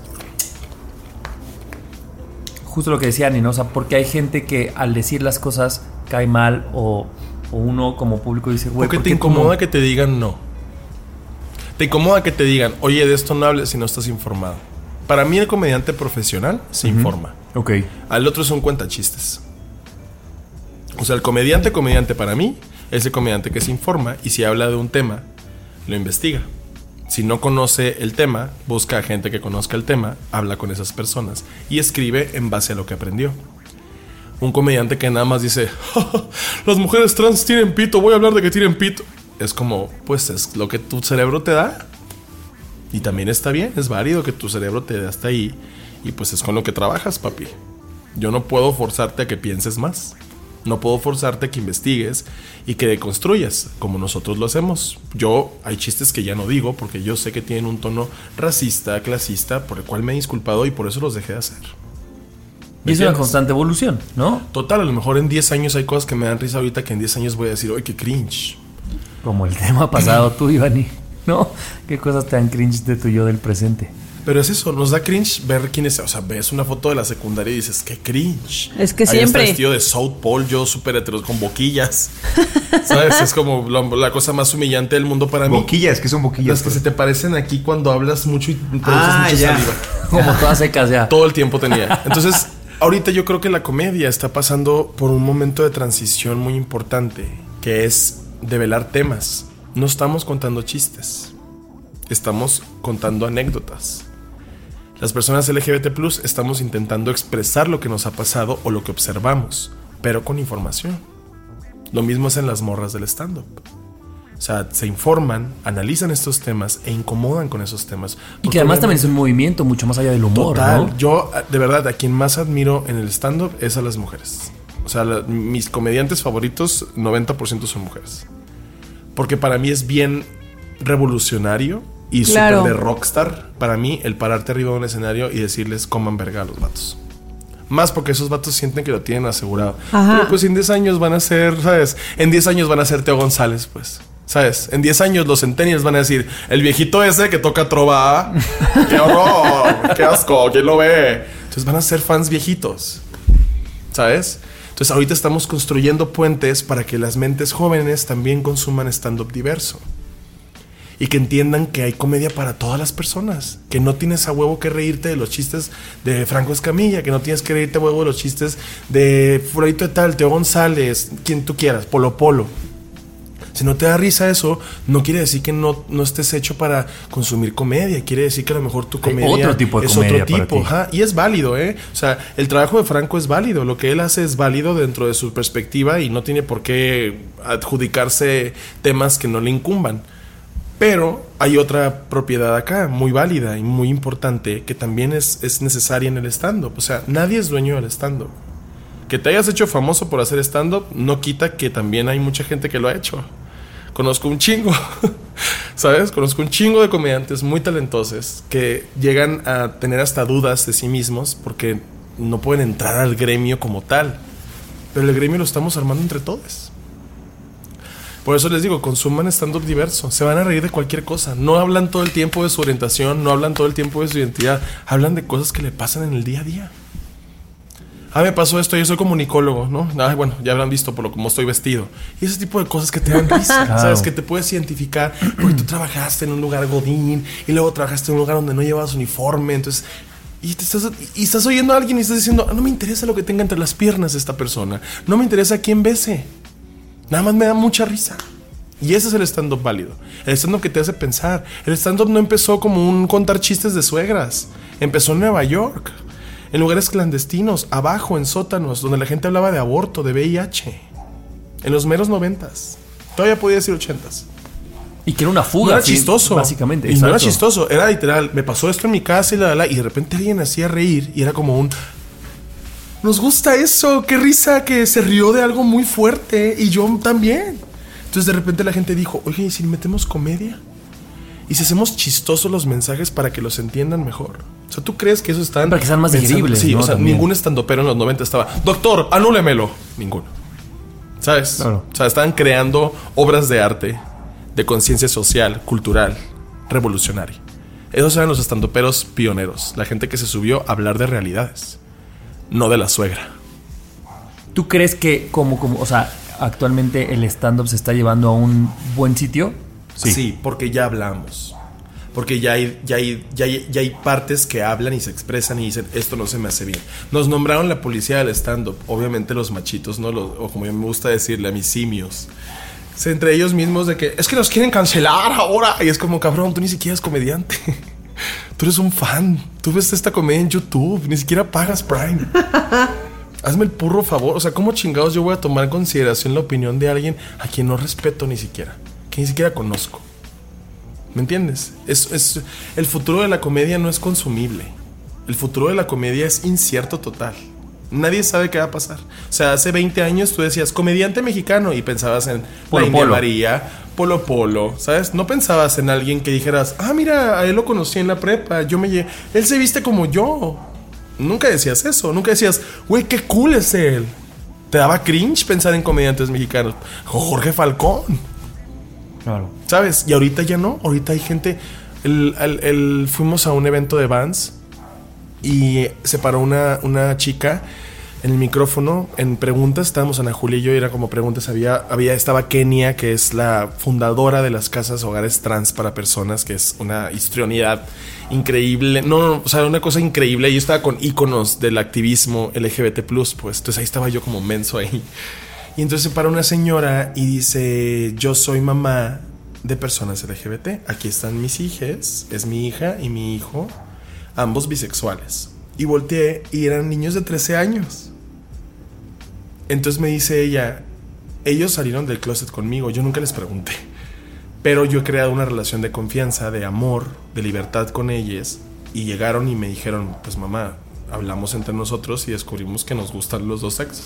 Justo lo que decía Ani, ¿no? O sea, porque hay gente que al decir las cosas cae mal o, o uno como público dice, güey, porque ¿por te incomoda como... que te digan no. Te incomoda que te digan, oye, de esto no hables si no estás informado. Para mí el comediante profesional se uh-huh. informa. Ok. Al otro es un cuentachistes. O sea, el comediante comediante para mí es el comediante que se informa y si habla de un tema, lo investiga. Si no conoce el tema, busca a gente que conozca el tema, habla con esas personas y escribe en base a lo que aprendió. Un comediante que nada más dice, ¡ja, ja, las mujeres trans tienen pito, voy a hablar de que tienen pito! Es como, pues es lo que tu cerebro te da. Y también está bien, es válido que tu cerebro te dé hasta ahí. Y pues es con lo que trabajas, papi. Yo no puedo forzarte a que pienses más. No puedo forzarte a que investigues y que deconstruyas, como nosotros lo hacemos. Yo, hay chistes que ya no digo porque yo sé que tienen un tono racista, clasista, por el cual me he disculpado y por eso los dejé de hacer. Y es una constante evolución, ¿no? Total, a lo mejor en diez años hay cosas que me dan risa ahorita que en diez años voy a decir, ¡ay, qué cringe! Como el tema pasado tú, Ivani, ¿no? ¿Qué cosas te dan cringe de tu yo del presente? Pero es eso, nos da cringe ver quién es. O sea, ves una foto de la secundaria y dices, qué cringe. Es que ahí siempre. Está vestido de South Pole, yo súper heteros con boquillas. ¿Sabes? Es como la, la cosa más humillante del mundo para mí. Boquillas, ¿qué son boquillas? Las que se te parecen aquí cuando hablas mucho y produces ah, mucha ya. saliva. Como todas secas ya. Todo el tiempo tenía. Entonces, ahorita yo creo que la comedia está pasando por un momento de transición muy importante, que es develar temas. No estamos contando chistes. Estamos contando anécdotas. Las personas L G B T plus estamos intentando expresar lo que nos ha pasado o lo que observamos, pero con información. Lo mismo es en las morras del stand-up. O sea, se informan, analizan estos temas e incomodan con esos temas. Y que además también es un movimiento mucho más allá del humor, total, ¿no? Yo, de verdad, a quien más admiro en el stand-up es a las mujeres. O sea, la, mis comediantes favoritos, noventa por ciento son mujeres. Porque para mí es bien revolucionario y claro. súper de rockstar para mí el pararte arriba de un escenario y decirles coman verga a los vatos. Más porque esos vatos sienten que lo tienen asegurado. Ajá. Pero pues en diez años van a ser, ¿sabes? En diez años van a ser Teo González, pues. ¿Sabes? En diez años los centennials van a decir, el viejito ese que toca trova, ¡qué horror! ¡Qué asco! ¿Quién lo ve? Entonces van a ser fans viejitos. ¿Sabes? Entonces ahorita estamos construyendo puentes para que las mentes jóvenes también consuman stand-up diverso. Y que entiendan que hay comedia para todas las personas. Que no tienes a huevo que reírte de los chistes de Franco Escamilla. Que no tienes que reírte a huevo de los chistes de Fulanito de tal, Teo González, quien tú quieras, Polo Polo. Si no te da risa eso, no quiere decir que no, no estés hecho para consumir comedia. Quiere decir que a lo mejor tu comedia otro tipo de es comedia otro tipo. Ajá, y es válido, ¿eh? O sea, el trabajo de Franco es válido. Lo que él hace es válido dentro de su perspectiva y no tiene por qué adjudicarse temas que no le incumban. Pero hay otra propiedad acá, muy válida y muy importante, que también es, es necesaria en el stand-up. O sea, nadie es dueño del stand-up. Que te hayas hecho famoso por hacer stand-up no quita que también hay mucha gente que lo ha hecho. Conozco un chingo, ¿sabes? Conozco un chingo de comediantes muy talentosos que llegan a tener hasta dudas de sí mismos porque no pueden entrar al gremio como tal. Pero el gremio lo estamos armando entre todos. Por eso les digo, consuman stand-up diverso. Se van a reír de cualquier cosa. No hablan todo el tiempo de su orientación, no hablan todo el tiempo de su identidad. Hablan de cosas que le pasan en el día a día. Ah, me pasó esto, yo soy comunicólogo, ¿no? Ah, bueno, ya habrán visto por lo como estoy vestido. Y ese tipo de cosas que te dan risa, claro. ¿Sabes? Que te puedes identificar porque tú trabajaste en un lugar godín y luego trabajaste en un lugar donde no llevabas uniforme, entonces... Y, te estás, y estás oyendo a alguien y estás diciendo, no me interesa lo que tenga entre las piernas esta persona. No me interesa quién bese. Nada más me da mucha risa. Y ese es el stand-up válido. El stand-up que te hace pensar. El stand-up no empezó como un contar chistes de suegras. Empezó en Nueva York. En lugares clandestinos, abajo, en sótanos, donde la gente hablaba de aborto, de V I H. En los meros noventas. Todavía podía decir ochentas. Y que era una fuga. No era sí, chistoso. Básicamente. Y exacto. No era chistoso. Era literal. Me pasó esto en mi casa y la, la, la. Y de repente alguien hacía reír. Y era como un... Nos gusta eso. Qué risa que se rió de algo muy fuerte. Y yo también. Entonces de repente la gente dijo, oye, ¿y si metemos comedia? ¿Y si hacemos chistosos los mensajes para que los entiendan mejor? O sea, ¿tú crees que eso están... Para que sean más digeribles, Sí, ¿no? o sea, También. Ningún estandopero en los noventa estaba... Doctor, anúlemelo. Ninguno. ¿Sabes? Claro. O sea, estaban creando obras de arte, de conciencia social, cultural, revolucionaria. Esos eran los estandoperos pioneros. La gente que se subió a hablar de realidades, no de la suegra. ¿Tú crees que como, como, o sea, actualmente el stand-up se está llevando a un buen sitio? Sí, sí, porque ya hablamos. Porque ya hay, ya, hay, ya, hay, ya hay partes que hablan y se expresan y dicen, esto no se me hace bien. Nos nombraron la policía del stand-up. Obviamente los machitos, ¿no? Los, o como me gusta decirle, a mis simios. O sea, entre ellos mismos de que, es que nos quieren cancelar ahora. Y es como, cabrón, tú ni siquiera eres comediante. Tú eres un fan. Tú ves esta comedia en YouTube. Ni siquiera pagas Prime. Hazme el purro favor. O sea, ¿cómo chingados yo voy a tomar en consideración la opinión de alguien a quien no respeto ni siquiera? Que ni siquiera conozco. ¿Me entiendes? Es, es, el futuro de la comedia no es consumible. El futuro de la comedia es incierto total. Nadie sabe qué va a pasar. O sea, hace veinte años tú decías comediante mexicano y pensabas en Polo la India Polo. María, Polo Polo, ¿sabes? No pensabas en alguien que dijeras, ah, mira, a él lo conocí en la prepa, yo me lle- él se viste como yo. Nunca decías eso. Nunca decías, güey, qué cool es él. Te daba cringe pensar en comediantes mexicanos. Jorge Falcón. Claro. ¿Sabes? Y ahorita ya no. Ahorita hay gente. El, el, el- fuimos a un evento de Vans y se paró una, una chica en el micrófono en preguntas. Estábamos Ana Julia y yo y era como preguntas. Había, había estaba Kenia, que es la fundadora de las casas hogares trans para personas, que es una histrionidad increíble. No, no, o sea, una cosa increíble. Y yo estaba con íconos del activismo L G B T plus, pues. Entonces ahí estaba yo como menso ahí. Y entonces se para una señora y dice, yo soy mamá de personas L G B T. Aquí están mis hijas, es mi hija y mi hijo, ambos bisexuales. Y volteé y eran niños de trece años. Entonces me dice ella, ellos salieron del closet conmigo, yo nunca les pregunté. Pero yo he creado una relación de confianza, de amor, de libertad con ellas. Y llegaron y me dijeron, pues mamá, hablamos entre nosotros y descubrimos que nos gustan los dos sexos.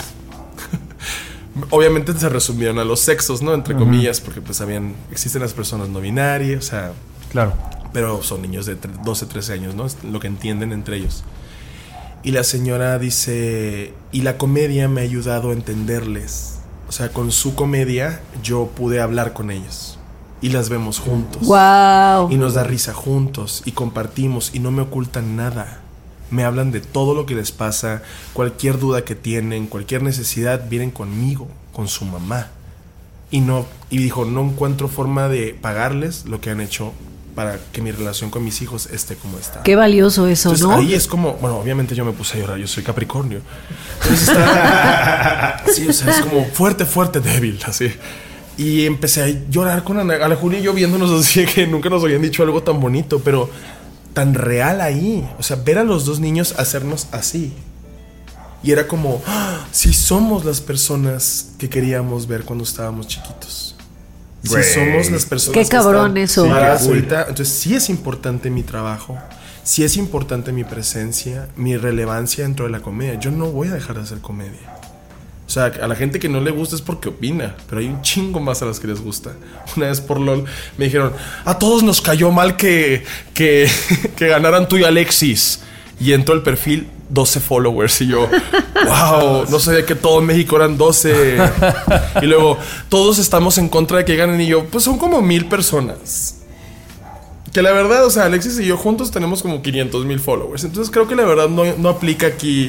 Obviamente se resumieron a los sexos, ¿no? Entre uh-huh. comillas, porque pues habían, existen las personas no binarias, o sea... Claro. Pero son niños de doce, trece años, ¿no? Es lo que entienden entre ellos. Y la señora dice, y la comedia me ha ayudado a entenderles. O sea, con su comedia yo pude hablar con ellos. Y las vemos juntos. Wow. Y nos da risa juntos. Y compartimos. Y no me ocultan nada. Me hablan de todo lo que les pasa. Cualquier duda que tienen, cualquier necesidad, vienen conmigo, con su mamá. Y no, y dijo, no encuentro forma de pagarles lo que han hecho para que mi relación con mis hijos esté como está. Qué valioso eso, Entonces, ¿no? ahí es como, bueno, obviamente yo me puse a llorar, yo soy Capricornio. Entonces está, sí, o sea, es como fuerte, fuerte, débil, así. Y empecé a llorar con Ana, Ana Julia y yo viéndonos así, que nunca nos habían dicho algo tan bonito, pero tan real ahí. O sea, ver a los dos niños hacernos así. Y era como, ¡ah! Sí somos las personas que queríamos ver cuando estábamos chiquitos. Si sí somos las personas. Qué cabrón que eso. están sí, ahorita. Entonces sí es importante mi trabajo, sí es importante mi presencia, mi relevancia dentro de la comedia. Yo no voy a dejar de hacer comedia. O sea, a la gente que no le gusta es porque opina, pero hay un chingo más a las que les gusta. Una vez por LOL me dijeron, a todos nos cayó mal que, que, que ganaran tú y Alexis. Y entró el perfil doce followers y yo, wow, no sabía que todo en México eran doce. Y luego, todos estamos en contra de que ganen. Y yo, pues son como mil personas. Que la verdad, o sea, Alexis y yo juntos tenemos como quinientos mil followers. Entonces creo que la verdad no, no aplica aquí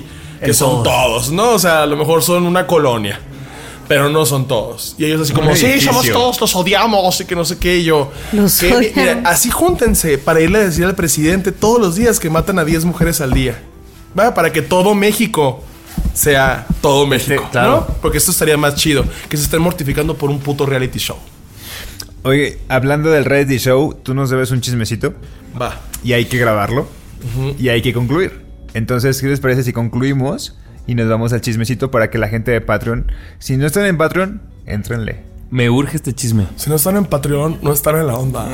que En son todos. todos, ¿no? O sea, a lo mejor son una colonia, pero no son todos. Y ellos así como, Un sí, edificio. somos todos, los odiamos y que no sé qué. Y yo, Los que, odiamos. mira, así júntense para irle a decir al presidente todos los días que matan a diez mujeres al día. ¿Va? Para que todo México sea todo México, Sí, claro. ¿no? Porque esto estaría más chido que se estén mortificando por un puto reality show. Oye, hablando del reality show, tú nos debes un chismecito Va. y hay que grabarlo y hay que concluir. Entonces, ¿qué les parece si concluimos y nos vamos al chismecito para que la gente de Patreon, si no están en Patreon, éntrenle? Me urge este chisme. Si no están en Patreon, no están en la onda.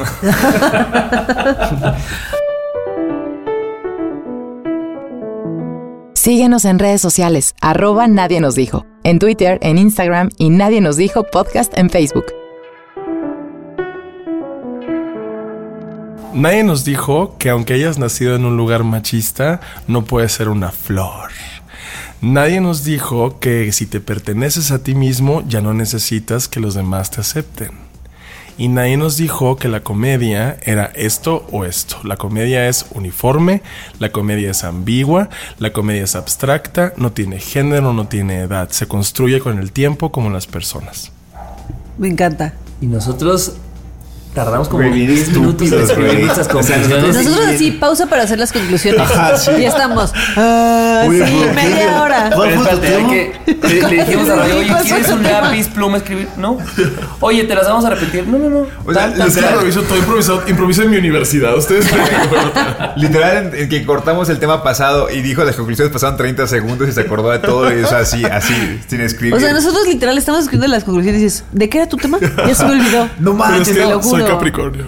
Síguenos en redes sociales, arroba Nadie Nos Dijo, en Twitter, en Instagram y Nadie Nos Dijo Podcast en Facebook. Nadie nos dijo que aunque hayas nacido en un lugar machista, no puedes ser una flor. Nadie nos dijo que si te perteneces a ti mismo, ya no necesitas que los demás te acepten. Y nadie nos dijo que la comedia era esto o esto. La comedia es uniforme, la comedia es ambigua, la comedia es abstracta, no tiene género, no tiene edad. Se construye con el tiempo como las personas. Me encanta. Y nosotros tardamos como Güey, bien diez minutos en estúpidos, escribir güey. nuestras O sea, conclusiones. Nosotros así, pausa para hacer las conclusiones. Ajá, sí. Y estamos. Ah, Oye, sí, ¿por qué? media hora. ¿Cuál Pero fue tu espérate, hay tema? que, le, le dijimos a Rayo, oye, ¿quieres un lápiz, pluma, escribir? No. Oye, ¿te las vamos a repetir? No, no, no. O sea, Tan, tan, los Yo tan. improviso, todo improvisado, improviso en mi universidad. Ustedes Literal, en, en que cortamos el tema pasado y dijo las conclusiones, pasaron treinta segundos y se acordó de todo y eso así, así, sin escribir. O sea, nosotros literal estamos escribiendo las conclusiones y dices, ¿de qué era tu tema? Ya se me olvidó. No Pero manches, es que te lo soy juro. Capricornio.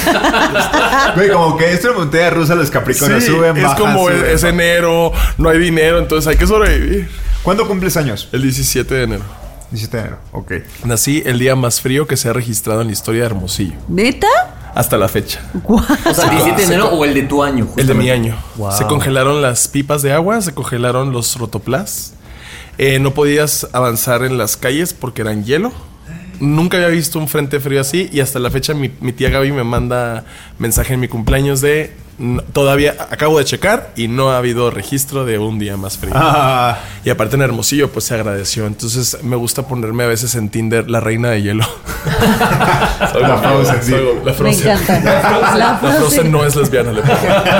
Güey, como que esto es una montaña rusa, los Capricornios Sí, suben, es bajan, como suben, es bajan. enero, no hay dinero, entonces hay que sobrevivir. ¿Cuándo cumples años? El diecisiete de enero. diecisiete de enero, ok. Nací el día más frío que se ha registrado en la historia de Hermosillo. ¿Neta? Hasta la fecha. Guau. O sea, diecisiete de enero o el de tu año. El de mi justamente. año. Wow. Se congelaron las pipas de agua, se congelaron los rotoplas. Eh, no podías avanzar en las calles porque eran hielo. Nunca había visto un frente frío así y hasta la fecha mi, mi tía Gaby me manda mensaje en mi cumpleaños de "No, todavía acabo de checar y no ha habido registro de un día más frío". Ah, Y aparte en Hermosillo pues se agradeció. Entonces me gusta ponerme a veces en Tinder la reina de hielo. Soy La la Frozen, sí. Soy la Me Frozen. encanta. La La Frozen Frozen. no es lesbiana. Le pongo.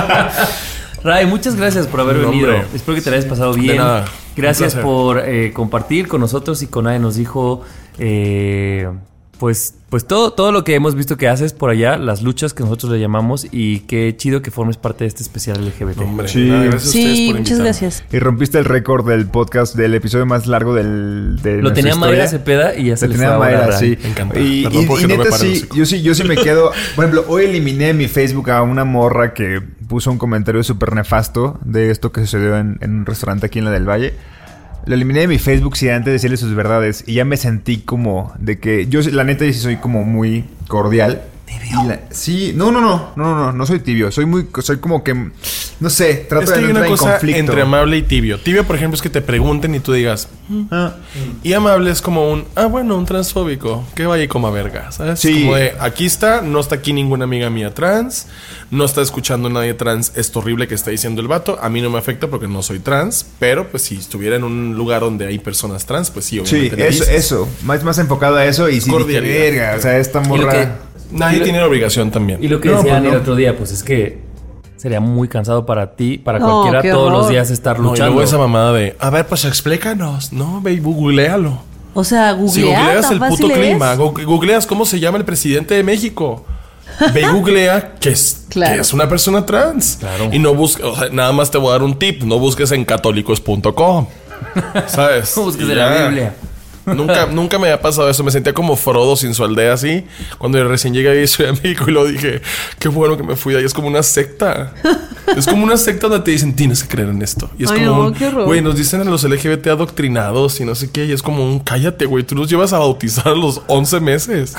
Ray, muchas gracias por haber No, venido. hombre. Espero que te la hayas pasado De bien. nada. Gracias Un placer. por eh, compartir con nosotros y con Nadie Nos Dijo. Eh, pues, pues todo, todo lo que hemos visto que haces por allá, las luchas que nosotros le llamamos, y qué chido que formes parte de este especial L G B T. Hombre, Sí. nada, gracias a ustedes Sí, por muchas invitarme. gracias. y rompiste el récord del podcast, del episodio más largo del, de Lo nuestra tenía historia. Mayra Cepeda y ya se Lo le tenía fue ahora a Mayra, Ray. sí. Me encanta. Y, Perdón y- porque y no me neta, paro el sí, hocico. yo sí, yo sí me quedo. Por ejemplo, hoy eliminé en mi Facebook a una morra que puso un comentario súper nefasto de esto que sucedió en, en un restaurante aquí en la del Valle. Lo eliminé de mi Facebook sin antes decirle sus verdades. Y ya me sentí como de que... Yo, la neta, sí soy como muy cordial. ¿Tibio? La, sí, no, no, no, no, no, no, no soy tibio. Soy muy... Soy como que... No sé, trato Es que de no hay una entrar en cosa conflicto. entre amable y tibio. Tibio, por ejemplo, es que te pregunten y tú digas. Ah, Y amable es como un, ah, bueno, un transfóbico. Que vaya y coma verga, ¿sabes? Sí. Como de, aquí está, no está aquí ninguna amiga mía trans. No está escuchando nadie trans esto horrible que está diciendo el vato. A mí no me afecta porque no soy trans. Pero, pues, si estuviera en un lugar donde hay personas trans, pues sí, sí, obviamente. le eso, dices. eso. Más, más enfocado a eso. Y sí, dije, Cordialidad. verga. O sea, esta Y lo morra... que- Nadie Y lo- tiene la obligación también. Y lo que No, decían pues no. el otro día, pues es que sería muy cansado para ti, para No, cualquiera, qué todos horror. los días estar No, y luchando. luego esa mamada de, a ver, pues explícanos. No, ve y googlealo. O sea, Si googlear, googleas tan el fácil puto es. clima, gu- googleas cómo se llama el presidente de México. Ve y googlea que es, Claro. que es una persona trans. Claro. Y no busques, o sea, nada más te voy a dar un tip, no busques en católicos punto com. ¿Sabes? No busques Y en la ya. Biblia. Nunca, nunca me había pasado eso. Me sentía como Frodo sin su aldea así. Cuando yo recién llegué a Ciudad de México y lo dije, qué bueno que me fui de ahí. Es como una secta. Es como una secta donde te dicen, tienes que creer en esto. Y es Ay, como, no, un, qué horror. güey, nos dicen a los L G B T adoctrinados y no sé qué. Y es como un, cállate, güey. Tú los llevas a bautizar a los once meses.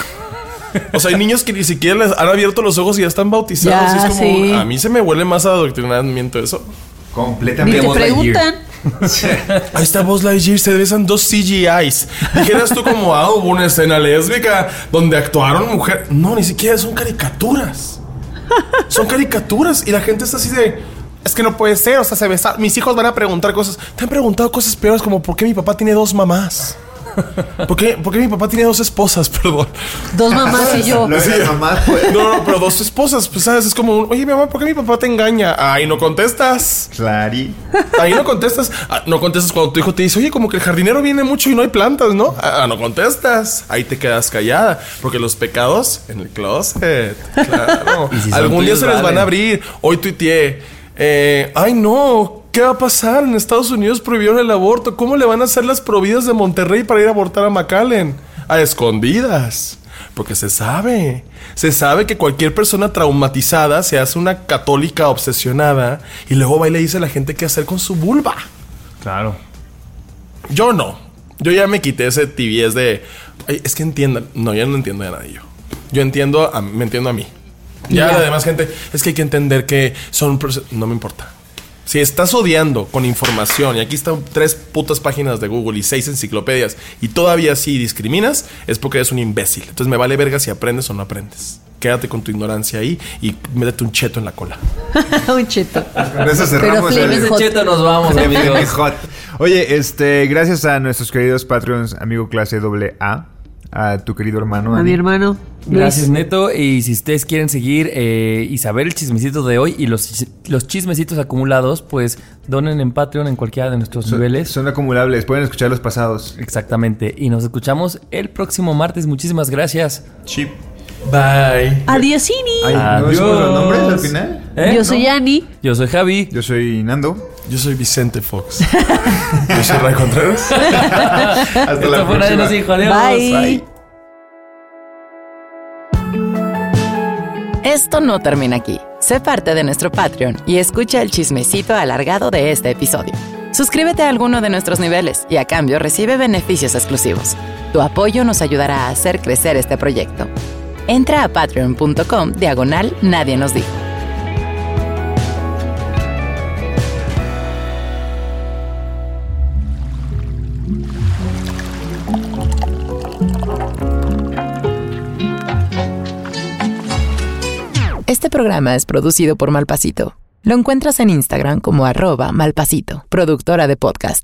O sea, hay niños que ni siquiera les han abierto los ojos y ya están bautizados. Ya, y es como, sí. a mí se me huele más a adoctrinamiento eso. Ni Completamente. te Buzz Lightyear. preguntan. Ahí está Buzz Lightyear, se besan dos C G Is. Dijeras tú como, ah, hubo una escena lésbica donde actuaron mujeres. No, ni siquiera son caricaturas. Son caricaturas y la gente está así de, Es que no puede ser, o sea, se besa. Mis hijos van a preguntar cosas. Te han preguntado cosas peores como ¿por qué mi papá tiene dos mamás? ¿Por qué, ¿Por qué mi papá tiene dos esposas? Perdón. Dos mamás y yo. Lo de mamá, pues. No, no, pero dos esposas, pues sabes, es como, oye, mi mamá, ¿por qué mi papá te engaña? Ahí no contestas. Clari. Ahí no contestas. Ah, no contestas cuando tu hijo te dice, oye, como que el jardinero viene mucho y no hay plantas, ¿no? Ah, no contestas. Ahí te quedas callada. Porque los pecados en el closet. Claro. Si Algún día tuyos, se les van vale. a abrir. Hoy tuiteé, eh, ay, no. ¿Qué va a pasar? En Estados Unidos prohibieron el aborto. ¿Cómo le van a hacer las providas de Monterrey para ir a abortar a McAllen? A escondidas. Porque se sabe. Se sabe que cualquier persona traumatizada se hace una católica obsesionada y luego va y le dice a la gente qué hacer con su vulva. Claro. Yo no. Yo ya me quité ese tibiez de... Ay, es que entiendan. No, ya no entiendo a nadie yo. Yo entiendo, a, me entiendo a mí. Ya Ya. la demás gente... Es que hay que entender que son... proce- No me importa. Si estás odiando con información y aquí están tres putas páginas de Google y seis enciclopedias y todavía sí discriminas, es porque eres un imbécil. Entonces me vale verga si aprendes o no aprendes. Quédate con tu ignorancia ahí y métete un cheto en la cola. Un cheto. Con eso cerramos Pero el- Flaming Ese cheto nos vamos, Flaming amigos. Hot. Oye, este, gracias a nuestros queridos Patreons, amigo clase doble A, a tu querido hermano. A Dani. mi hermano. Gracias, Luis. Neto. Y si ustedes quieren seguir eh, y saber el chismecito de hoy y los, chis- los chismecitos acumulados, pues donen en Patreon en cualquiera de nuestros Son, niveles. son acumulables, pueden escuchar los pasados. Exactamente. Y nos escuchamos el próximo martes. Muchísimas gracias. Chip. Bye. Adiosini. Ay, ¿no Adiós. decimos los nombres al final? ¿Eh? Yo soy Ani. Yo soy Javi. Yo soy Nando. Yo soy Vicente Fox. Yo soy Ray Contreras. Hasta Esto la fue Nadie próxima. nos dijo. Adiós. Bye. Bye. Esto no termina aquí. Sé parte de nuestro Patreon y escucha el chismecito alargado de este episodio. Suscríbete a alguno de nuestros niveles y a cambio recibe beneficios exclusivos. Tu apoyo nos ayudará a hacer crecer este proyecto. Entra a patreon.com diagonal Nadie nos dijo. Este programa es producido por Malpasito. Lo encuentras en Instagram como arroba Malpasito, productora de podcast.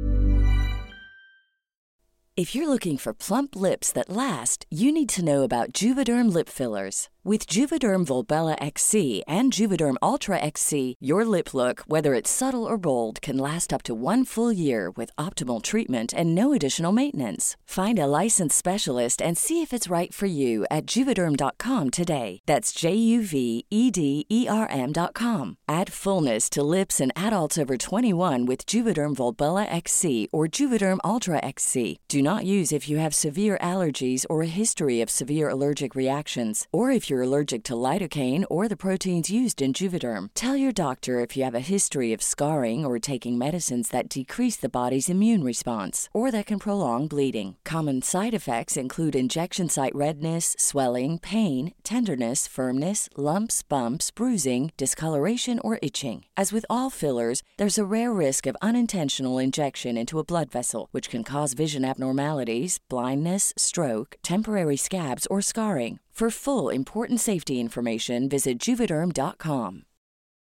If you're looking for plump lips that last, you need to know about Juvederm lip fillers. With Juvederm Volbella X C and Juvederm Ultra X C, your lip look, whether it's subtle or bold, can last up to one full year with optimal treatment and no additional maintenance. Find a licensed specialist and see if it's right for you at Juvederm dot com today. That's J U V E D E R M dot com. Add fullness to lips in adults over twenty-one with Juvederm Volbella X C or Juvederm Ultra X C. Do not use if you have severe allergies or a history of severe allergic reactions, or if you're allergic to lidocaine or the proteins used in Juvederm. Tell your doctor if you have a history of scarring or taking medicines that decrease the body's immune response or that can prolong bleeding. Common side effects include injection site redness, swelling, pain, tenderness, firmness, lumps, bumps, bruising, discoloration, or itching. As with all fillers, there's a rare risk of unintentional injection into a blood vessel, which can cause vision abnormalities, blindness, stroke, temporary scabs, or scarring. For full important safety information, visit Juvederm dot com.